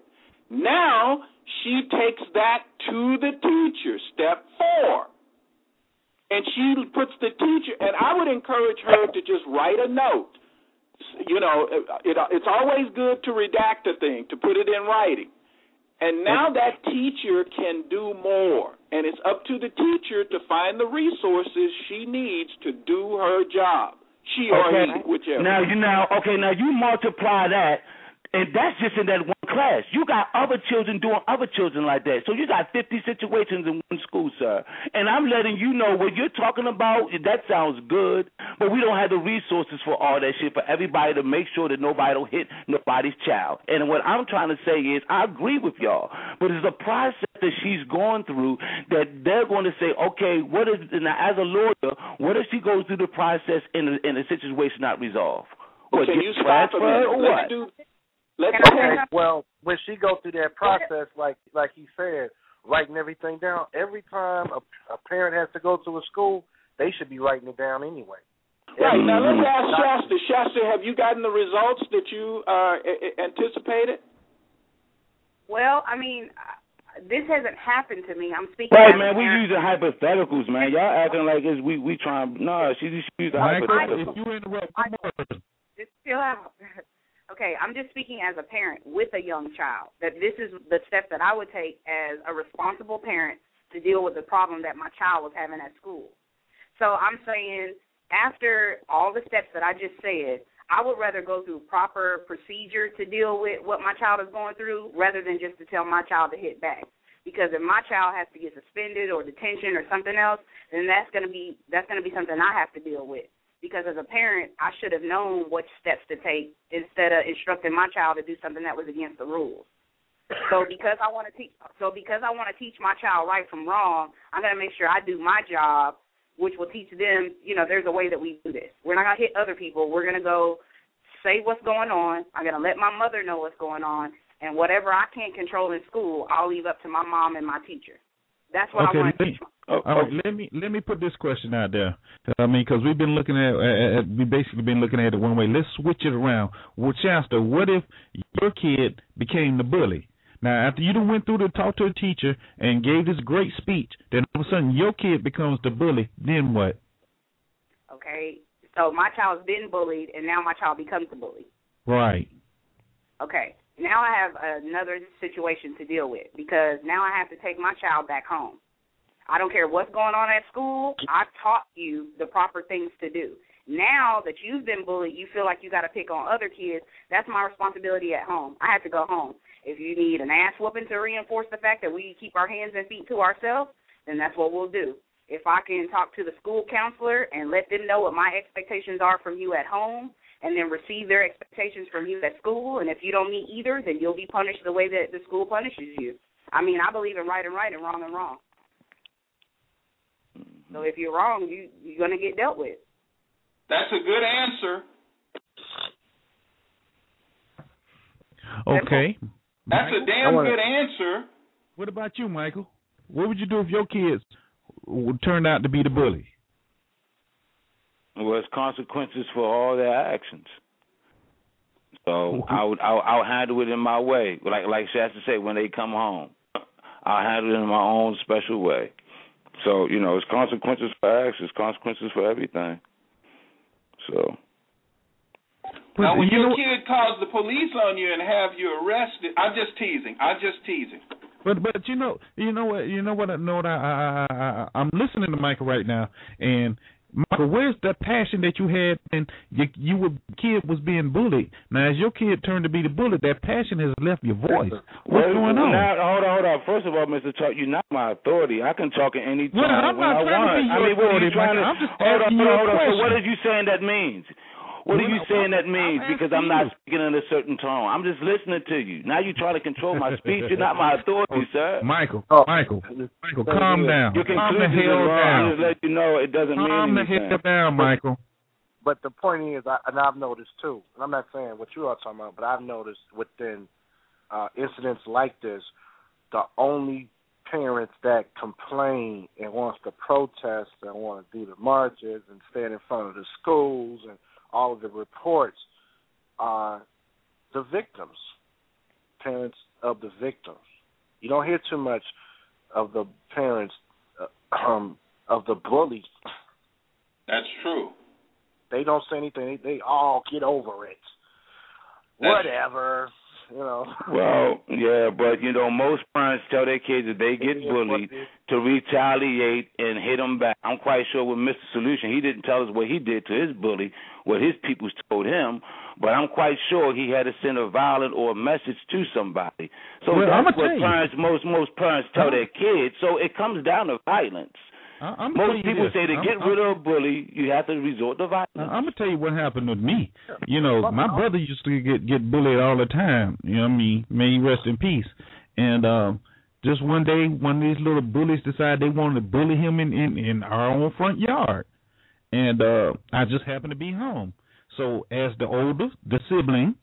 Now she takes that to the teacher, step four. And she puts the teacher, and I would encourage her to just write a note. You know, it, it's always good to redact a thing, to put it in writing. And now that teacher can do more, and it's up to the teacher to find the resources she needs to do her job. She or Okay. he, whichever. Now you now okay. Now you multiply that, and that's just in that one class. You got other children doing other children like that. So you got fifty situations in one school, sir. And I'm letting you know what you're talking about. That sounds good, but we don't have the resources for all that shit for everybody to make sure that nobody don't hit nobody's child. And what I'm trying to say is, I agree with y'all, but it's a process that she's going through that they're going to say, okay, what is now as a lawyer, what if she goes through the process in a, in a situation not resolved? What, Can get you stop a transferred minute? or Let's what? do. Let's Okay, well, when she go through that process, like like he said, writing everything down, every time a, a parent has to go to a school, they should be writing it down anyway. Right, Every- now let's ask Shasta. Shasta, have you gotten the results that you uh, anticipated? Well, I mean, this hasn't happened to me. I'm speaking. Right, as a man, we parent. using hypotheticals, man. Y'all acting like it's we we trying. No, she just using Michael, hypotheticals. if you interrupt, I just still have. Okay, I'm just speaking as a parent with a young child. That this is the step that I would take as a responsible parent to deal with the problem that my child was having at school. So I'm saying, after all the steps that I just said, I would rather go through proper procedure to deal with what my child is going through rather than just to tell my child to hit back. Because if my child has to get suspended or detention or something else, then that's going to be that's going to be something I have to deal with. Because as a parent, I should have known what steps to take instead of instructing my child to do something that was against the rules. So because I want to teach, so because I want to teach my child right from wrong, I'm going to make sure I do my job, which will teach them, you know, there's a way that we do this. We're not going to hit other people. We're going to go say what's going on. I'm going to let my mother know what's going on. And whatever I can't control in school, I'll leave up to my mom and my teacher. That's what okay, I want to let, teach. Oh, all right, let me let me put this question out there. I mean, because we've been looking at, at we basically been looking at it one way. Let's switch it around. Well, Chester, what if your kid became the bully? Now, after you done went through to talk to a teacher and gave this great speech, then all of a sudden your kid becomes the bully. Then what? Okay, so my child's been bullied, and now my child becomes the bully. Right. Okay. Now I have another situation to deal with because now I have to take my child back home. I don't care what's going on at school. I taught you the proper things to do. Now that you've been bullied, you feel like you got to pick on other kids. That's my responsibility at home. I have to go home. If you need an ass whooping to reinforce the fact that we keep our hands and feet to ourselves, then that's what we'll do. If I can talk to the school counselor and let them know what my expectations are from you at home, and then receive their expectations from you at school, and if you don't meet either, then you'll be punished the way that the school punishes you. I mean, I believe in right and right and wrong and wrong. So if you're wrong, you, you're going to get dealt with. That's a good answer. Okay. That's a damn wanna, good answer. What about you, Michael? What would you do if your kids turned out to be the bully? Well, there's consequences for all their actions. So I would, I'll, I'll handle it in my way. Like like Shasta said, when they come home, I'll handle it in my own special way. So, you know, it's consequences for actions, consequences for everything. So. Now, when your kid calls the police on you and have you arrested, I'm just teasing. I'm just teasing. But but you know you know what you know what I know what I, I, I I'm listening to Michael right now, and Michael, where's the passion that you had when you, you were kid was being bullied? Now, as your kid turned to be the bully, that passion has left your voice. What's well, going on? Now, hold on, hold on. First of all, Mister Chuck, you're not my authority. I can talk at any time well, I'm when not I trying want. To be your I mean, what are you trying Michael, to? I'm just hold on, asking hold on, you a hold on. question. So, what are you saying that means? What are you saying that means? Because I'm not speaking in a certain tone. I'm just listening to you. Now you're trying to control my speech. You're not my authority, sir. Michael, oh. Michael, Michael, calm down. Your calm the conclusion hell is wrong. down. I'm just let you know it doesn't calm mean anything. Calm the hell down, Michael. But the point is, I, and I've noticed too, and I'm not saying what you are talking about, but I've noticed within uh, incidents like this, the only parents that complain and wants to protest and want to do the marches and stand in front of the schools and all of the reports are the victims, parents of the victims. You don't hear too much of the parents uh, um, of the bullies. That's true. They don't say anything. They, they all get over it. That's Whatever. You know. Well, yeah, but, you know, most parents tell their kids that they get bullied to retaliate and hit them back. I'm quite sure with Mister Solution, he didn't tell us what he did to his bully, what his people told him, but I'm quite sure he had to send a violent or a message to somebody. So well, that's what parents, most most parents tell their kids. So it comes down to violence. I'm Most people this. say to I'm, get I'm, rid of a bully, you have to resort to violence. I'm gonna tell you what happened with me. You know, my brother used to get get bullied all the time. You know what I mean? May he rest in peace. And um, just one day, one of these little bullies decided they wanted to bully him in, in, in our own front yard. And uh, I just happened to be home. So as the older, the sibling,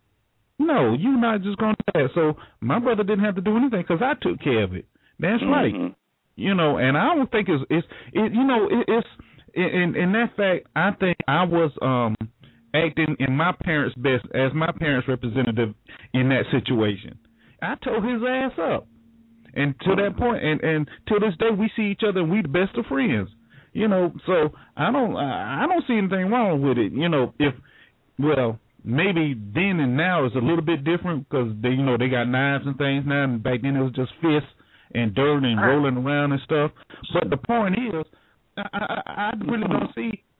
no, you're not just going to do that. So my brother didn't have to do anything because I took care of it. That's mm-hmm. right. You know, and I don't think it's, it's it, you know, it, it's, in, in that fact, I think I was um, acting in my parents' best as my parents' representative in that situation. I told his ass up. And to that point, and, and to this day, we see each other and we the best of friends. You know, so I don't, I don't see anything wrong with it. You know, if, well, maybe then and now is a little bit different because they, you know, they got knives and things now, and back then it was just fists and dirt and rolling around and stuff. But the point is, I, I, I really don't see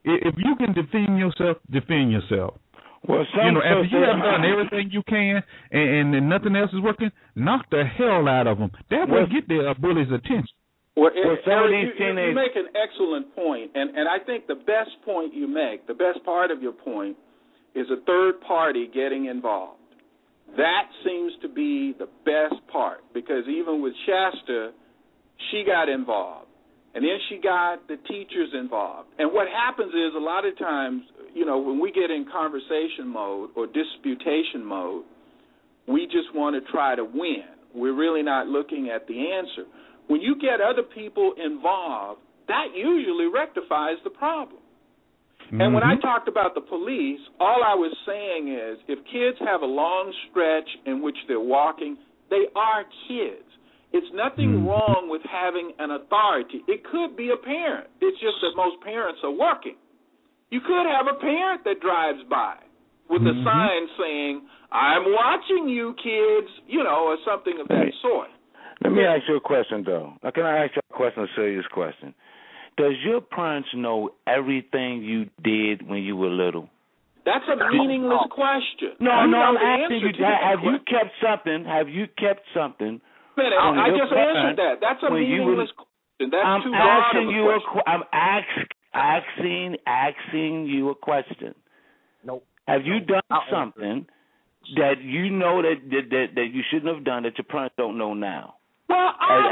if you can defend yourself, defend yourself. Well, some you know, after you say, have done everything you can, and, and nothing else is working, knock the hell out of them. That will get the uh, bully's attention. Well, well some Eric, of these you, teenage... you make an excellent point, and, and I think the best point you make, the best part of your point, is a third party getting involved. That seems to be the best part, because even with Shasta, she got involved, and then she got the teachers involved. And what happens is a lot of times, you know, when we get in conversation mode or disputation mode, we just want to try to win. We're really not looking at the answer. When you get other people involved, that usually rectifies the problem. Mm-hmm. And when I talked about the police, all I was saying is if kids have a long stretch in which they're walking, they are kids. It's nothing mm-hmm. wrong with having an authority. It could be a parent. It's just that most parents are working. You could have a parent that drives by with mm-hmm. a sign saying, I'm watching you kids, you know, or something of that sort. Let me ask you a question, though. Now, can I ask you a question, a serious question? Does your parents know everything you did when you were little? That's a meaningless question. No, you no, I'm asking you, that have you kept something, have you kept something? Minute, I just answered that. That's a meaningless were, question. That's I'm too broad asking of a you question. A, I'm ask, asking, asking you a question. Nope. Have you nope. done I'll something that you know that, that that that you shouldn't have done that your parents don't know now? Well,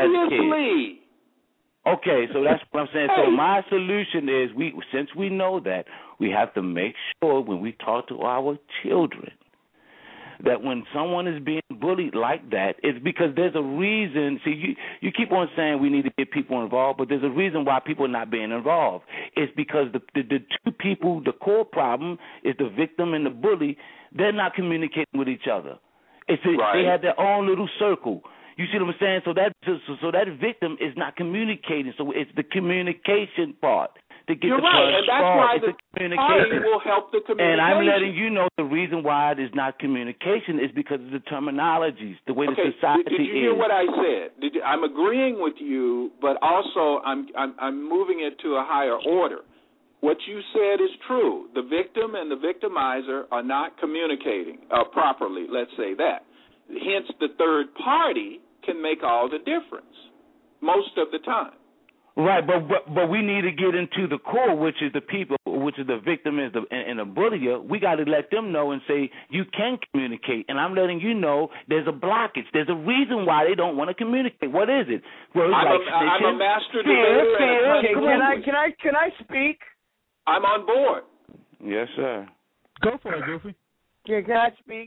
As, obviously. as okay, so that's what I'm saying. So my solution is, we since we know that, we have to make sure when we talk to our children that when someone is being bullied like that, it's because there's a reason. See, you, you keep on saying we need to get people involved, but there's a reason why people are not being involved. It's because the, the, the two people, the core problem is the victim and the bully. They're not communicating with each other. It's a, right. They have their own little circle. You see what I'm saying? So that so, so that victim is not communicating. So it's the communication part. To get You're the right, and that's why the, the communication will help the communication. And I'm letting you know the reason why it is not communication is because of the terminologies, the way okay, the society did, did you is. hear what I said? Did you, I'm agreeing with you, but also I'm, I'm I'm moving it to a higher order. What you said is true. The victim and the victimizer are not communicating uh, properly. Let's say that. Hence, the third party can make all the difference most of the time. Right, but, but but we need to get into the core, which is the people, which is the victim is the, and, and the bullier. We got to let them know and say, you can communicate. And I'm letting you know there's a blockage. There's a reason why they don't want to communicate. What is it? Well, it's I'm, like a, I'm a master fear, debater. fear. Okay, can I, can, I, can I speak? I'm on board. Yes, sir. Go for it, Goofy. Yeah, can I speak?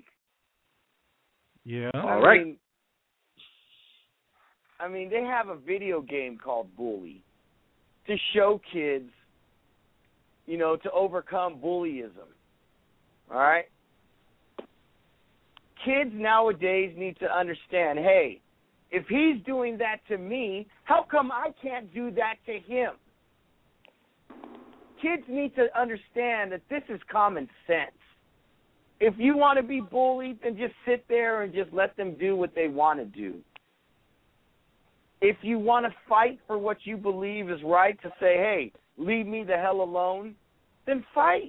Yeah. All right. I mean, I mean, they have a video game called Bully to show kids, you know, to overcome bullyism. All right? Kids nowadays need to understand, hey, if he's doing that to me, how come I can't do that to him? Kids need to understand that this is common sense. If you want to be bullied, then just sit there and just let them do what they want to do. If you want to fight for what you believe is right, to say, hey, leave me the hell alone, then fight.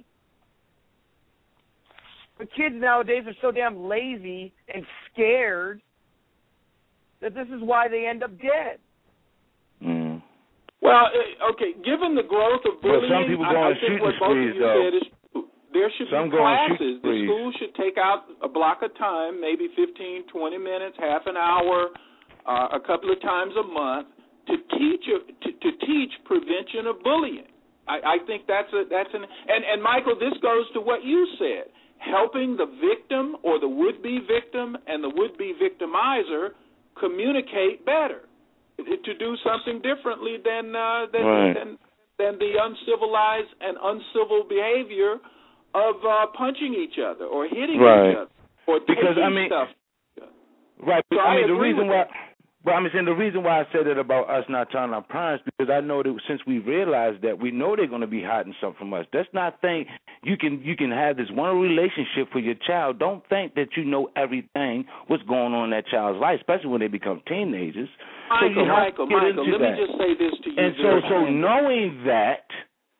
But kids nowadays are so damn lazy and scared that this is why they end up dead. Mm. Well, okay, given the growth of bullying, well, some people go I, I on think what both sprees, of you though. said is true. There should some be classes. The sprees. school should take out a block of time, maybe fifteen, twenty minutes, half an hour, Uh, a couple of times a month to teach to, to teach prevention of bullying. I, I think that's a that's an and, and Michael, this goes to what you said, helping the victim or the would-be victim and the would-be victimizer communicate better, to do something differently than uh, than, right. than than the uncivilized and uncivil behavior of uh, punching each other or hitting right. each other or because, taking I mean, stuff. Right, so I mean I the reason why. That. But I'm saying the reason why I said it about us not telling our parents, because I know that since we realized that, we know they're going to be hiding something from us. Let's not think you can you can have this one relationship for your child. Don't think that you know everything what's going on in that child's life, especially when they become teenagers. Michael, so Michael, Michael, let that. me just say this to you. And so, so knowing that,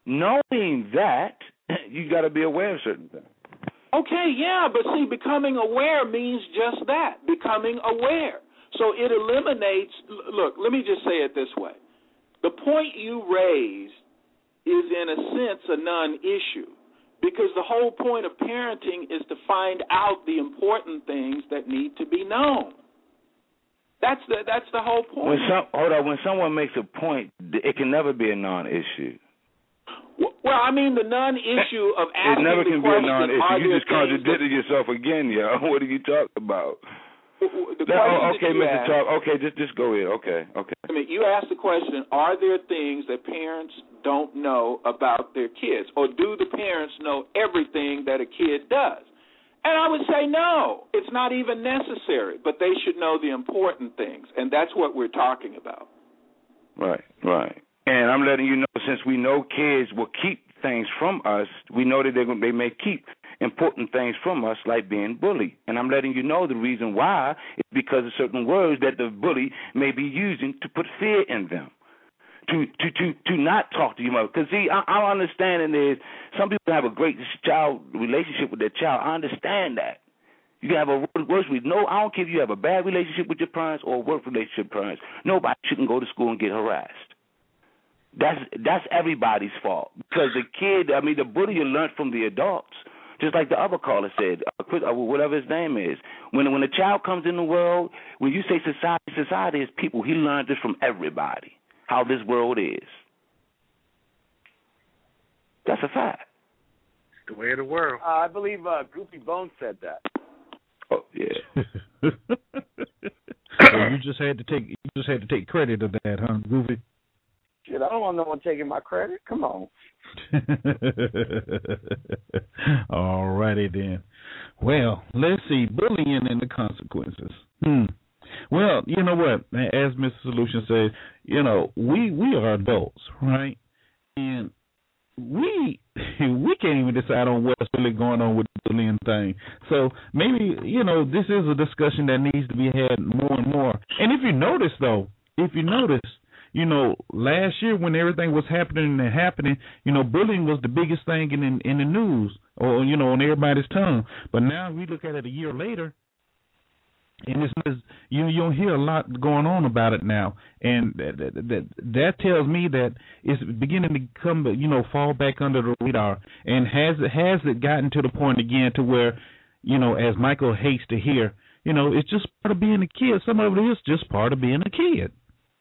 knowing that, you got to be aware of certain things. Okay, yeah, but see, becoming aware means just that, becoming aware. So it eliminates, look, let me just say it this way. The point you raised is, in a sense, a non-issue, because the whole point of parenting is to find out the important things that need to be known. That's the that's the whole point. When some, hold on, when someone makes a point, it can never be a non-issue. Well, I mean, the non-issue of asking it never the can question, be a non-issue. You just contradicted that, yourself again, yo. What are you talking about? The no, oh, okay, Mister Asked, Talk. Okay, just just go ahead. Okay, okay. I mean, you asked the question: are there things that parents don't know about their kids, or do the parents know everything that a kid does? And I would say no. It's not even necessary, but they should know the important things, and that's what we're talking about. Right, right. And I'm letting you know, since we know kids will keep things from us, we know that they they may keep important things from us, like being bullied. And I'm letting you know the reason why is because of certain words that the bully may be using to put fear in them, to to to, to not talk to your mother. Because, see, I, I'm understanding is some people have a great child relationship with their child. I understand that. You can have a worse with no, I don't care if you have a bad relationship with your parents or a worse relationship with parents. Nobody shouldn't go to school and get harassed. That's that's everybody's fault, because the kid, I mean, the bully learned from the adults, just like the other caller said, uh, whatever his name is. When when a child comes in the world, when you say society, society is people. He learned this from everybody, how this world is. That's a fact. It's the way of the world. Uh, I believe uh, Goofy Bones said that. Oh yeah. So you just had to take you just had to take credit of that, huh, Goofy? Shit, I don't want no one taking my credit. Come on. All righty then. Well, let's see. Bullying and the consequences. Hmm. Well, you know what? As Mister Solution says, you know, we, we are adults, right? And we we can't even decide on what's really going on with the bullying thing. So maybe, you know, this is a discussion that needs to be had more and more. And if you notice, though, if you notice, you know, last year when everything was happening and happening, you know, bullying was the biggest thing in in, in the news, or, you know, on everybody's tongue. But now we look at it a year later, and it's, it's you you don't hear a lot going on about it now, and that, that that that tells me that it's beginning to come, you know, fall back under the radar. And has it has it gotten to the point again to where, you know, as Michael hates to hear, you know, it's just part of being a kid. Some of it is just part of being a kid.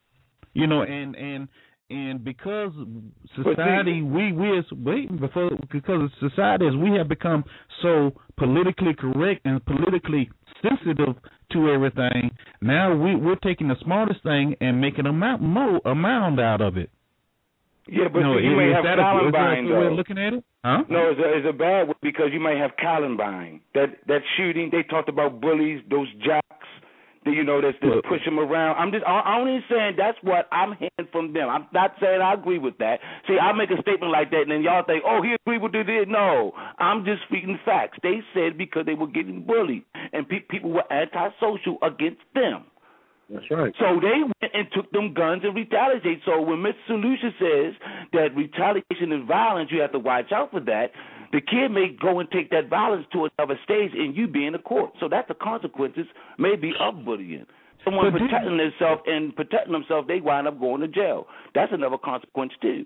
You know, and and and because society, we we as wait before because society as we have become so politically correct and politically sensitive to everything. Now we we're taking the smartest thing and making a mound, mo, a mound out of it. Yeah, but you, know, you may have Columbine, though. Way of looking at it? Huh? No, it's a, it's a bad way because you may have Columbine. That that shooting, they talked about bullies, those jocks. You know, that's just push them around. I'm just, I'm only saying that's what I'm hearing from them. I'm not saying I agree with that. See, I make a statement like that, and then y'all think, oh, he agreed with it. No, I'm just speaking facts. They said because they were getting bullied, and pe- people were antisocial against them. That's right. So they went and took them guns and retaliated. So when Mister Solution says that retaliation is violence, you have to watch out for that. The kid may go and take that violence to another stage, and you be in the court. So that's the consequences, maybe, of bullying. Someone but protecting themselves and protecting themselves, they wind up going to jail. That's another consequence too.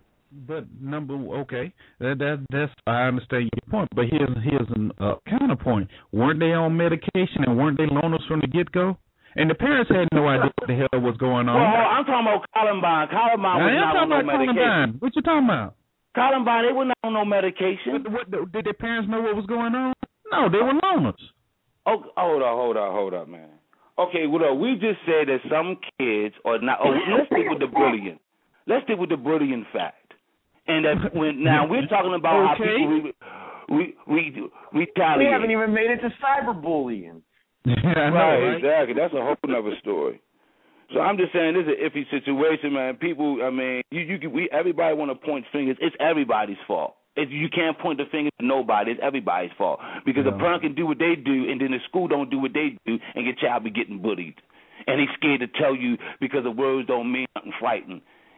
But number okay, that that that's I understand your point. But here's here's a uh, counterpoint. Weren't they on medication and weren't they loners from the get go? And the parents had no idea what the hell was going on. Well, I'm talking about Columbine. Columbine was not on no medication. Columbine. What you talking about? Columbine, they were not on no medication. What, what, did their parents know what was going on? No, they were loners. Oh, hold on, hold on, hold on, man. Okay, well, we just said that some kids are not. Oh, let's stick with the bullying. Let's stick with the bullying fact. And that when now we're talking about okay. how people we we we retaliate. We haven't even made it to cyberbullying. Yeah, I know, right, right, exactly. That's a whole other story. So I'm just saying this is an iffy situation, man. People, I mean, you, you, we, everybody want to point fingers. It's everybody's fault. It, you can't point the finger to nobody. It's everybody's fault because yeah. the parent can do what they do, and then the school don't do what they do, and your child be getting bullied, and he's scared to tell you because the words don't mean nothing frightening.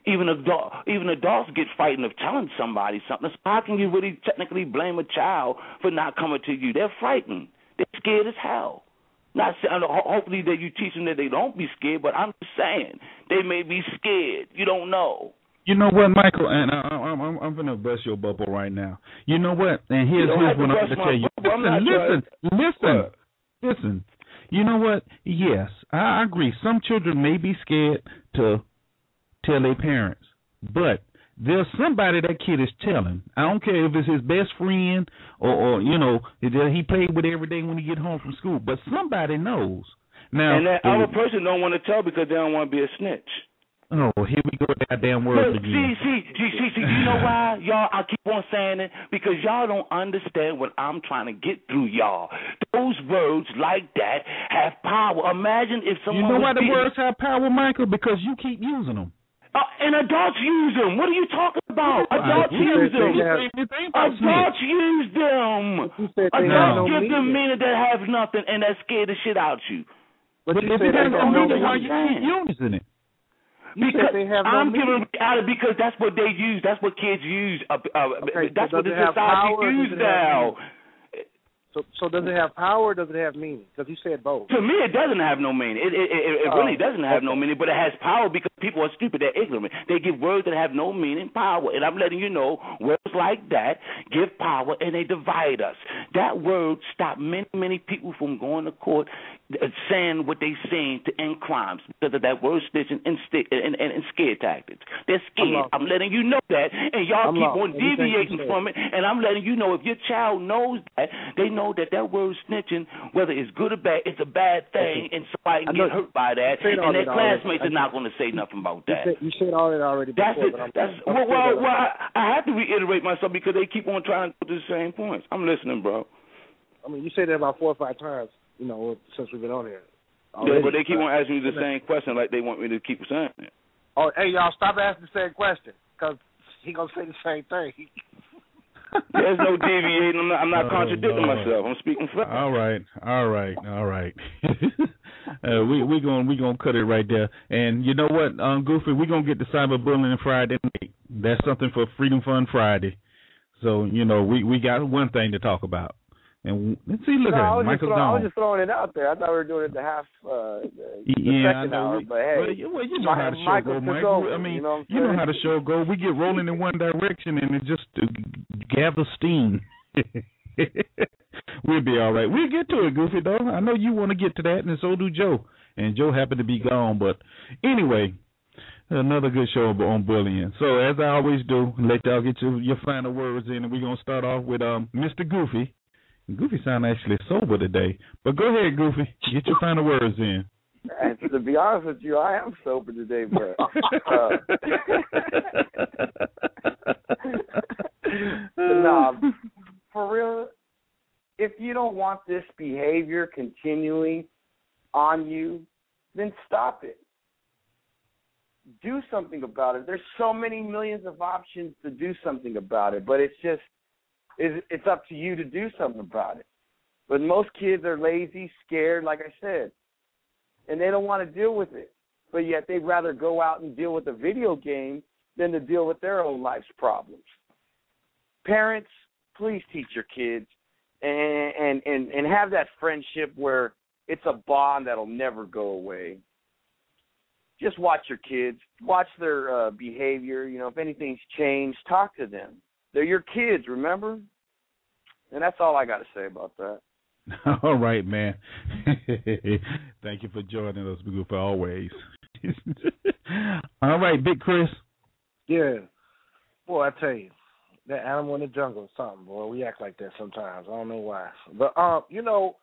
Even adult, even adults get frightened of telling somebody something. So how can you really technically blame a child for not coming to you? They're frightened. They're scared as hell. Not saying, hopefully that you teach them that they don't be scared, but I'm just saying they may be scared. You don't know. You know what, Michael? And I, I'm I'm, I'm going to bust your bubble right now. You know what? And here's, here's what I'm going to tell you. Listen, listen, listen, listen. You know what? Yes, I agree. Some children may be scared to tell their parents, but there's somebody that kid is telling. I don't care if it's his best friend or, or you know, he played with every day when he get home from school, but somebody knows. Now, and that uh, other person don't want to tell because they don't want to be a snitch. Oh, here we go with that damn word Look, again. See, see, see, see, see, you know why, y'all, I keep on saying it? Because y'all don't understand what I'm trying to get through, y'all. Those words like that have power. Imagine if someone You know was why the beating... words have power, Michael? Because you keep using them. Uh, and adults use them. What are you talking about? Adults uh, use them. Adults use them. Adults give them meaning that have nothing and that scare the shit out you. But, but if it has no meaning, why you keep using it? Because I'm giving out of because that's what they use. That's what kids use. Uh, uh, okay, that's so what the society uses now. So, so does it have power or does it have meaning? Because you said both. To me, it doesn't have no meaning. It it, it, it oh, really doesn't have okay. no meaning, but it has power because people are stupid. They're ignorant. They give words that have no meaning power. And I'm letting you know, words like that give power and they divide us. That word stopped many, many people from going to court saying what they saying to end crimes because of that word stitching and, sti- and, and, and scare tactics. They're scared. I'm, I'm letting you know that, and y'all I'm keep lost. on deviating from it, and I'm letting you know if your child knows that, they know that that word snitching, whether it's good or bad, it's a bad thing, and somebody can get hurt by that, and their classmates are not going to say nothing about that. You said, you said all that already before, that's it. But I'm, that's, I'm well, well, well I, I have to reiterate myself because they keep on trying to go to the same points. I'm listening, bro. I mean, you said that about four or five times, you know, since we've been on here. Yeah, but they keep on asking me the same question like they want me to keep saying it. Oh, hey, y'all, stop asking the same question because he going to say the same thing. There's no deviating. I'm not, I'm not oh, contradicting Lord. myself. I'm speaking facts. All right, all right, all right. uh, we we going we gonna cut it right there. And you know what, um, Goofy, we gonna get the cyberbullying Friday night. That's something for Freedom Fund Friday. So you know we, we got one thing to talk about. And let's see, look no, at I was Michael just throwing, I was Dawn. just throwing it out there. I thought we were doing it the half, uh, the, yeah, the I second know. hour. We, but hey, well, you, well, you know my, how the show Michael go, took Michael. over, I mean, you know, you know how the show go. We get rolling in one direction, and it just uh, gather steam. We'll be all right. We'll get to it, Goofy, though. I know you want to get to that, and so do Joe. And Joe happened to be gone, but anyway, another good show on bullying. So as I always do, let y'all get your, your final words in, and we're gonna start off with um Mister Goofy. Goofy sound actually sober today, but go ahead, Goofy. Get your final words in. And to be honest with you, I am sober today, but uh, no, for real. If you don't want this behavior continuing on you, then stop it. Do something about it. There's so many millions of options to do something about it, but it's just it's up to you to do something about it. But most kids are lazy, scared, like I said, and they don't want to deal with it. But yet they'd rather go out and deal with a video game than to deal with their own life's problems. Parents, please teach your kids and and, and, and have that friendship where it's a bond that'll never go away. Just watch your kids. Watch their uh, behavior. You know, if anything's changed, talk to them. They're your kids, remember? And that's all I got to say about that. All right, man. Thank you for joining us, for always. All right, Big Chris. Yeah. Boy, I tell you, that animal in the jungle is something, boy. We act like that sometimes. I don't know why. But, um, you know,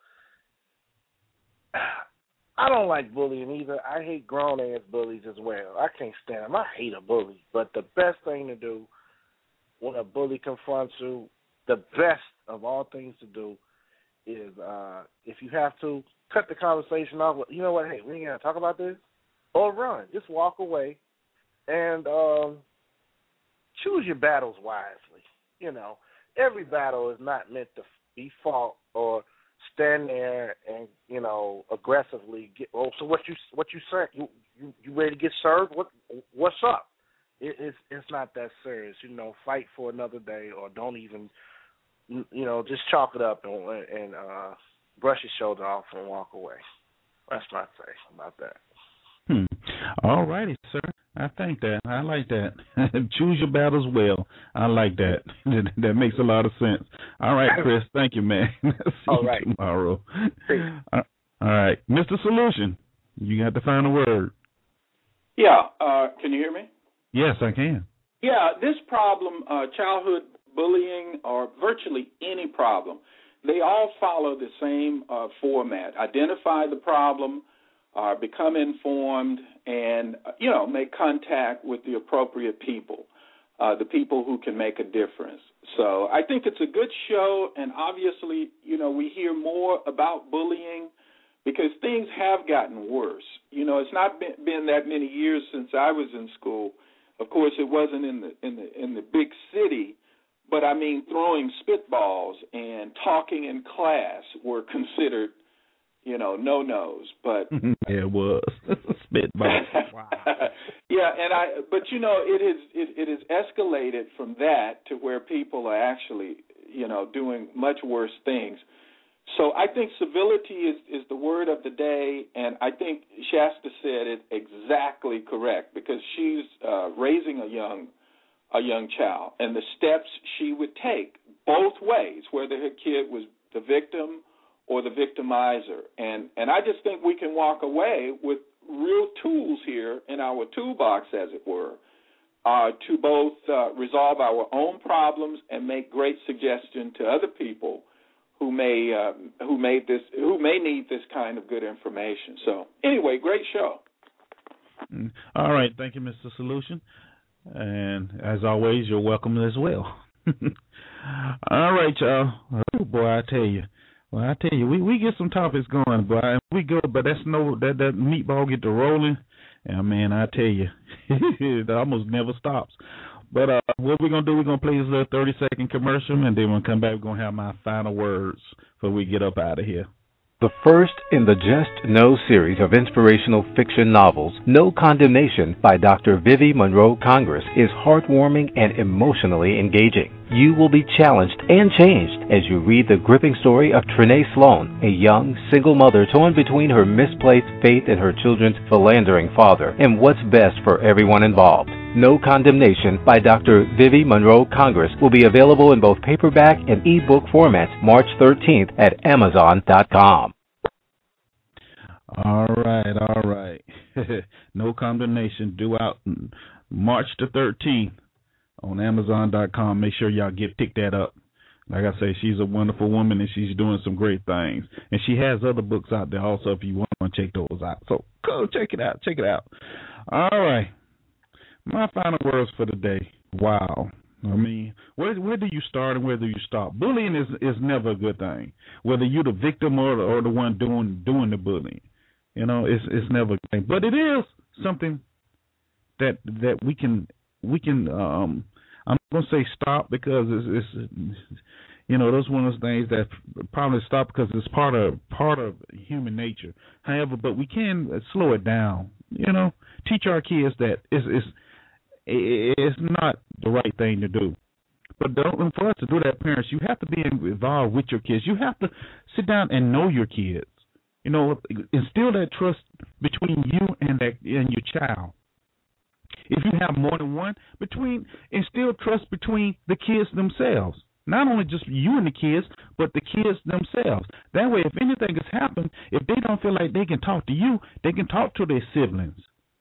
I don't like bullying either. I hate grown-ass bullies as well. I can't stand them. I hate a bully. But the best thing to do when a bully confronts you, the best of all things to do is uh, if you have to, cut the conversation off with, you know what, hey, we ain't going to talk about this, or run. Just walk away and um, choose your battles wisely. You know, every battle is not meant to be fought or stand there and, you know, aggressively get, oh, so what you what you say, you, you, you ready to get served? What What's up? it, it's it's not that serious. You know, fight for another day, or don't even, you know, just chalk it up and and uh, brush your shoulder off and walk away. That's my say about that. Hmm. All righty, sir. I think that. I like that. Choose your battles well. I like that. That makes a lot of sense. All right, Chris. Thank you, man. See All you right. tomorrow. All right. Mister Solution, you got the final word. Yeah. Uh, can you hear me? Yes, I can. Yeah, this problem, uh, childhood bullying or virtually any problem, they all follow the same uh, format. Identify the problem, uh, become informed, and, uh, you know, make contact with the appropriate people, uh, the people who can make a difference. So I think it's a good show, and obviously, you know, we hear more about bullying because things have gotten worse. You know, it's not been, been that many years since I was in school. Of course, it wasn't in the in the in the big city, but I mean, throwing spitballs and talking in class were considered, you know, no-nos. But yeah, it was spitballs. Wow. Yeah, and I. But you know, it is it, it has escalated from that to where people are actually, you know, doing much worse things. So I think civility is, is the word of the day, and I think Shasta said it exactly correct because she's uh, raising a young a young child, and the steps she would take both ways, whether her kid was the victim or the victimizer. And, and I just think we can walk away with real tools here in our toolbox, as it were, uh, to both uh, resolve our own problems and make great suggestion to other people who may uh, who made this who may need this kind of good information. So anyway, great show. All right, thank you, Mister Solution, and as always, you're welcome as well. All right, y'all. Oh, boy, I tell you, well, I tell you, we, we get some topics going, boy, and we go, but that's no that that meatball get to rolling, and man, I tell you, it almost never stops. But uh, what we're going to do, we're going to play this little thirty-second commercial, and then when we come back, we're going to have my final words before we get up out of here. The first in the Just Know series of inspirational fiction novels, No Condemnation by Doctor Vivi Monroe Congress, is heartwarming and emotionally engaging. You will be challenged and changed as you read the gripping story of Trenae Sloan, a young, single mother torn between her misplaced faith and her children's philandering father, and what's best for everyone involved. No Condemnation by Doctor Vivi Monroe Congress will be available in both paperback and ebook formats March thirteenth at amazon dot com. All right, all right. No Condemnation due out March the thirteenth on amazon dot com. Make sure y'all get pick that up. Like I say, she's a wonderful woman and she's doing some great things. And she has other books out there also if you want to check those out. So go check it out. Check it out. All right. My final words for the day. Wow. I mean, where where do you start and where do you stop? Bullying is is never a good thing. Whether you're the victim or the, or the one doing doing the bullying, you know, it's it's never a good thing. But it is something that that we can we can. Um, I'm gonna say stop because it's, it's you know those one of those things that probably stop because it's part of part of human nature. However, but we can slow it down. You know, teach our kids that it's it's it's not the right thing to do. But don't, for us to do that, parents, you have to be involved with your kids. You have to sit down and know your kids. You know, instill that trust between you and that and your child. If you have more than one, between instill trust between the kids themselves. Not only just you and the kids, but the kids themselves. That way, if anything has happened, if they don't feel like they can talk to you, they can talk to their siblings.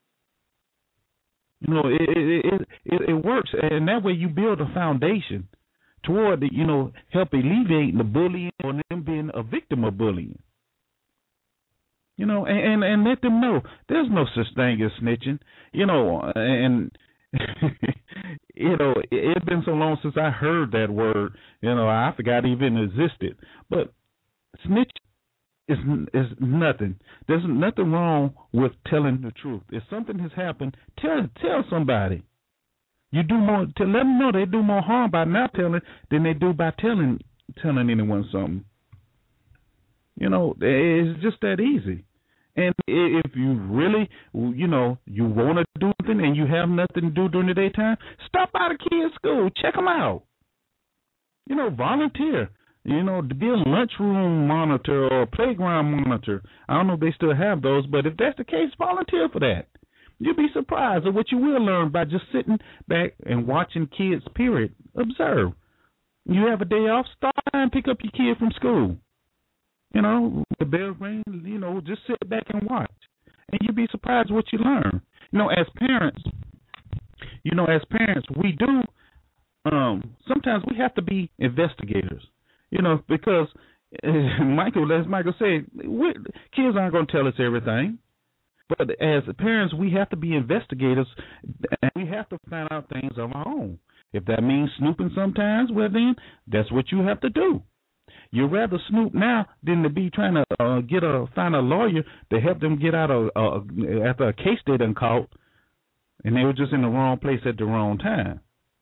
You know, it it, it it works, and that way you build a foundation toward the, you know, help alleviate the bullying or them being a victim of bullying. You know, and, and, and let them know there's no such thing as snitching. You know, and you know, it, it's been so long since I heard that word. You know, I forgot it even existed. But snitch is is nothing. There's nothing wrong with telling the truth. If something has happened, tell tell somebody. You do more to let them know they do more harm by not telling than they do by telling telling anyone something. You know, it's just that easy. And if you really, you know, you want to do something and you have nothing to do during the daytime, stop by the kids' school. Check them out. You know, volunteer. You know, to be a lunchroom monitor or a playground monitor. I don't know if they still have those, but if that's the case, volunteer for that. You'll be surprised at what you will learn by just sitting back and watching kids, period. Observe. You have a day off, start and pick up your kid from school. You know, the bell rings, you know, just sit back and watch. And you'll be surprised what you learn. You know, as parents, you know, as parents, we do, um, sometimes we have to be investigators, you know, because uh, Michael, as Michael said, we, kids aren't going to tell us everything. But as parents, we have to be investigators, and we have to find out things on our own. If that means snooping sometimes, well, then that's what you have to do. You'd rather snoop now than to be trying to uh, get a find a lawyer to help them get out of uh, after a case they done caught, and they were just in the wrong place at the wrong time.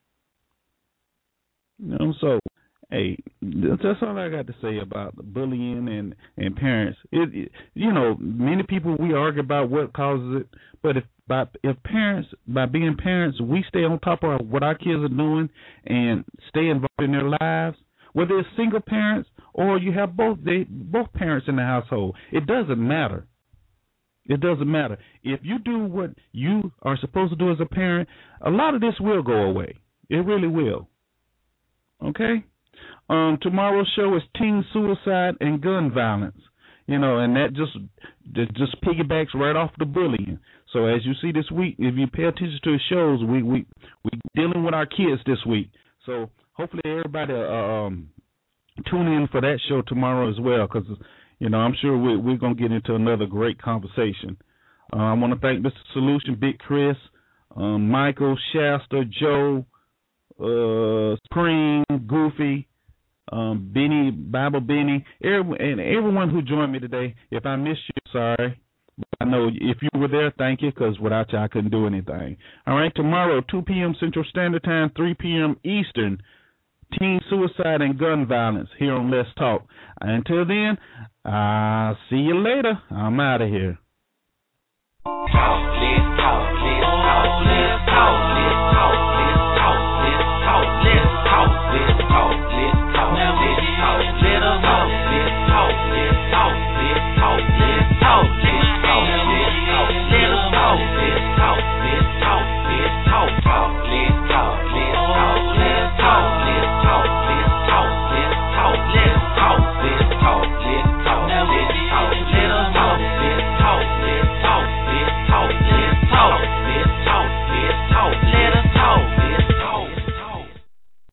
You know, so hey, that's all I got to say about bullying and and parents. It, it, you know, many people we argue about what causes it, but if by if parents by being parents, we stay on top of what our kids are doing and stay involved in their lives. Whether it's single parents or you have both they, both parents in the household, it doesn't matter. It doesn't matter. If you do what you are supposed to do as a parent, a lot of this will go away. It really will. Okay? Um, tomorrow's show is teen suicide and gun violence. You know, and that just that just piggybacks right off the bullying. So as you see this week, if you pay attention to the shows, we we we dealing with our kids this week. So hopefully everybody uh, um, tune in for that show tomorrow as well, because, you know, I'm sure we're, we're going to get into another great conversation. Uh, I want to thank Mister Solution, Big Chris, um, Michael, Shasta, Joe, uh, Spring, Goofy, um, Benny, Bible Benny, every, and everyone who joined me today. If I missed you, sorry. I know if you were there, thank you, because without you, I couldn't do anything. All right, tomorrow, two p.m. Central Standard Time, three p.m. Eastern, teen suicide and gun violence here on Let's Talk. Until then, I'll see you later. I'm out of here. Talk, let's talk, let's talk.